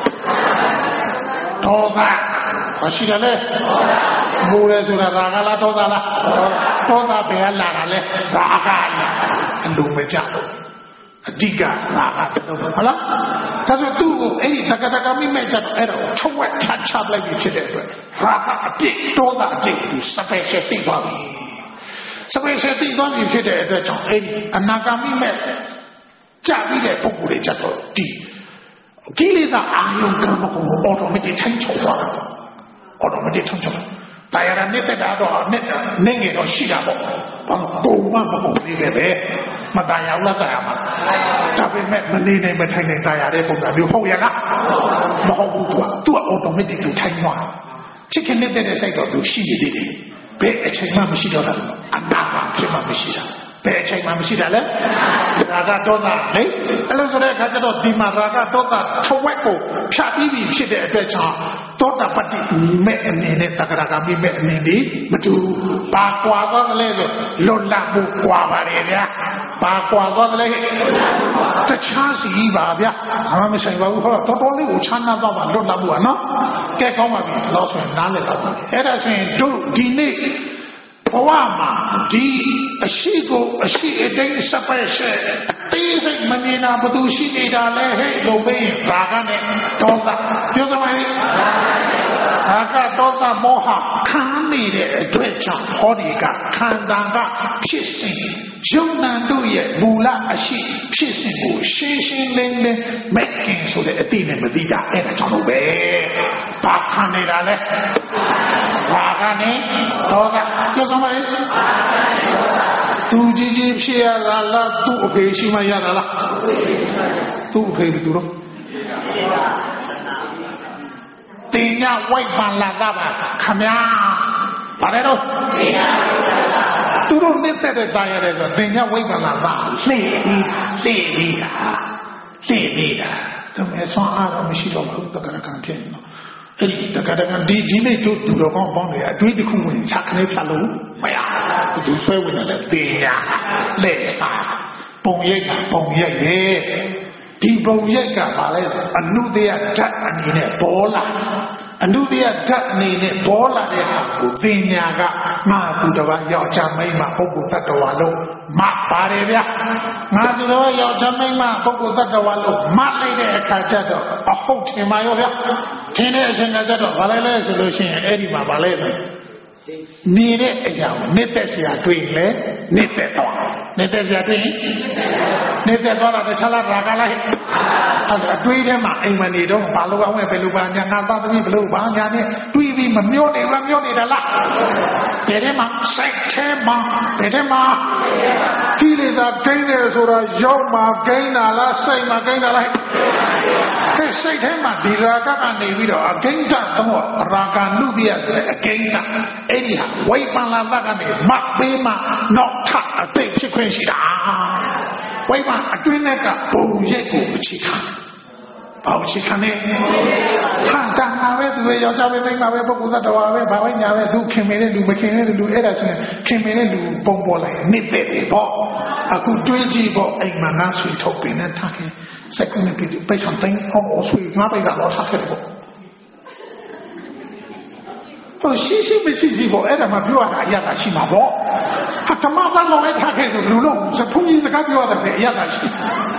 တော့ကဘာရှိတယ်လဲငူရဲဆိုတာရာဂလားဒေါသလားဒေါသဘယ်ကလာတာလဲရာဂလားအလုံးမကြတော့အဓိကရာဂတော့ဟုတ်လားဒါဆိုသူ့ကိုအဲ့ဒီတက္ကတကမိမဲ့ကြတော့အဲ့တော့ချုပ်ဝက်ချချပလိုက်ပြီးဖြစ်တဲ့အတွက်ရာဂအပြည့်ဒေါသအပြည့်သူစပယ်ရှယ်သိသွားပြီစပယ်ရှယ်သိသွားပြီဖြစ်တဲ့အတွက်ကြောင့်အဲ့ဒီအနာဂါမိမဲ့ကြပြီးတဲ့ပုဂ္ဂိုလ်တွေကြတော့ဒီကိလေသာအာယုံကံမကုန်အော်တိုမက်တစ်ထိုင်ချုပ်သွားတာအော်တိုမက်တစ်ထိုင်ချုပ်တရားရနေတဲ့တာတော့နဲ့နေငယ်တော့ရှိတာပေါ့ဘာကုန်မှမကုန်သေးပဲပဲမတရားလားတရားမှာဒါပေမဲ့မနေနိုင်မထိုင်နိုင်တရားတဲ့ပုံစံမျိုးဟုတ်ရလားမဟုတ်ဘူးသူကသူကအော်တိုမက်တစ်သူထိုင်သွားချစ်ခင်နေတဲ့စိတ်တော့သူရှိနေသေးတယ်ဘယ်အချိန်မှမရှိတော့တာအနာကဖြစ်မှမရှိတာဘယ်အချိန်မှမရှိတာလဲရာဂဒေါသလေအဲ့လိုဆိုတဲ့အခါကျတော့ဒီမှာရာဂဒေါသထဝက်ကိုဖြတ်ပြီးပြီဖြစ်တဲ့အတွက်ကြောင့်သောတာပတ္တိမဲ့အနေနဲ့တက္ကရာဂမိမဲ့အနေနဲ့မတူပါကွာသွားတယ်လို့လွတ်လပ်မှုကွာပါတယ်ဗျာပါကွာသွားတယ်တခြားစီပါဗျာဘာမှမဆိုင်ပါဘူးဟောတော်တော်လေးကိုချမ်းသာသွားပါလွတ်လပ်မှုကနော်ကဲကောင်းပါပြီတော့ဆိုရင်နားလည်တော့အဲ့ဒါဆိုရင်တို့ဒီနေ့ဘဝမှာဒီအရှိကိုအရှိအတိုင်းစပယ်ရှယ်အသေးစိတ်မမြင်တာဘသူရှိနေတာလဲဟဲ့လို့ပဲရာဂနဲ့ဒေါသပြောစမ်းပါလေရာဂဒေါသမောဟခံနေတဲ့အတွက်ကြောင့်ဟောဒီကခန္ဓာကဖြစ်စဉ်ယုံနာတို့ရဲ့မူလအရှိဖြစ်စဉ်ကိုရှင်းရှင်းလင်းလင်းမကင်ဆိုတဲ့အတိနဲ့မသိတာအဲ့ဒါကြောင့်လို့ပဲဘာခံနေတာလဲရာဂနဲ့ဒေါသပြောစမ်းပါလေသူကြီးကြီးဖြစ်ရတာလားသူ့အဖေရှိမှရတာလားသူ့အဖေဘယ်သူတော့တင်ညဝိုက်ပန်လာတာပါခမညာဘာလဲတော့သူတို့နေတဲ့တဲ့သားရတယ်ဆိုတင်ညဝိုက်ပန်လာတာလှည့်ပြီးလှည့်ပြီးတာလှည့်ပြီးတာတော့အဆွမ်းအားတော့မရှိတော့ဘူးတက္ကရာကံဖြစ်နေတော့အဲ့ဒီတက္ကရာကံဒီဒီနေ့တို့သူတော်ကောင်းပေါင်းတွေအတွေးတစ်ခုဝင်ချက်ခနဲ့ဖြတ်လို့မရဘူးသူဆွဲဝင်တယ်တင်ညလက်စားပုံရိပ်ကပုံရိပ်ရဲ့ဒီပုံရိပ်ကပါလဲအနုတ္တယဓာတ်အနေနဲ့ပေါ်လာအနုတ္တယဓာတ်အနေနဲ့ပေါ်လာတဲ့ဟာကိုသင်ညာကငါသူတော်ဘာယောက်ျားမိန်းမပုဂ္ဂိုလ်တ attva လို့မပါတယ်ဗျာငါသူတော်ယောက်ျားမိန်းမပုဂ္ဂိုလ်တ attva လို့မလိုက်တဲ့အခါကျတော့အဟုတ်ထင်ပါရောဗျာထင်တဲ့အချိန်ကကျတော့ဘာလဲလဲဆိုလို့ရှိရင်အဲ့ဒီမှာဘာလဲဆိုနေတဲ့အရာကိုနေတဲ့ဆရာတွေ့ရင်လည်းနေတဲ့သွားနေတဲ့ဆရာတွေ့ရင်နေတဲ့သွားတာတခြားလားရာဂလားအဲ့ဒါအတွေးထဲမှာအိမ်မနေတော့ဘာလို့အောင်ဘယ်လိုပါညာငါသားသမီးဘယ်လိုပါညာနဲ့တွေးပြီးမမျောနေလားမျောနေတာလားဘယ်ထဲမှာစိတ်ထဲမှာဘယ်ထဲမှာကိလေသာကိန်းတယ်ဆိုတာရောက်မှာကိန်းတာလားစိတ်မှာကိန်းတာလားကဲစိတ်ထဲမှာဒီရာဂကနေပြီးတော့အကိန်းတာတော့ရာဂနုတ္တိယဆိုတဲ့အကိန်းတာအဲ့ဒီဟာဝိပန္နသကနေမပေးမှနောက်ထပ်အသိဖြစ်ခွင့်ရှိတာဝိပန္နအတွင်းကပုံရိပ်ကိုအခြေခံဘာအခြေခံလဲဟာတန်ခါပဲသူရဲ့ယောက်ျားပဲမိန်းမပဲပုဂ္ဂိုလ်သတ္တဝါပဲဘာပဲညာပဲသူခင်မင်းတဲ့လူမခင်တဲ့လူအဲ့ဒါဆိုရင်ခင်မင်းတဲ့လူပုံပေါ်လိုက်နေတဲ့တယ်ပေါ့အခုတွေးကြည့်ပေါ့အိမ်မှာငါဆွေထုတ်ပင်နဲ့ထားခဲ့စက္ကူနဲ့ပြည်ပိတ်ဆောင်တိုင်းအောင်ဆွေငါပိတ်ကတော့ထားခဲ့တယ်ပေါ့တော့ရှိရှိမရှိရှိပေါ့အဲ့ဒါမှပြောရတာအရသာရှိမှာပေါ့ဟာဓမ္မသားလုံးလိုက်ထားခဲ့ဆိုလူလုံးစဖုန်ကြီးစကားပြောရတယ်အရသာရှိ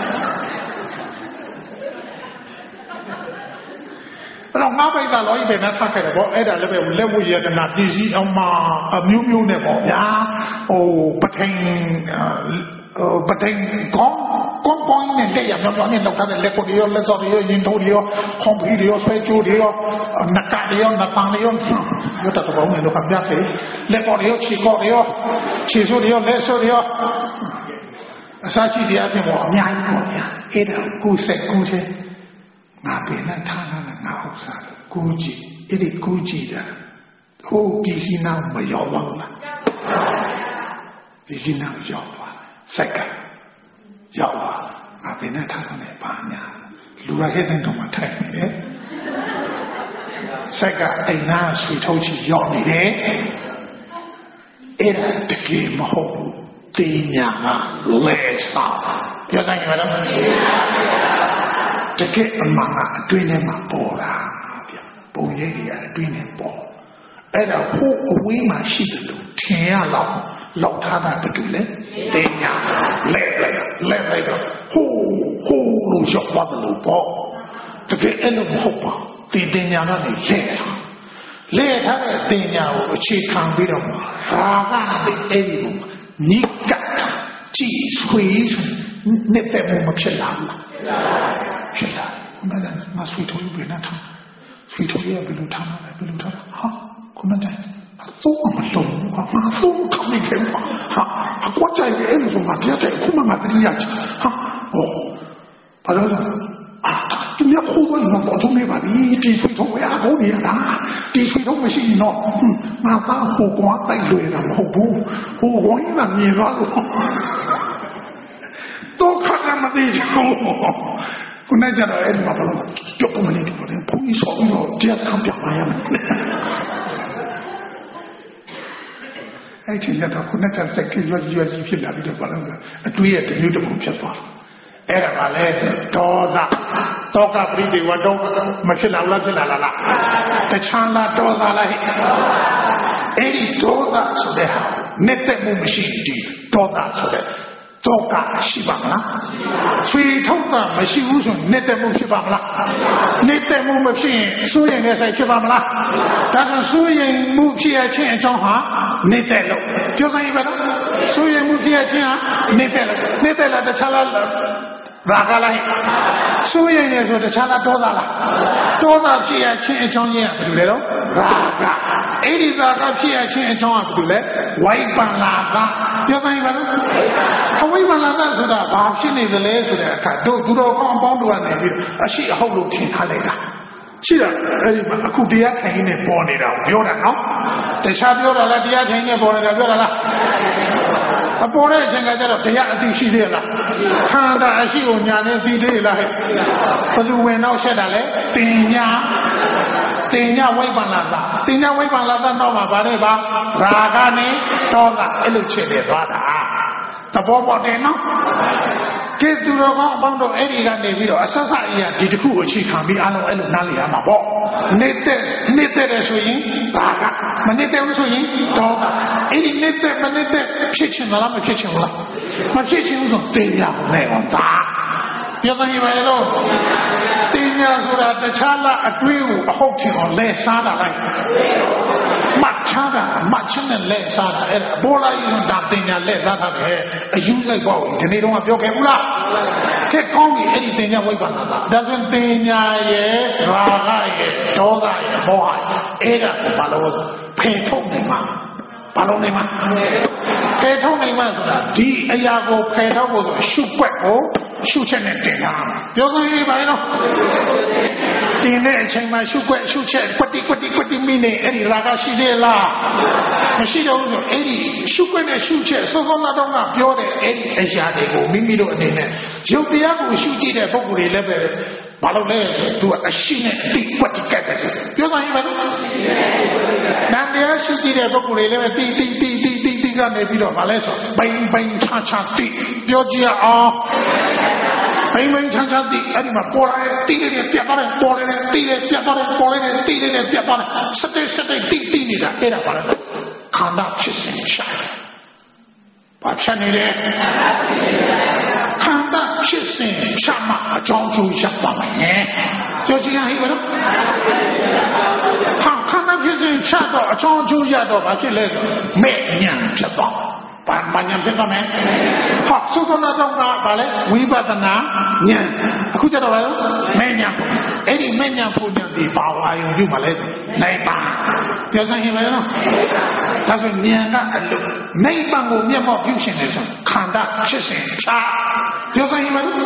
အဲ့တော့ငါပိတ်တာလောကြီးပဲနဲ့ထားခဲ့တယ်ပေါ့အဲ့ဒါလည်းပဲလက်ဝတ်ရတနာပြည်စည်းအောင်မှာအမျိုးမျိုးနဲ့ပေါ့ဗျာဟိုပထိန်ပထိန်ကောင်းကောင်းကောင်းနဲ့လက်ရမြောက်မြောက်နဲ့လောက်ထားတဲ့လက်ကိုရောလက်စော်ရောရင်ထိုးရောခုံဖီရောဆွဲကြိုးရောနကရောနပန်းရောရတတော့ဘုံနဲ့လောကပြတ်တယ်လက်ကိုရောခြေကိုရောခြေစိုးရောလက်စိုးရောအစားရှိတဲ့အပြင်ပေါ့အများကြီးပေါ့ဗျာအဲ့ဒါကိုယ်စက်ကိုယ်ချင်းငါပင်နဲ့ထားလာငါဥစ္စာကိုကြည့်အဲ့ဒီကိုကြည့်တာဟိုပြည်စီနာမရောက်တော့လားဒီကြီးနာရောက်သွားစိုက်ကရောက်သွားငါဘယ်နဲ့ထားတော့လဲဘာညာလူရခဲ့တဲ့တော့မှထိုင်နေတယ်စိုက်ကအိမ်သားဆွေထုတ်ချီရောက်နေတယ်အဲ့ဒါတကယ်မဟုတ်ဘူးတင်ညာကလဲစားပြောဆိုင်ကြတော့တကယ်အမှန်ကအတွင်းထဲမှာပေါ်တာဗျပုံရိပ်တွေကအတွင်းထဲပေါ်အဲ့ဒါဟိုအဝေးမှာရှိတယ်လို့ထင်ရတော့လောက်ထားတာတူလေတင်ညာလဲလဲလဲလဲတော့ဟိုဟိုလို့ရောက်သွားတယ်လို့ပေါ့တကယ်အဲ့လိုမဟုတ်ပါဒီတင်ညာကနေလဲထားလဲထားတဲ့တင်ညာကိုအခြေခံပြီးတော့ရာဂနဲ့အဲ့ဒီကိုနိကကြည်ဆွေးနေတဲ့ဘုံမဖြစ်လာဘူးဖြစ်လာခုနကငါဆွေးထုတ်ပြီးပြန်ထားဆွေးထုတ်ရဘယ်လိုထားမှာလဲဘယ်လိုထားဟာခုနကတော့မလုံးဘာမှသုံးခမိခဲ့ပါဟာအကွာကြိုက်ရဲ့လို့ဆိုတာပြတဲ့ခုမှငါတည်းရချဟာဟောဘာလို့လဲအာသူများခိုးသွားရင်တော့ထုံးနေပါပြီဒီဆွေးထုတ်ရအောင်နေရတာဒီဆွေးထုတ်မရှိရင်တော့ငါသားဟိုကွာတိုက်လွယ်တာမဟုတ်ဘူးဟိုကွာင်းကမြင်သွားလို့တော့ခါမသိချင်ဘူးခုနကကျတော့အဲ့ဒီမှာဘာလို့ကြောက်မနေတယ်ဘုန်းကြီးဆောင်းတော့တရားခံပြပါရမယ်အဲ့ဒီကတော့ခုနကစက်ကရွက်ရွက်ကြီးဖြစ်လာပြီးတော့ဘာလို့လဲအတွေးရဲ့တမျိုးတစ်ခုဖြစ်သွားတယ်အဲ့ဒါကလည်းဒေါသတောကပရိဒေဝတော့မဖြစ်လာလားဖြစ်လာလားတခြားလားဒေါသလားအဲ့ဒီဒေါသဆိုတဲ့ဟာနေတဲ့မှုမရှိဘူးဒေါသဆိုတဲ့တော့ကရှိပါမလားဆွေထုတ်တာမရှိဘူးဆိုနေတဲ့မှုဖြစ်ပါမလားနေတဲ့မှုမဖြစ်ရင်စိုးရင်လည်းဆိုင်ဖြစ်ပါမလားဒါဆိုစိုးရင်မှုဖြစ်ရခြင်းအကြောင်းဟာနေတဲ့လို့ပြောစမ်းရပါတော့စိုးရင်မှုဖြစ်ရခြင်းဟာနေတဲ့လို့နေတဲ့လားတခြားလားရာဂလားစိုးရင်လည်းဆိုတခြားလားဒေါသလားဒေါသဖြစ်ရခြင်းအကြောင်းရင်းကဘယ်လိုလဲတော့ရာဂအဲ့ဒီရာဂဖြစ်ရခြင်းအကြောင်းကဘယ်လိုလဲဝိပန္နာကပြောစမ်းရပါတော့အဝိပန္နာကဆိုတာဘာဖြစ်နေသလဲဆိုတဲ့အခါတို့သူတော်ကောင်းအပေါင်းတို့ကနေပြီးအရှိအဟုတ်လို့ထင်ထားလိုက်တာရှိတာအဲ့ဒီမှာအခုတရားထိုင်နေပေါ်နေတာကိုပြောတာနော်တခြားပြောတာလားတရားထိုင်နေပေါ်နေတာပြောတာလားအပေါ်တဲ့အချိန်ကကျတော့တရားအသိရှိသေးလားခန္ဓာအရှိကိုညာနဲ့သိသေးလားဟဲ့ဘယ်သူဝင်တော့ဆက်တာလဲတင်ညာတင်ညာဝိပန္နာတာတင်ညာဝိပန္နာတာတော့မှာဗါလဲပါရာဂနဲ့ဒေါသအဲ့လိုချက်နေသွားတာသဘောပေါက်တယ်နော်ကဲသူတော်ကောင်းအပေါင်းတို့အဲ့ဒီကနေပြီးတော့အဆက်ဆက်အရာဒီတစ်ခုကိုအခြေခံပြီးအားလုံးအဲ့လိုနားလည်ရမှာပေါ့နေတဲ့နေတဲ့ဆိုရင်ဒါကမနေတဲ့ဘူးဆိုရင်ဒေါသအဲ့ဒီနေတဲ့မနေတဲ့ဖြစ်ချင်လားမဖြစ်ချင်ဘူးလားမဖြစ်ချင်ဘူးဆိုတင်ရမယ်ဟောဒါပြောစမ်းရပါရဲ့လို့တင်ညာဆိုတာတခြားလားအတွေးကိုအဟုတ်ထင်အောင်လဲစားတာလိုက်မှတ်ထားတာမှတ်ချင်းနဲ့လဲစားတာအဲ့ဒါအပေါ်လိုက်ရင်ဒါတင်ညာလဲစားတာပဲအယူလိုက်ပေါ့ဒီနေ့တော့ပြောခဲ့ဘူးလားကဲကောင်းပြီအဲ့ဒီတင်ညာဝိပဿနာဒါဆိုတင်ညာရဲ့ရာဂရဲ့ဒေါသရဲ့မောဟအဲ့ဒါကိုဘာလို့ဖယ်ထုတ်နေမှာဘာလို့နေမှာဖယ်ထုတ်နေမှာဆိုတာဒီအရာကိုဖယ်ထုတ်ဖို့ဆိုရှုွက်ကိုရှုချက်နဲ့တင်လာပြောစမ်းရေးပါနော်တင်တဲ့အချိန်မှာရှုွက်ရှုချက်ကွတိကွတိကွတိမိနေအဲ့ဒီရာဂရှိသေးလားမရှိတော့ဘူးဆိုအဲ့ဒီရှုွက်နဲ့ရှုချက်စောစောနာတော့ကပြောတဲ့အဲ့ဒီအရာတွေကိုမိမိတို့အနေနဲ့ရုပ်တရားကိုရှုကြည့်တဲ့ပုဂ္ဂိုလ်တွေလည်းပဲဘာလို့လဲဆိုသူကအရှိနဲ့တိကွတိကတ်တယ်ဆိုပြောစမ်းရေးပါနော်နာမ်တရားရှုကြည့်တဲ့ပုဂ္ဂိုလ်တွေလည်းပဲတိတိတိတိတိတိကနေပြီးတော့ဗာလဲဆိုဘိုင်ဘိုင်ချာချာတိပြောကြည့်အောင်ဘိုင်ဘိုင်ချာချာတိအဲ့ဒီမှာပေါ်လာတဲ့တိလေးတွေပြတ်သွားတယ်ပေါ်လာတဲ့တိလေးပြတ်သွားတယ်ပေါ်လာတဲ့တိလေးတွေပြတ်သွားတယ်စတဲ့စတဲ့တိတိနေတာအဲ့ဒါဗာလဲခန္ဓာဖြစ်စဉ်ရှာဘာဖြစ်နေလဲခန္ဓာဖြစ်စဉ်ရှာမှအကြောင်းကျိုးရပါမယ်ကြောကြည့်ရဟိမလို့ဟာခန္ဓာဖြစ်စဉ်ရှာတော့အကြောင်းကျိုးရတော့ဘာဖြစ်လဲမဲ့ညာဖြစ်တော့ဘာမှညာဖြစ်တော့မယ်ဟာသုဒ္ဓနာတော့ကဘာလဲဝိပဿနာဉာဏ်အခုကျတော့ဘာလဲမဲ့ညာအဲ့ဒီမဲ့ညာဖို့ညာဒီဘာဝအာယုံပြုမှလဲနိုင်ပါပြောစမ်းဟိမလို့ဒါဆိုဉာဏ်ကအလုပ်နိဗ္ဗာန်ကိုမျက်မှောက်ပြုရှင်တယ်ဆိုခန္ဓာဖြစ်စဉ်ရှာပြောစမ်းဟိမလို့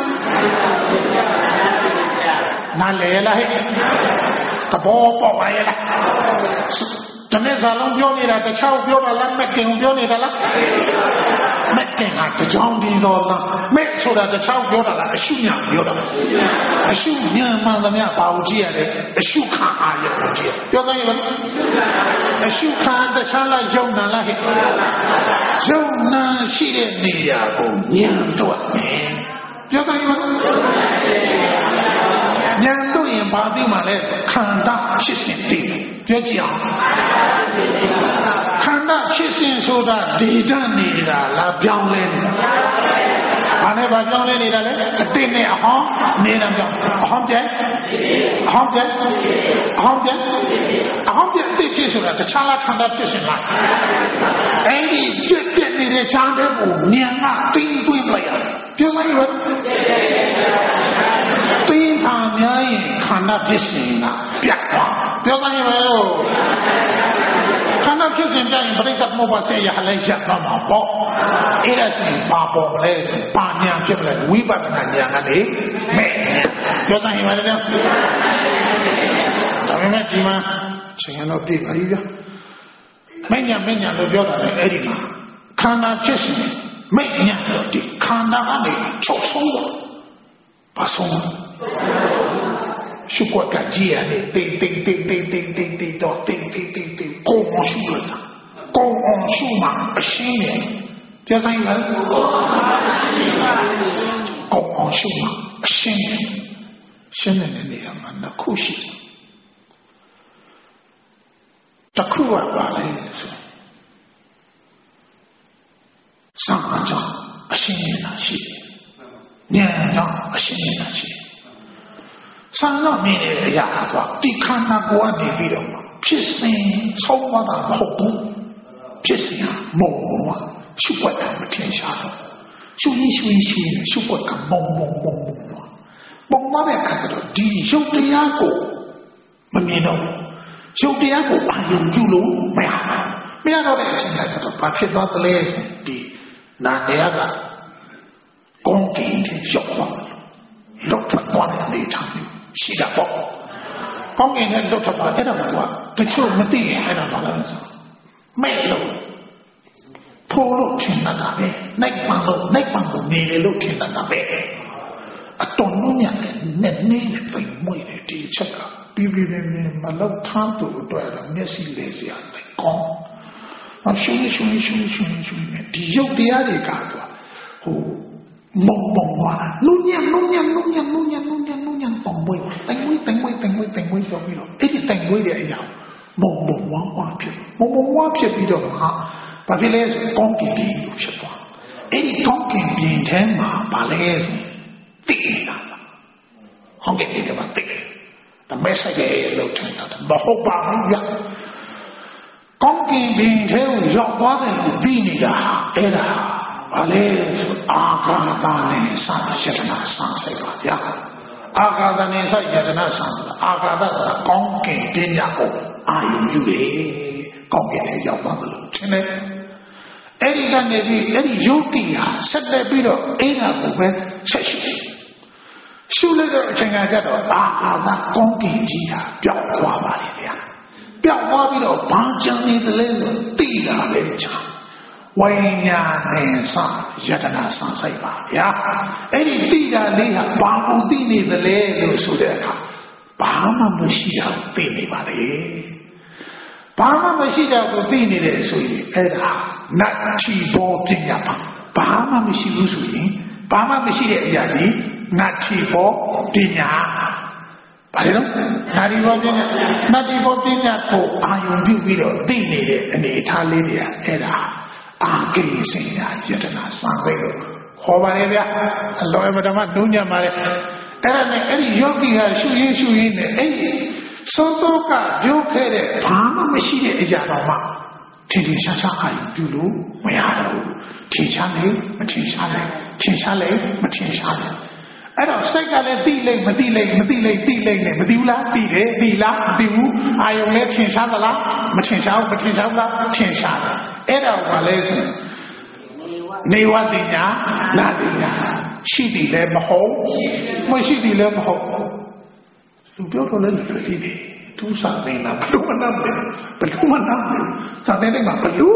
နားလေလားဟဲ့တဘောပေါက်ပါရဲ့လားတနေ့စာလုံးပြောနေတာတခြားပြောတာလားမကင်ပြောနေတာလားခင်ဟာတကြောင်ဒီတော်လားမဲ့ဆိုတာတခြားပြောတာလားအရှုညာပြောတာအရှုညာမှန်သမျှဘာကိုကြည့်ရလဲအရှုခံအားရကိုကြည့်ရပြောတိုင်းပါအရှုခံတခြားလားယုံနာလားဟဲ့ယုံနာရှိတဲ့နေရာကိုဉာဏ်တော့မယ်ပြောတိုင်းပါဉာဏ်တော့ရင်ဘာသိမှလဲခန္ဓာဖြစ်စဉ်သိပြောကြည့်အောင်ခန္ဓာဖြစ်စဉ်ဆိုတာဒေတာနေတာလားပြောင်းလဲနေတာဘာနဲ့ဘာပြောင်းလဲနေတာလဲအတိတ်နဲ့အဟောင်းနေတာပြောင်းအဟောင်းပြန်အဟောင်းပြန်အဟောင်းပြန်အဟောင်းပြန်အတိတ်ဖြစ်ဆိုတာတခြားလားခန္ဓာဖြစ်စဉ်လားအဲ့ဒီပြက်ပြက်နေတဲ့ချမ်းတဲ့ကိုဉာဏ်ကတင်းသွင်းလိုက်ရတယ်ပြောလိုက်ရောတင်းပါများရင်ခန္ဓာဖြစ်စဉ်ကပြတ်သွားပြောလိုက်ရောခန္ဓာဖြစ်စဉ်ပြရင်ပရိစ္ဆေသမုပ္ပါစေရဟလဲရပ်သွားမှာပေါ့အဲ့ဒါဆိုရင်ဘာပေါ်လဲပါဉာဏ်ဖြစ်လဲဝိပဿနာဉာဏ်ကနေမဲ့ပြောဆိုင်ပါလေဒါပေမဲ့ဒီမှာချိန်ရတော့ပြပါပြီဗျမဲ့ဉာဏ်မဲ့ဉာဏ်လို့ပြောတာလေအဲ့ဒီမှာခန္ဓာဖြစ်စဉ်မဲ့ဉာဏ်တော့ဒီခန္ဓာကနေချုပ်ဆုံးတော့ဘာဆုံးရှုွက်ကကြည့်ရတယ်တိတ်တိတ်တိတ်တိတ်တိတ်တိတ်တိတ်တော့တိတ်တိတ်တိတ်တိတ်ကိုယ်အောင်ရှုလိုက်တာကိုယ်အောင်ရှုမှအရှင်းတယ်ပြောဆိုင်လားကိုယ်အောင်ရှုမှအရှင်းတယ်ရှင်းတဲ့နေရာမှာနှစ်ခုရှိတယ်တစ်ခုကပါလေဆိုစံကြောင့်အရှင်းနေတာရှိတယ်ဉာဏ်ကြောင့်အရှင်းနေတာရှိတယ်ဆံတော့မြင်တဲ့အရာတော့ဒီခန္ဓာကိုယ်ကနေပြီးတော့ဖြစ်စဉ်ဆုံးသွားတာမဟုတ်ဘူးဖြစ်စဉ်မုံမုံရှုပ်ွက်ကမထင်ရှားတော့ရှုပ်ရင်းရှုပ်ရင်းရှုပ်ရင်းရှုပ်ွက်ကမုံမုံမုံမုံမုံမတဲ့အခါကျတော့ဒီရုပ်တရားကိုမမြင်တော့ရုပ်တရားကိုအာရုံပြုလို့မရဘူးမရတော့တဲ့အချိန်ကျတော့ဘာဖြစ်သွားသလဲဒီနာတရားကကောင်းကင်ထဲရောက်သွားတယ်လောက်ထွက်သွားတဲ့အနေထားမျိုးရှိတာပေါ့ကောင်းကင်နဲ့လောက်ထွက်သွားအဲ့ဒါကတော့တချို့မသိရင်အဲ့ဒါဘာလဲဆိုမဲ့လို့ထိုးလို့ထင်တာပဲနိုင်ပန်လို့နိုင်ပန်လို့နေလေလို့ထင်တာပဲအတော်လုံးညနဲ့နဲ့နေတဲ့ပိတ်မွေးတဲ့ဒီချက်ကပြီးပြီးနေနေမလောက်ထမ်းသူအတွက်မျက်စိလေးစရာတိတ်ကောင်းအရှုံးရှုံးရှုံးရှုံးရှုံးဒီရုပ်တရားတွေကတော့ဟိုမုံမုံသွားနုညံနုညံနုညံနုညံနုညံနုညံပုံမွေးတိုင်မွေးတိုင်မွေးတိုင်မွေးတိုင်မွေးဆိုပြီးတော့အဲ့ဒီတိုင်မွေးတဲ့အရာမုံမုံဝါဝါဖြစ်မုံမုံဝါဖြစ်ပြီးတော့ဟာဘာဖြစ်လဲဆိုကောင်းကင်ကြီးလို့ဖြစ်သွားအဲ့ဒီကောင်းကင်ပြင်ထဲမှာဘာလဲဆိုတိနေတာကောင်းကင်ပြင်ထဲမှာတိဒါမဲ့ဆိုင်ရဲ့လို့ထင်တာမဟုတ်ပါဘူးဗျကောင်းကင်ပြင်ထဲကိုရောက်သွားတယ်လို့သိနေတာအဲ့ဒါဘာလဲဆိုအာဂါသနဲ့စယတနာစံစိတ်ပါဗျာအာဂါသနဲ့စယတနာစံအာဂါသဆိုတာကောင်းကင်ပညာကိုအာရုံပြုတယ်ကောင်းကင်ထဲရောက်သွားတယ်လို့ထင်တယ်အဲ့ဒီကနေပြီးအဲ့ဒီယုတ်တိဟာဆက်လက်ပြီးတော့အဲ့ဒါကိုပဲဆက်ရှိတယ်ရှုလိုက်တဲ့အချိန်ကကြတော့အာဂါသကောင်းကင်ကြီးဟာပျောက်သွားပါလေဗျာပျောက်သွားပြီးတော့ဘာကြံနေတယ်လဲဆိုသိတာပဲချာဝိညာဉ်နဲ့စယတနာစံစိတ်ပါဗျာအဲ့ဒီသိတာလေးဟာဘာလို့သိနေသလဲလို့ဆိုတဲ့အခါဘာမှမရှိတာသိနေပါလေဘာမှမရှိတာကိုသိနေတယ်ဆိုရင်အဲ့ဒါနတ္ထိဘောပညာပါဘာမှမရှိဘူးဆိုရင်ဘာမှမရှိတဲ့အရာကြီးနတ္ထိဘောပညာဘာလဲနော်နတ္ထိဘောပညာနတ္ထိဘောပညာကိုအာရုံပြုပြီးတော့သိနေတဲ့အနေအထားလေးတွေကအဲ့ဒါအာကိစင်ညာယတနာစံပဲလို့ခေါ်ပါလေဗျာအလောမဓမ္မနုညံ့ပါလေအဲ့ဒါနဲ့အဲ့ဒီယောဂီဟာရှုရင်းရှုရင်းနဲ့အဲ့ဒီသောသောကပြောခဲ့တဲ့ဘာမှမရှိတဲ့အရာတော်မှထင်ထင်ရှားရှားအာရုံပြုလို့မရတော့ဘူးထင်ရှားလေမထင်ရှားလေထင်ရှားလေမထင်ရှားလေအဲ့တော့စိတ်ကလည်းသိလိမ့်မသိလိမ့်မသိလိမ့်သိလိမ့်နဲ့မသိဘူးလားသိတယ်သိလားမသိဘူးအာယုံလည်းထင်ရှားသလားမထင်ရှားဘူးမထင်ရှားဘူးလားထင်ရှားတယ်အဲ့ဒါကလည်းဆိုနေဝတိညာနာတိညာရှိတယ်လည်းမဟုတ်မရှိတယ်လည်းမဟုတ်လူပြောတော့လည်းလူတွေဒီသူစားနေတာဘလို့မနာဘူးဘလို့မနာဘူးစားတဲ့နေမှာဘလို့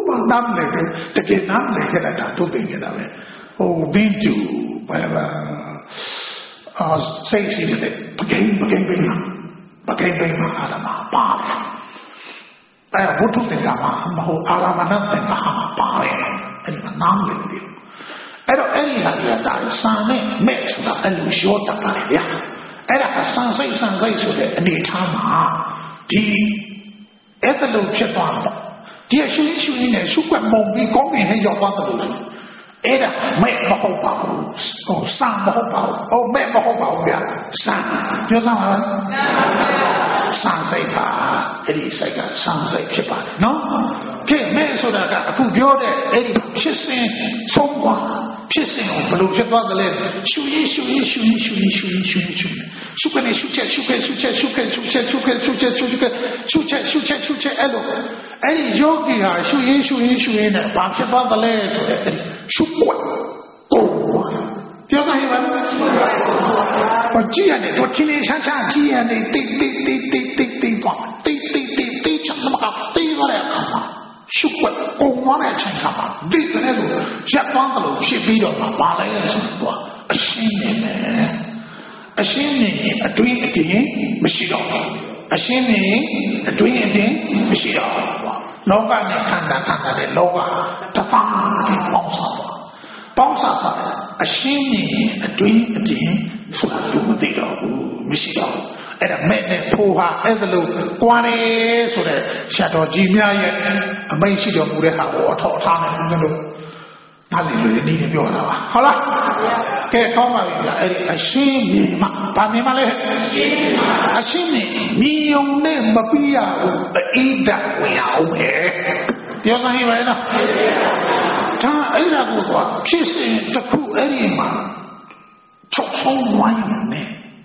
ဘာနားမလဲတကယ်နားမလဲခဲ့တာတို့သိနေတာပဲဟိုဘင်းကျူဘာဘာအာစိတ်ရှိတယ်ပကိန်းပကိန်းပကိန်းပကိန်းပကိန်းအာရမပါတယ်အဲဘုထုတင်ကမှာမဟုတ်အာရမဏတင်ကမှာပါတယ်အဲ့ဒီမှာနားမလဲဘူးအဲ့တော့အဲ့ဒီဟာကဒါစံနဲ့မဲ့ဆိုတာအဲ့လိုရောတတ်ပါလေဗျာအဲ့ဒါစံစိတ်စံစိတ်ဆိုတဲ့အနေထားမှာဒီအဲ့ဒါလို့ဖြစ်သွားတော့ဒီအရှင်ရှင်နဲ့ရှုပ်ကမုံပြီးကောင်းကင်နဲ့ရောက်သွားတယ်လို့အဲ့ဒါမဲ့မဟုတ်ပါဘူးဟိုစံမဟုတ်ပါဘူးဟိုမဲ့မဟုတ်ပါဘူးဗျာစံပြောစမ်းပါလားစံစိတ်ပါအဲ့ဒီစိတ်ကစံစိတ်ဖြစ်ပါတယ်နော်ကဲမဲ့ဆိုတာကအခုပြောတဲ့အဲ့ဒီဖြစ်စဉ်ဆုံးသွားဖြစ်စဉ်ကိုဘယ်လိုဖြစ်သွားသလဲရှုရင်ရှုရင်ရှုရင်ရှုရင်ရှုရင်ရှုရင်ရှုရင်ရှုကနေရှုချက်ရှုခဲ့ရှုချက်ရှုခဲ့ရှုချက်ရှုခဲ့ရှုချက်ရှုခဲ့ရှုချက်ရှုချက်ရှုချက်အဲ့လိုအဲ့ဒီယောဂီဟာရှုရင်ရှုရင်ရှုရင်နဲ့ဘာဖြစ်သွားသလဲဆိုတဲ့ရှုပွက်ကိုပြောကြရင်ဘာဘာကြည့်ရတယ်တော့ချင်းလေးဆန်းဆန်းကြည့်ရတယ်တိတ်တိတ်တိတ်တိတ်တိတ်တိတ်သွားတိတ်တိတ်တိတ်တိတ်ချမ်းမကတိတ်ရတဲ့အခါမှာရှုပ်ွက်ပုံဝါတဲ့အချိန်ခါမှာဒီကနေ့လိုရက်သွားတယ်လို့ဖြစ်ပြီးတော့ပါလဲဆိုတော့အရှင်းနေတယ်အရှင်းနေအတွင်းအတင်းမရှိတော့အရှင်းနေအတွင်းအတင်းမရှိတော့လောကနဲ့ခန္ဓာခန္ဓာတဲ့လောကတပါးပြီးပေါင်းစားသွားပေါင်းစားသွားအရှင်းနေအတွင်းအတင်းဆိုတာသူမသိတော့ဘူးမရှိတော့အဲ့ဒါမဲ့နဲ့ဖိုးဟာအဲ့ဒါလို့ကွာတယ်ဆိုတဲ့ရှာတော်ကြီးများရဲ့အမိန့်ရှိတော်မူတဲ့ဟာကိုအထောက်အထားနဲ့ဦးဇင်းတို့နားလည်လို့ဒီနေ့ပြောတာပါဟုတ်လားကဲကောင်းပါပြီလားအဲ့ဒီအရှင်းမြင်မှဗာမြင်မှလဲအရှင်းမြင်မြင်ုံနဲ့မပြီးရဘူးအိဒတ်ဝင်အောင်ပဲပြောစမ်းရပါလားဒါအဲ့ဒါကိုကဖြစ်စဉ်တစ်ခုအဲ့ဒီမှာချုပ်ဆုံးဝိုင်းနေ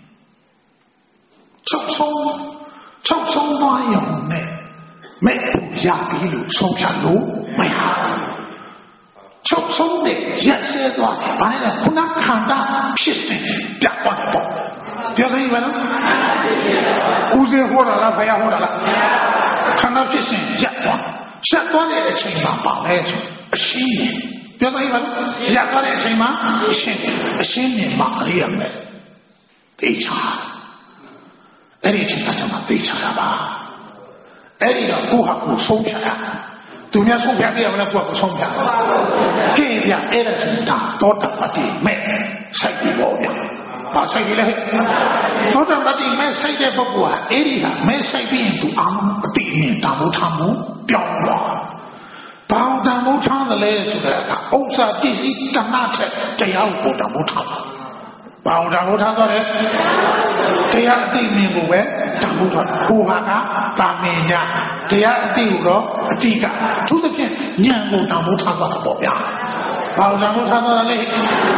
ချုပ်ဆုံးချုပ်ဆုံးသွားရုံနဲ့မဲ့ရပြီလို့ဆုံးဖြတ်လို့မရချုပ်ဆုံးနဲ့ရက်စဲသွားတယ်ဘာလဲခုနခန္ဓာဖြစ်စဉ်ပြတ်သွားတယ်ပေါ့ပြောစမ်းပါနော်ဦးစေဟောတာလားဖယားဟောတာလားခန္ဓာဖြစ်စဉ်ရက်သွားရက်သွားတဲ့အချိန်မှာပါလဲဆိုအရှင်းနေပြောစမ်းပါနော်ရက်သွားတဲ့အချိန်မှာအရှင်းအရှင်းနေမှာအရိယာမဲ့တေချာအဲ့ဒီအချိန်ကကျွန်တော်သိချတာပါအဲ့ဒီတော့ကိုဟာကိုဆုံးဖြတ်တာသူများဆုံးဖြတ်ပြရမလားကိုဟာကိုဆုံးဖြတ်ကဲပြအဲ့ဒါဆိုတာသောတာပတိမဲ့စိုက်ပြီးပေါ့ဗျာဘာစိုက်ပြီးလဲသောတာပတိမဲ့စိုက်တဲ့ပုဂ္ဂိုလ်ဟာအဲ့ဒီဟာမဲ့စိုက်ပြီးရင်သူအာအတိအမြင်တာမို့ထားမှုပြောင်းသွားဘာဝတံမို့ထားတယ်လဲဆိုတာကဥစ္စာပစ္စည်းတဏှထက်တရားကိုတံမို့ထားတာဘာဝတံမို့ထားသွားတယ်တရားအသိမြင်ကိုပဲတံမို့ထားတာကိုဟာကတာမင်ညာတရားအသိကိုတော့အတိကသူသဖြင့်ဉာဏ်ကိုတံမို့ထားသွားတာပေါ့ဗျာဘာဝတံမို့ထားသွားတယ်လေ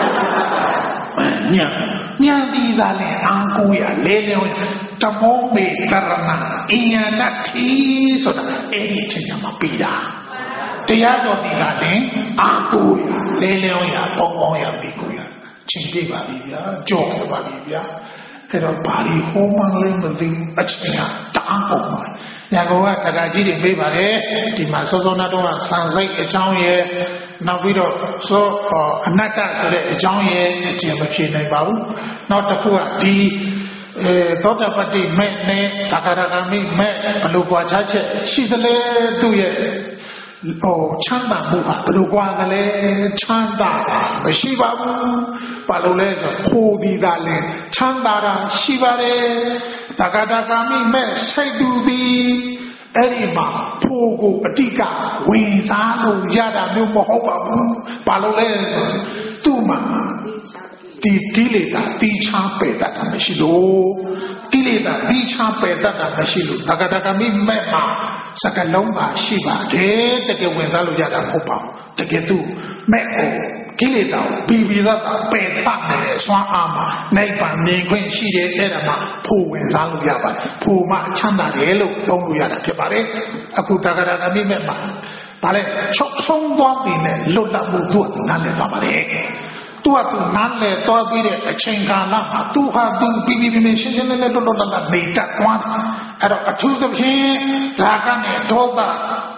ဉာဏ်ဉာဏ်ဒီသာလဲအာကိုရလဲလဲတမောမေတရဏအဉာဏတိဆိုတာအဲ့ဒီအချိန်မှာပြီးတာတရားတော်ဒီကလည်းအာကိုရလဲလဲရပေါင်းပေါင်းရပြီးကိုရချင်းပြပါပြီဗျာကြောက်ပါပြီဗျာအဲ့တော့ဘာလို့ဟောမှလည်းမသိအချင်းကတအားပုံပါညာကောကတက္ကကြီးတွေပြေးပါတယ်ဒီမှာစောစောနာတော့ဆန်စိတ်အကြောင်းရဲ့နောက်ပြီးတော့စောအနတ္တဆိုတဲ့အကြောင်းရဲ့အကျဉ်းမဖြေနိုင်ပါဘူးနောက်တစ်ခုကဒီအဲသောတာပတိမဲ့နဲ့သက္ကရာဂမိမဲ့ဘလို့ပွားချချက်ရှိသလဲသူ့ရဲ့ဟိုချမ်းသာမှုဟာဘယ်လိုကွာကလေးချမ်းသာမရှိပါဘူးဘာလို့လဲဆိုခိုးပြီးသားလဲချမ်းသာတာရှိပါတယ်တက္ကတာကာမိမဲ့စိတ်တူသည်အဲ့ဒီမှာဖို့ကိုအတိကဝင်စားလို့ရတာမျိုးမဟုတ်ပါဘူးဘာလို့လဲဆိုသူ့မှာဒီကိလေသာတိချာပယ်တတ်တာမရှိလို့ကိလေသာတိချာပယ်တတ်တာမရှိလို့တက္ကတာကာမိမဲ့မှာစကလုံးပါရှိပါတယ်တကယ်ဝင်စားလို့ရတာမဟုတ်ပါဘူးတကယ်သူမဲ့ကိုကိလေသာကိုပြီးပြီးသားပယ်တတ်တယ်စွမ်းအားမှာနိဗ္ဗာန်မြင်ခွင့်ရှိတယ်အဲ့ဒါမှဖို့ဝင်စားလို့ရပါတယ်ဖို့မှချမ်းသာတယ်လို့သုံးလို့ရတာဖြစ်ပါတယ်အခုတက္ကရာဂမိမဲ့မှာဗါလဲချုပ်ဆုံးသွားပြီနဲ့လွတ်လပ်မှုသူ့နားလည်သွားပါတယ်သူကသူနားလည်သွားပြီးတဲ့အချိန်ကာလမှာသူဟာသူပြီးပြီးပြီးရှင်းရှင်းလင်းလင်းလွတ်လွတ်လပ်လပ်နေတတ်သွားတယ်အဲ့တော့အထူးသဖြင့်ဒါကနဲ့ဒေါသ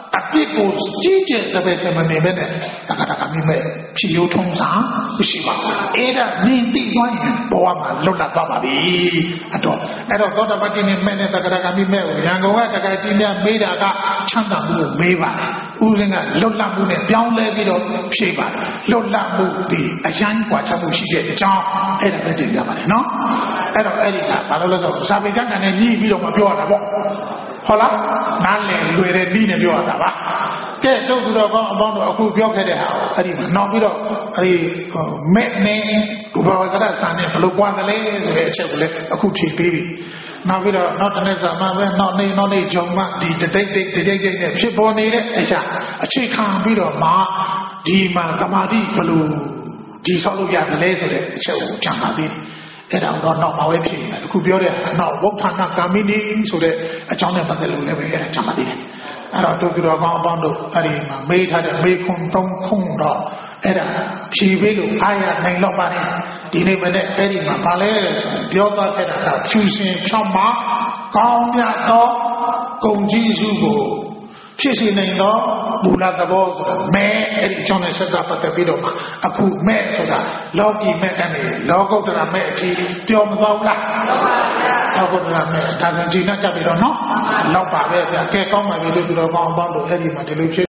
အပြစ်ကိုကြီးကျယ်စပယ်စမနေပဲနဲ့တခါတခါမိမဲ့ဖြစ်ရိုးထုံးစာမရှိပါဘူးအဲ့ဒါမြင်သိသွားရင်ဘဝမှာလွတ်လပ်သွားပါပြီအဲ့တော့အဲ့တော့သောတာပတိနဲ့မဲ့နဲ့တခါတခါမိမဲ့ကိုရန်ကုန်ကတခါကြီးများမေးတာကချမ်းသာမှုကိုမေးပါတယ်ဦးစင်းကလွတ်လပ်မှုနဲ့ပြောင်းလဲပြီးတော့ဖြေပါတယ်လွတ်လပ်မှုဒီအရန်กว่าချက်မှုရှိတဲ့အကြောင်းအဲ့ဒါပဲတင်ကြပါတယ်နော်အဲ့တော့အဲ့ဒီကဘာလို့လဲဆိုတော့ဇာပေကျမ်းနဲ့ညှိပြီးတော့မပြောရတာပေါ့ဟုတ်လားနားလည်လွယ်တဲ့ဤနဲ့ပြောရတာပါကဲတို့သူတော်ကောင်းအပေါင်းတို့အခုပြောခဲ့တဲ့ဟာအဲ့ဒီမှာနောက်ပြီးတော့အဲ့ဒီမဲ့နေဘုရားဝဇ္ဇရဆန်နဲ့ဘလို့ပွားတယ်လဲဆိုတဲ့အချက်ကိုလည်းအခုဖြေပေးပြီနောက်ပြီးတော့နောက်တစ်နေ့ဇာမပဲနောက်နေ့နောက်နေ့ဂျုံမဒီတိတ်တိတ်တိတ်တိတ်နဲ့ဖြစ်ပေါ်နေတဲ့အရာအခြေခံပြီးတော့မှဒီမှာသမာဓိဘလို့ဒီဆောက်လို့ရတယ်လဲဆိုတဲ့အချက်ကိုကြံပါသေးတယ်အဲ့ဒါတော့နောက်မှာပဲဖြစ်နေတယ်အခုပြောတဲ့နောက်ဝဋ္ဌာဏကာမိနီဆိုတဲ့အကြောင်းနဲ့ပတ်သက်လို့လည်းပဲအဲ့ဒါကြံပါသေးတယ်အဲ့တော့တို့သူတော်ကောင်းအပေါင်းတို့အဲ့ဒီမှာမေးထားတဲ့မေးခွန်းသုံးခုတော့အဲ့ဒါဖြေပေးလို့အားရနိုင်တော့ပါတယ်ဒီနေ့မနေ့အဲ့ဒီမှာဗာလဲဆိုပြောသွားခဲ့တာကဖြူစင်ဖြောင်းမှာကောင်းမြတ်သောဂုဏ်ကြီးစုကိုဖြစ်စေနိုင်သောမူလသဘောဆိုတာမဲအဲ့ဒီအကြောင်းနဲ့ဆက်တာပတ်သက်ပြီးတော့အခုမဲဆိုတာလောကီမဲကနေလောကုတ္တရာမဲအထိပြောမသွားဘူးလားလောကုတ္တရာမဲဒါဆိုဒီနောက်ကြပြီတော့နော်လောက်ပါပဲဗျာကဲကောင်းပါပြီလို့ပြောတော့ကောင်းအောင်ပေါ့လို့အဲ့ဒီမှာဒီလိုဖြစ်